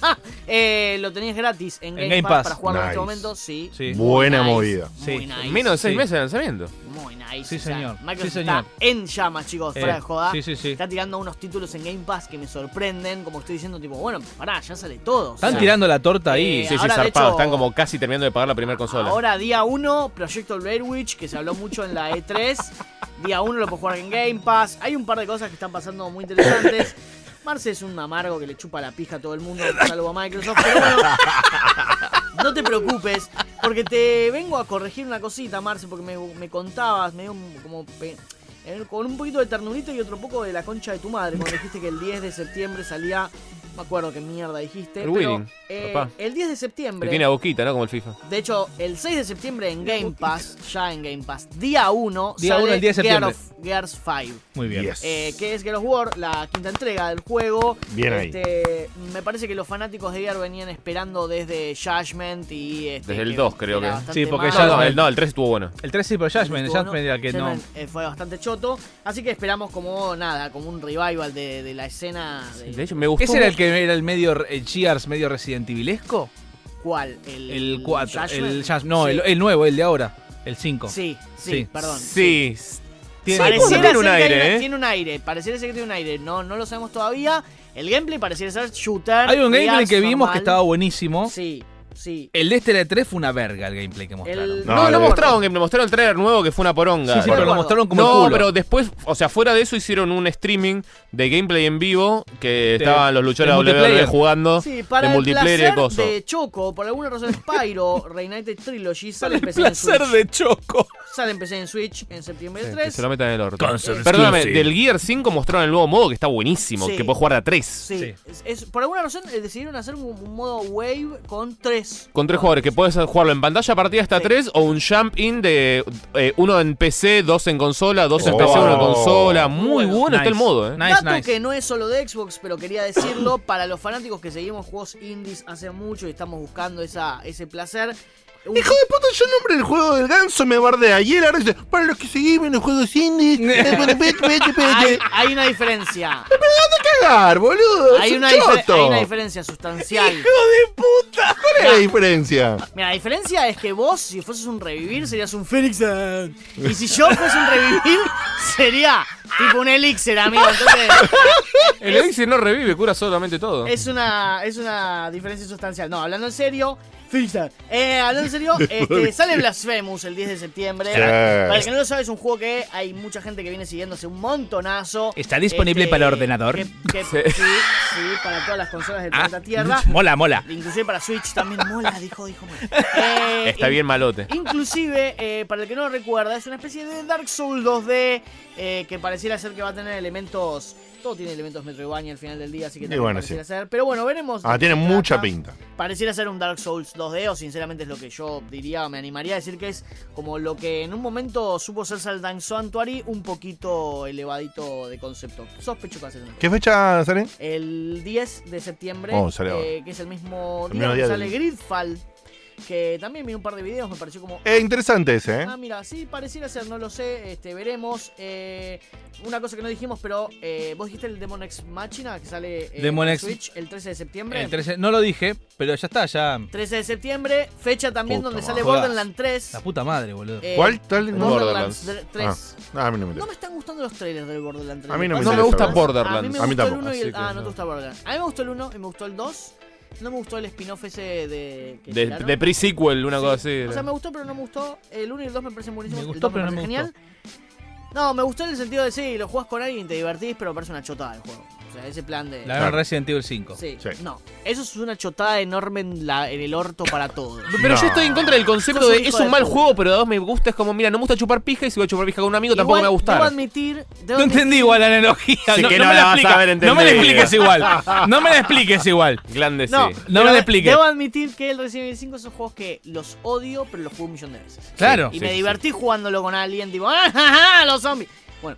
lo tenías gratis en Game Pass para jugarlo en Nice. este momento. Sí. Sí. Buena Muy movida. Muy Sí. nice. Menos de 6 Sí. meses de lanzamiento. Muy nice. Sí, o sea, señor. Microsoft Sí, señor. está en llamas, chicos, fuera de joda. Sí, sí, sí. Está tirando unos títulos en Game Pass que me sorprenden. Como estoy diciendo, tipo, bueno, pará, ya sale todo. o Están sea, tirando la torta ahí. Sí, sí, ahora, de zarpado. hecho, Están como casi terminando de pagar la primera consola. Ahora, día 1, Proyecto Blair Witch, que se habló mucho en la E3. Día 1 lo puedo jugar en Game Pass. Hay un par de cosas que están pasando muy interesantes. Marce es un amargo que le chupa la pija a todo el mundo, salvo a Microsoft. Pero bueno, no te preocupes, porque te vengo a corregir una cosita, Marce, porque me contabas, medio como con un poquito de ternurita y otro poco de la concha de tu madre, cuando dijiste que el 10 de septiembre salía me acuerdo qué mierda dijiste. El pero, Winning, papá. el 10 de Que septiembre. tiene a boquita, ¿no? Como el FIFA. De hecho, el 6 de septiembre en Game Pass, ya en Game Pass, día 1, Día sale 1 el 10 de septiembre. Gears 5. Muy bien. Yes. Que es Gears of War, la quinta entrega del juego. Bien ahí. Me parece que los fanáticos de Gears venían esperando desde Judgment y... Desde el 2 creo era que. bastante Sí, porque malo. No, el 3 estuvo bueno. El 3 sí, pero Judgment Estuvo, ¿no? era que no. Judgment, fue bastante choto. Así que esperamos como nada, como un revival de la escena. De hecho, me gustó. ¿Ese era el que era el Gears medio Resident Evilesco? ¿Cuál? El 4. Judgment? No, Sí. el nuevo, el de ahora. El 5. Sí, Sí. perdón. Sí. Pareciera tiene un ser que aire, ¿eh? tiene un aire, pareciera ser que tiene un aire, no lo sabemos todavía. El gameplay pareciera ser shooter. Hay un gameplay Gears que vimos normal. que estaba buenísimo. Sí, sí. El de este 3 fue una verga el gameplay que mostraron. No, No, lo mostraron que me mostraron el trailer nuevo que fue una poronga. Sí, sí, pero lo mostraron como no, el culo. pero después, o sea, fuera de eso hicieron un streaming de gameplay en vivo que estaban los luchadores de de WWE multiplayer. jugando Sí, para de el multiplayer y placer de cosas. de Choco, por alguna razón Spyro Reignited Trilogy sale en El PC en placer Switch. de Choco. Sale en PC en Switch en septiembre Sí, 3. que se lo metan en el orto. Console Perdóname, exclusive. del Gear 5 mostraron el nuevo modo que está buenísimo, Sí. que puedes jugar de a 3. Sí. Sí. Por alguna razón decidieron hacer un modo Wave con 3. Con 3 jugadores, que puedes jugarlo en pantalla partida hasta Sí. 3 o un jump-in de uno en PC, 2 en consola, 2 en Oh. PC, 1 en consola. Muy Bueno. bueno está el modo, Nice, Dato nice. que no es solo de Xbox, pero quería decirlo para los fanáticos que seguimos juegos indies hace mucho y estamos buscando ese placer. Hijo de puta, yo el nombre del juego del ganso me bardea. Y él ahora dice, para los que seguimos los juegos indies, Hay una diferencia. cagar, boludo. Hay es un una, choto. hay una diferencia sustancial. ¿Cuál es la diferencia? Mira, la diferencia es que vos, si fueses un revivir, serías un Phoenix. Y si yo fuese un revivir, sería tipo un elixir, amigo. Entonces, El Elixir no revive, cura solamente todo. es una diferencia sustancial. No, hablando en serio. Hablando en serio, sale Blasphemous el 10 de septiembre. Sí. Para el que no lo sabe, es un juego que hay mucha gente que viene siguiendo hace un montonazo. ¿Está disponible para ordenador? Sí, para todas las consolas del planeta Tierra. Mola. Inclusive para Switch también mola, dijo mola. Está bien malote. Inclusive, para el que no lo recuerda, es una especie de Dark Souls 2D que pareciera ser que va a tener elementos... Todo tiene elementos Metroidvania al final del día, así que también bueno, pareciera sí. ser. Pero bueno, veremos. de qué Tiene se mucha trata. pinta. Pareciera ser un Dark Souls 2D, o sinceramente es lo que yo diría, me animaría a decir que es como lo que en un momento supo ser Saldan Sanctuary, un poquito elevadito de concepto. Sospecho que va a ser una cosa. ¿Qué fecha sale? El 10 de septiembre, Oh, sale ahora. que es el mismo El día mismo que día sale del- Gridfall, que también vi un par de videos, me pareció como... Interesante ese, ¿eh? Ah, mira, sí, pareciera ser, no lo sé, veremos. Una cosa que no dijimos, pero vos dijiste el Demon X Machina, que sale Demon en X- Switch el 13 de septiembre. El 13, no lo dije, pero ya está, ya. 13 de septiembre, fecha también Puta donde madre. sale Jodas. Borderlands 3. La puta madre, boludo. ¿Cuál tal? Borderlands Borderlands. 3. A mí no me No interesa. me están gustando los trailers del Borderlands 3. A mí no me No me interesa gusta ver. Borderlands. A mí me A mí gustó el tampoco. 1 y Así el... que Ah, no no. te gusta Borderlands. A mí me gustó el 1 y me gustó el 2. No me gustó el spin-off ese que De tiraron. pre-sequel, una cosa así. O sea, me gustó, pero no me gustó. El 1 y el 2 me parecen buenísimos. Me el gustó, 2 pero no parece me genial. No, me gustó en el sentido de sí, lo jugás con alguien y te divertís, pero parece una chotada el juego. O sea, ese plan de. La gran Resident Evil 5. Sí. Sí. No, eso es una chotada enorme en el orto para todos. Pero No. yo estoy en contra del concepto Sos un de hijo es de un mal puta. juego, pero a dos me gusta. Es como, mira, no me gusta chupar pija y si voy a chupar pija con un amigo tampoco me va a Debo gustar. admitir. No entendí igual la analogía. Sí, no, que no no me la la vas a expliques. haber No me la entendido. expliques igual. No me la expliques igual. Grande, sí. No, No me lo expliques. Debo admitir que el Resident Evil 5 son juegos que los odio, pero los juego un millón de veces. Claro. Y Sí, me sí, divertí jugándolo con alguien, tipo, ¡ah, ja, ja, los zombies! Bueno,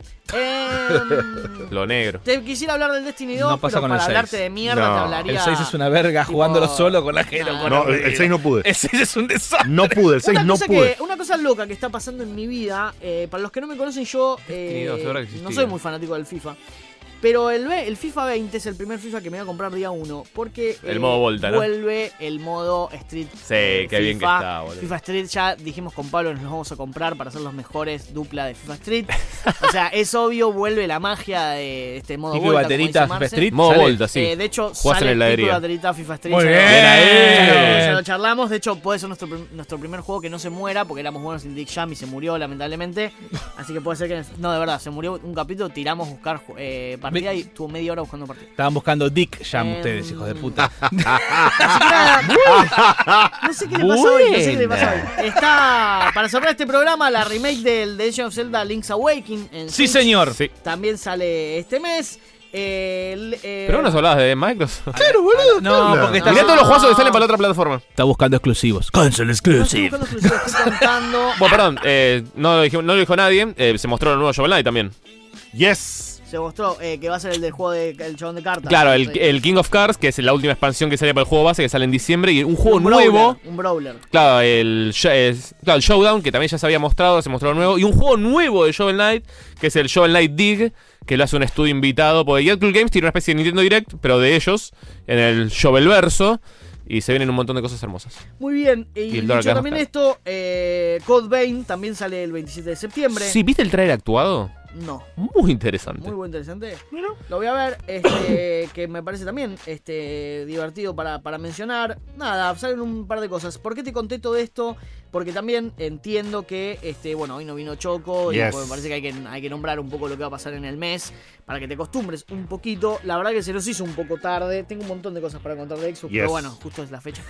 Lo negro. te quisiera hablar del Destiny 2, No pasa pero con para el 6. hablarte de mierda No. te hablaría. El 6 es una verga tipo, jugándolo solo con la gente. nah. No, el 6 no pude. El 6 es un desastre. No pude, el 6 no pude. Una cosa loca que está pasando en mi vida, para los que no me conocen, yo Destiny 2, ahora que existía. no soy muy fanático del FIFA. Pero el FIFA 20 es el primer FIFA que me voy a comprar día 1. Porque El modo Volta, ¿no? vuelve el modo Street. Sí, qué bien que está, boludo. FIFA Street, ya dijimos con Pablo, nos los vamos a comprar para hacer los mejores dupla de FIFA Street. O sea, es obvio, vuelve la magia de este modo Pico y Volta. baterita, como dice Marce. Street. Modo ¿Sale? Volta, sí. De hecho, Jugás sale en la el pico y heladería. baterita FIFA Street. Muy ya bien. ya lo charlamos. De hecho, puede ser nuestro primer juego que no se muera, porque éramos buenos en Dick Jam y se murió, lamentablemente. Así que puede ser que. No, de verdad, se murió un capítulo, tiramos a buscar partida y tuvo media hora buscando partida. Estaban buscando Dick Jam ustedes, hijos de puta. Así que nada, no sé qué le pasa hoy, no sé qué le pasa hoy. Está, para cerrar este programa, la remake del The Legend of Zelda Link's Awakening en Sí, Switch. señor. Sí. También sale este mes. Pero no hablabas de Microsoft. Claro, boludo. No, porque está Mirá todos los juegos que salen para la otra plataforma. Está buscando exclusivos. Console No estoy exclusive. buscando exclusivos, estoy contando. Bueno, perdón, no lo dijo nadie. Se mostró el nuevo Shovel Knight también. Yes. Se mostró que va a ser el del juego del chabón de cartas. Claro, Sí. el King of Cards, que es la última expansión que sale para el juego base, que sale en diciembre. Y un juego Un nuevo. brawler, un brawler. Claro, el Showdown, que también ya se había mostrado, se mostró nuevo. Y un juego nuevo de Shovel Knight, que es el Shovel Knight Dig, que lo hace un estudio invitado. Porque Yakult Games tiene una especie de Nintendo Direct, pero de ellos, en el Shovelverso. Y se vienen un montón de cosas hermosas. Muy bien. Y Y el dólar dicho acá también más esto, Code Vein también sale el 27 de septiembre. Sí, ¿viste el trailer actuado? No. Muy interesante. Muy buen interesante. Lo voy a ver, que me parece también divertido para mencionar. Nada, salen un par de cosas. ¿Por qué te conté todo esto? Porque también entiendo que, bueno, hoy no vino Choco y Yes. pues, me parece que hay que nombrar un poco lo que va a pasar en el mes para que te acostumbres un poquito. La verdad que se nos hizo un poco tarde. Tengo un montón de cosas para contar de Xbox, Yes. pero bueno, justo es la fecha.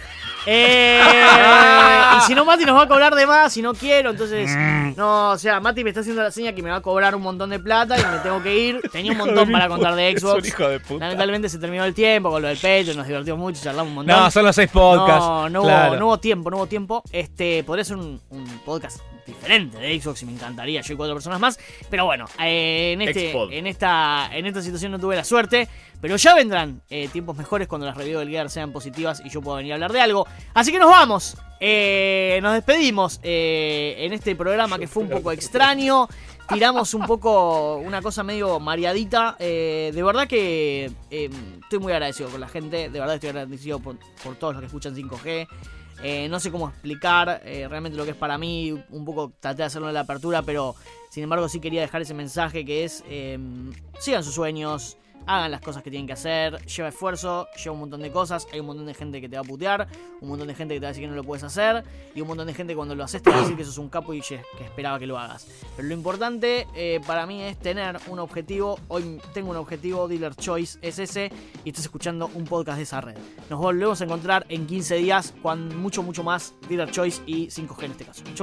Y si no, Mati nos va a cobrar de más, si no quiero, entonces... No, o sea, Mati me está haciendo la seña que me va a cobrar un montón de plata y me tengo que ir. Tenía un montón para contar de Xbox. hijo de puta. Lamentablemente se terminó el tiempo con lo del pecho, nos divertimos mucho, charlamos un montón. No, son los 6 podcasts. No claro. hubo tiempo. Podría ser un podcast diferente de Xbox y me encantaría, yo y 4 personas más. Pero bueno, en esta situación no tuve la suerte. Pero ya vendrán tiempos mejores cuando las reviews del Gear sean positivas y yo pueda venir a hablar de algo. Así que nos vamos. Nos despedimos en este programa que fue un poco extraño. Tiramos un poco una cosa medio mareadita. De verdad que estoy muy agradecido con la gente. De verdad estoy agradecido por todos los que escuchan 5G. No sé cómo explicar realmente lo que es para mí. Un poco traté de hacerlo en la apertura, pero sin embargo sí quería dejar ese mensaje que es sigan sus sueños, hagan las cosas que tienen que hacer, lleva esfuerzo, lleva un montón de cosas, hay un montón de gente que te va a putear, un montón de gente que te va a decir que no lo puedes hacer, y un montón de gente que cuando lo haces te va a decir que sos un capo y que esperaba que lo hagas. Pero lo importante para mí es tener un objetivo. Hoy tengo un objetivo, Dealer Choice es ese, y estás escuchando un podcast de esa red. Nos volvemos a encontrar en 15 días con mucho más Dealer Choice y 5G en este caso. Chau.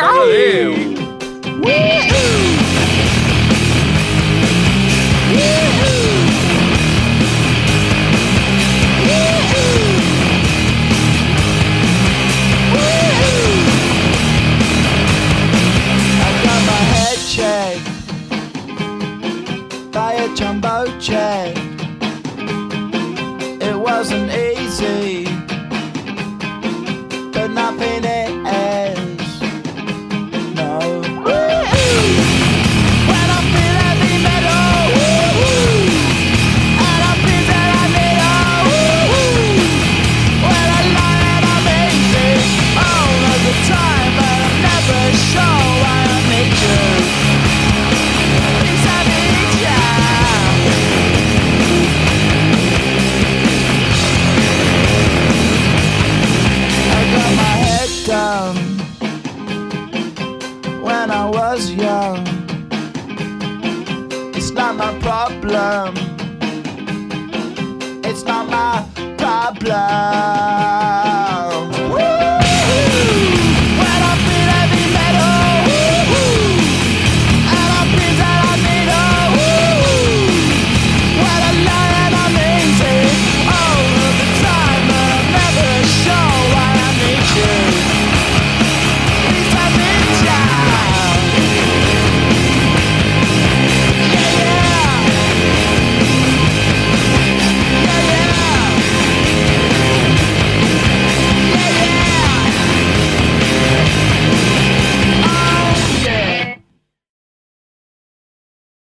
By a jumbo jet. It wasn't easy, but nothing is. No. When I feel heavy metal, and I feel that I need when I lie and I'm easy all of the time, but I'm never sure why I need you. Down when I was young.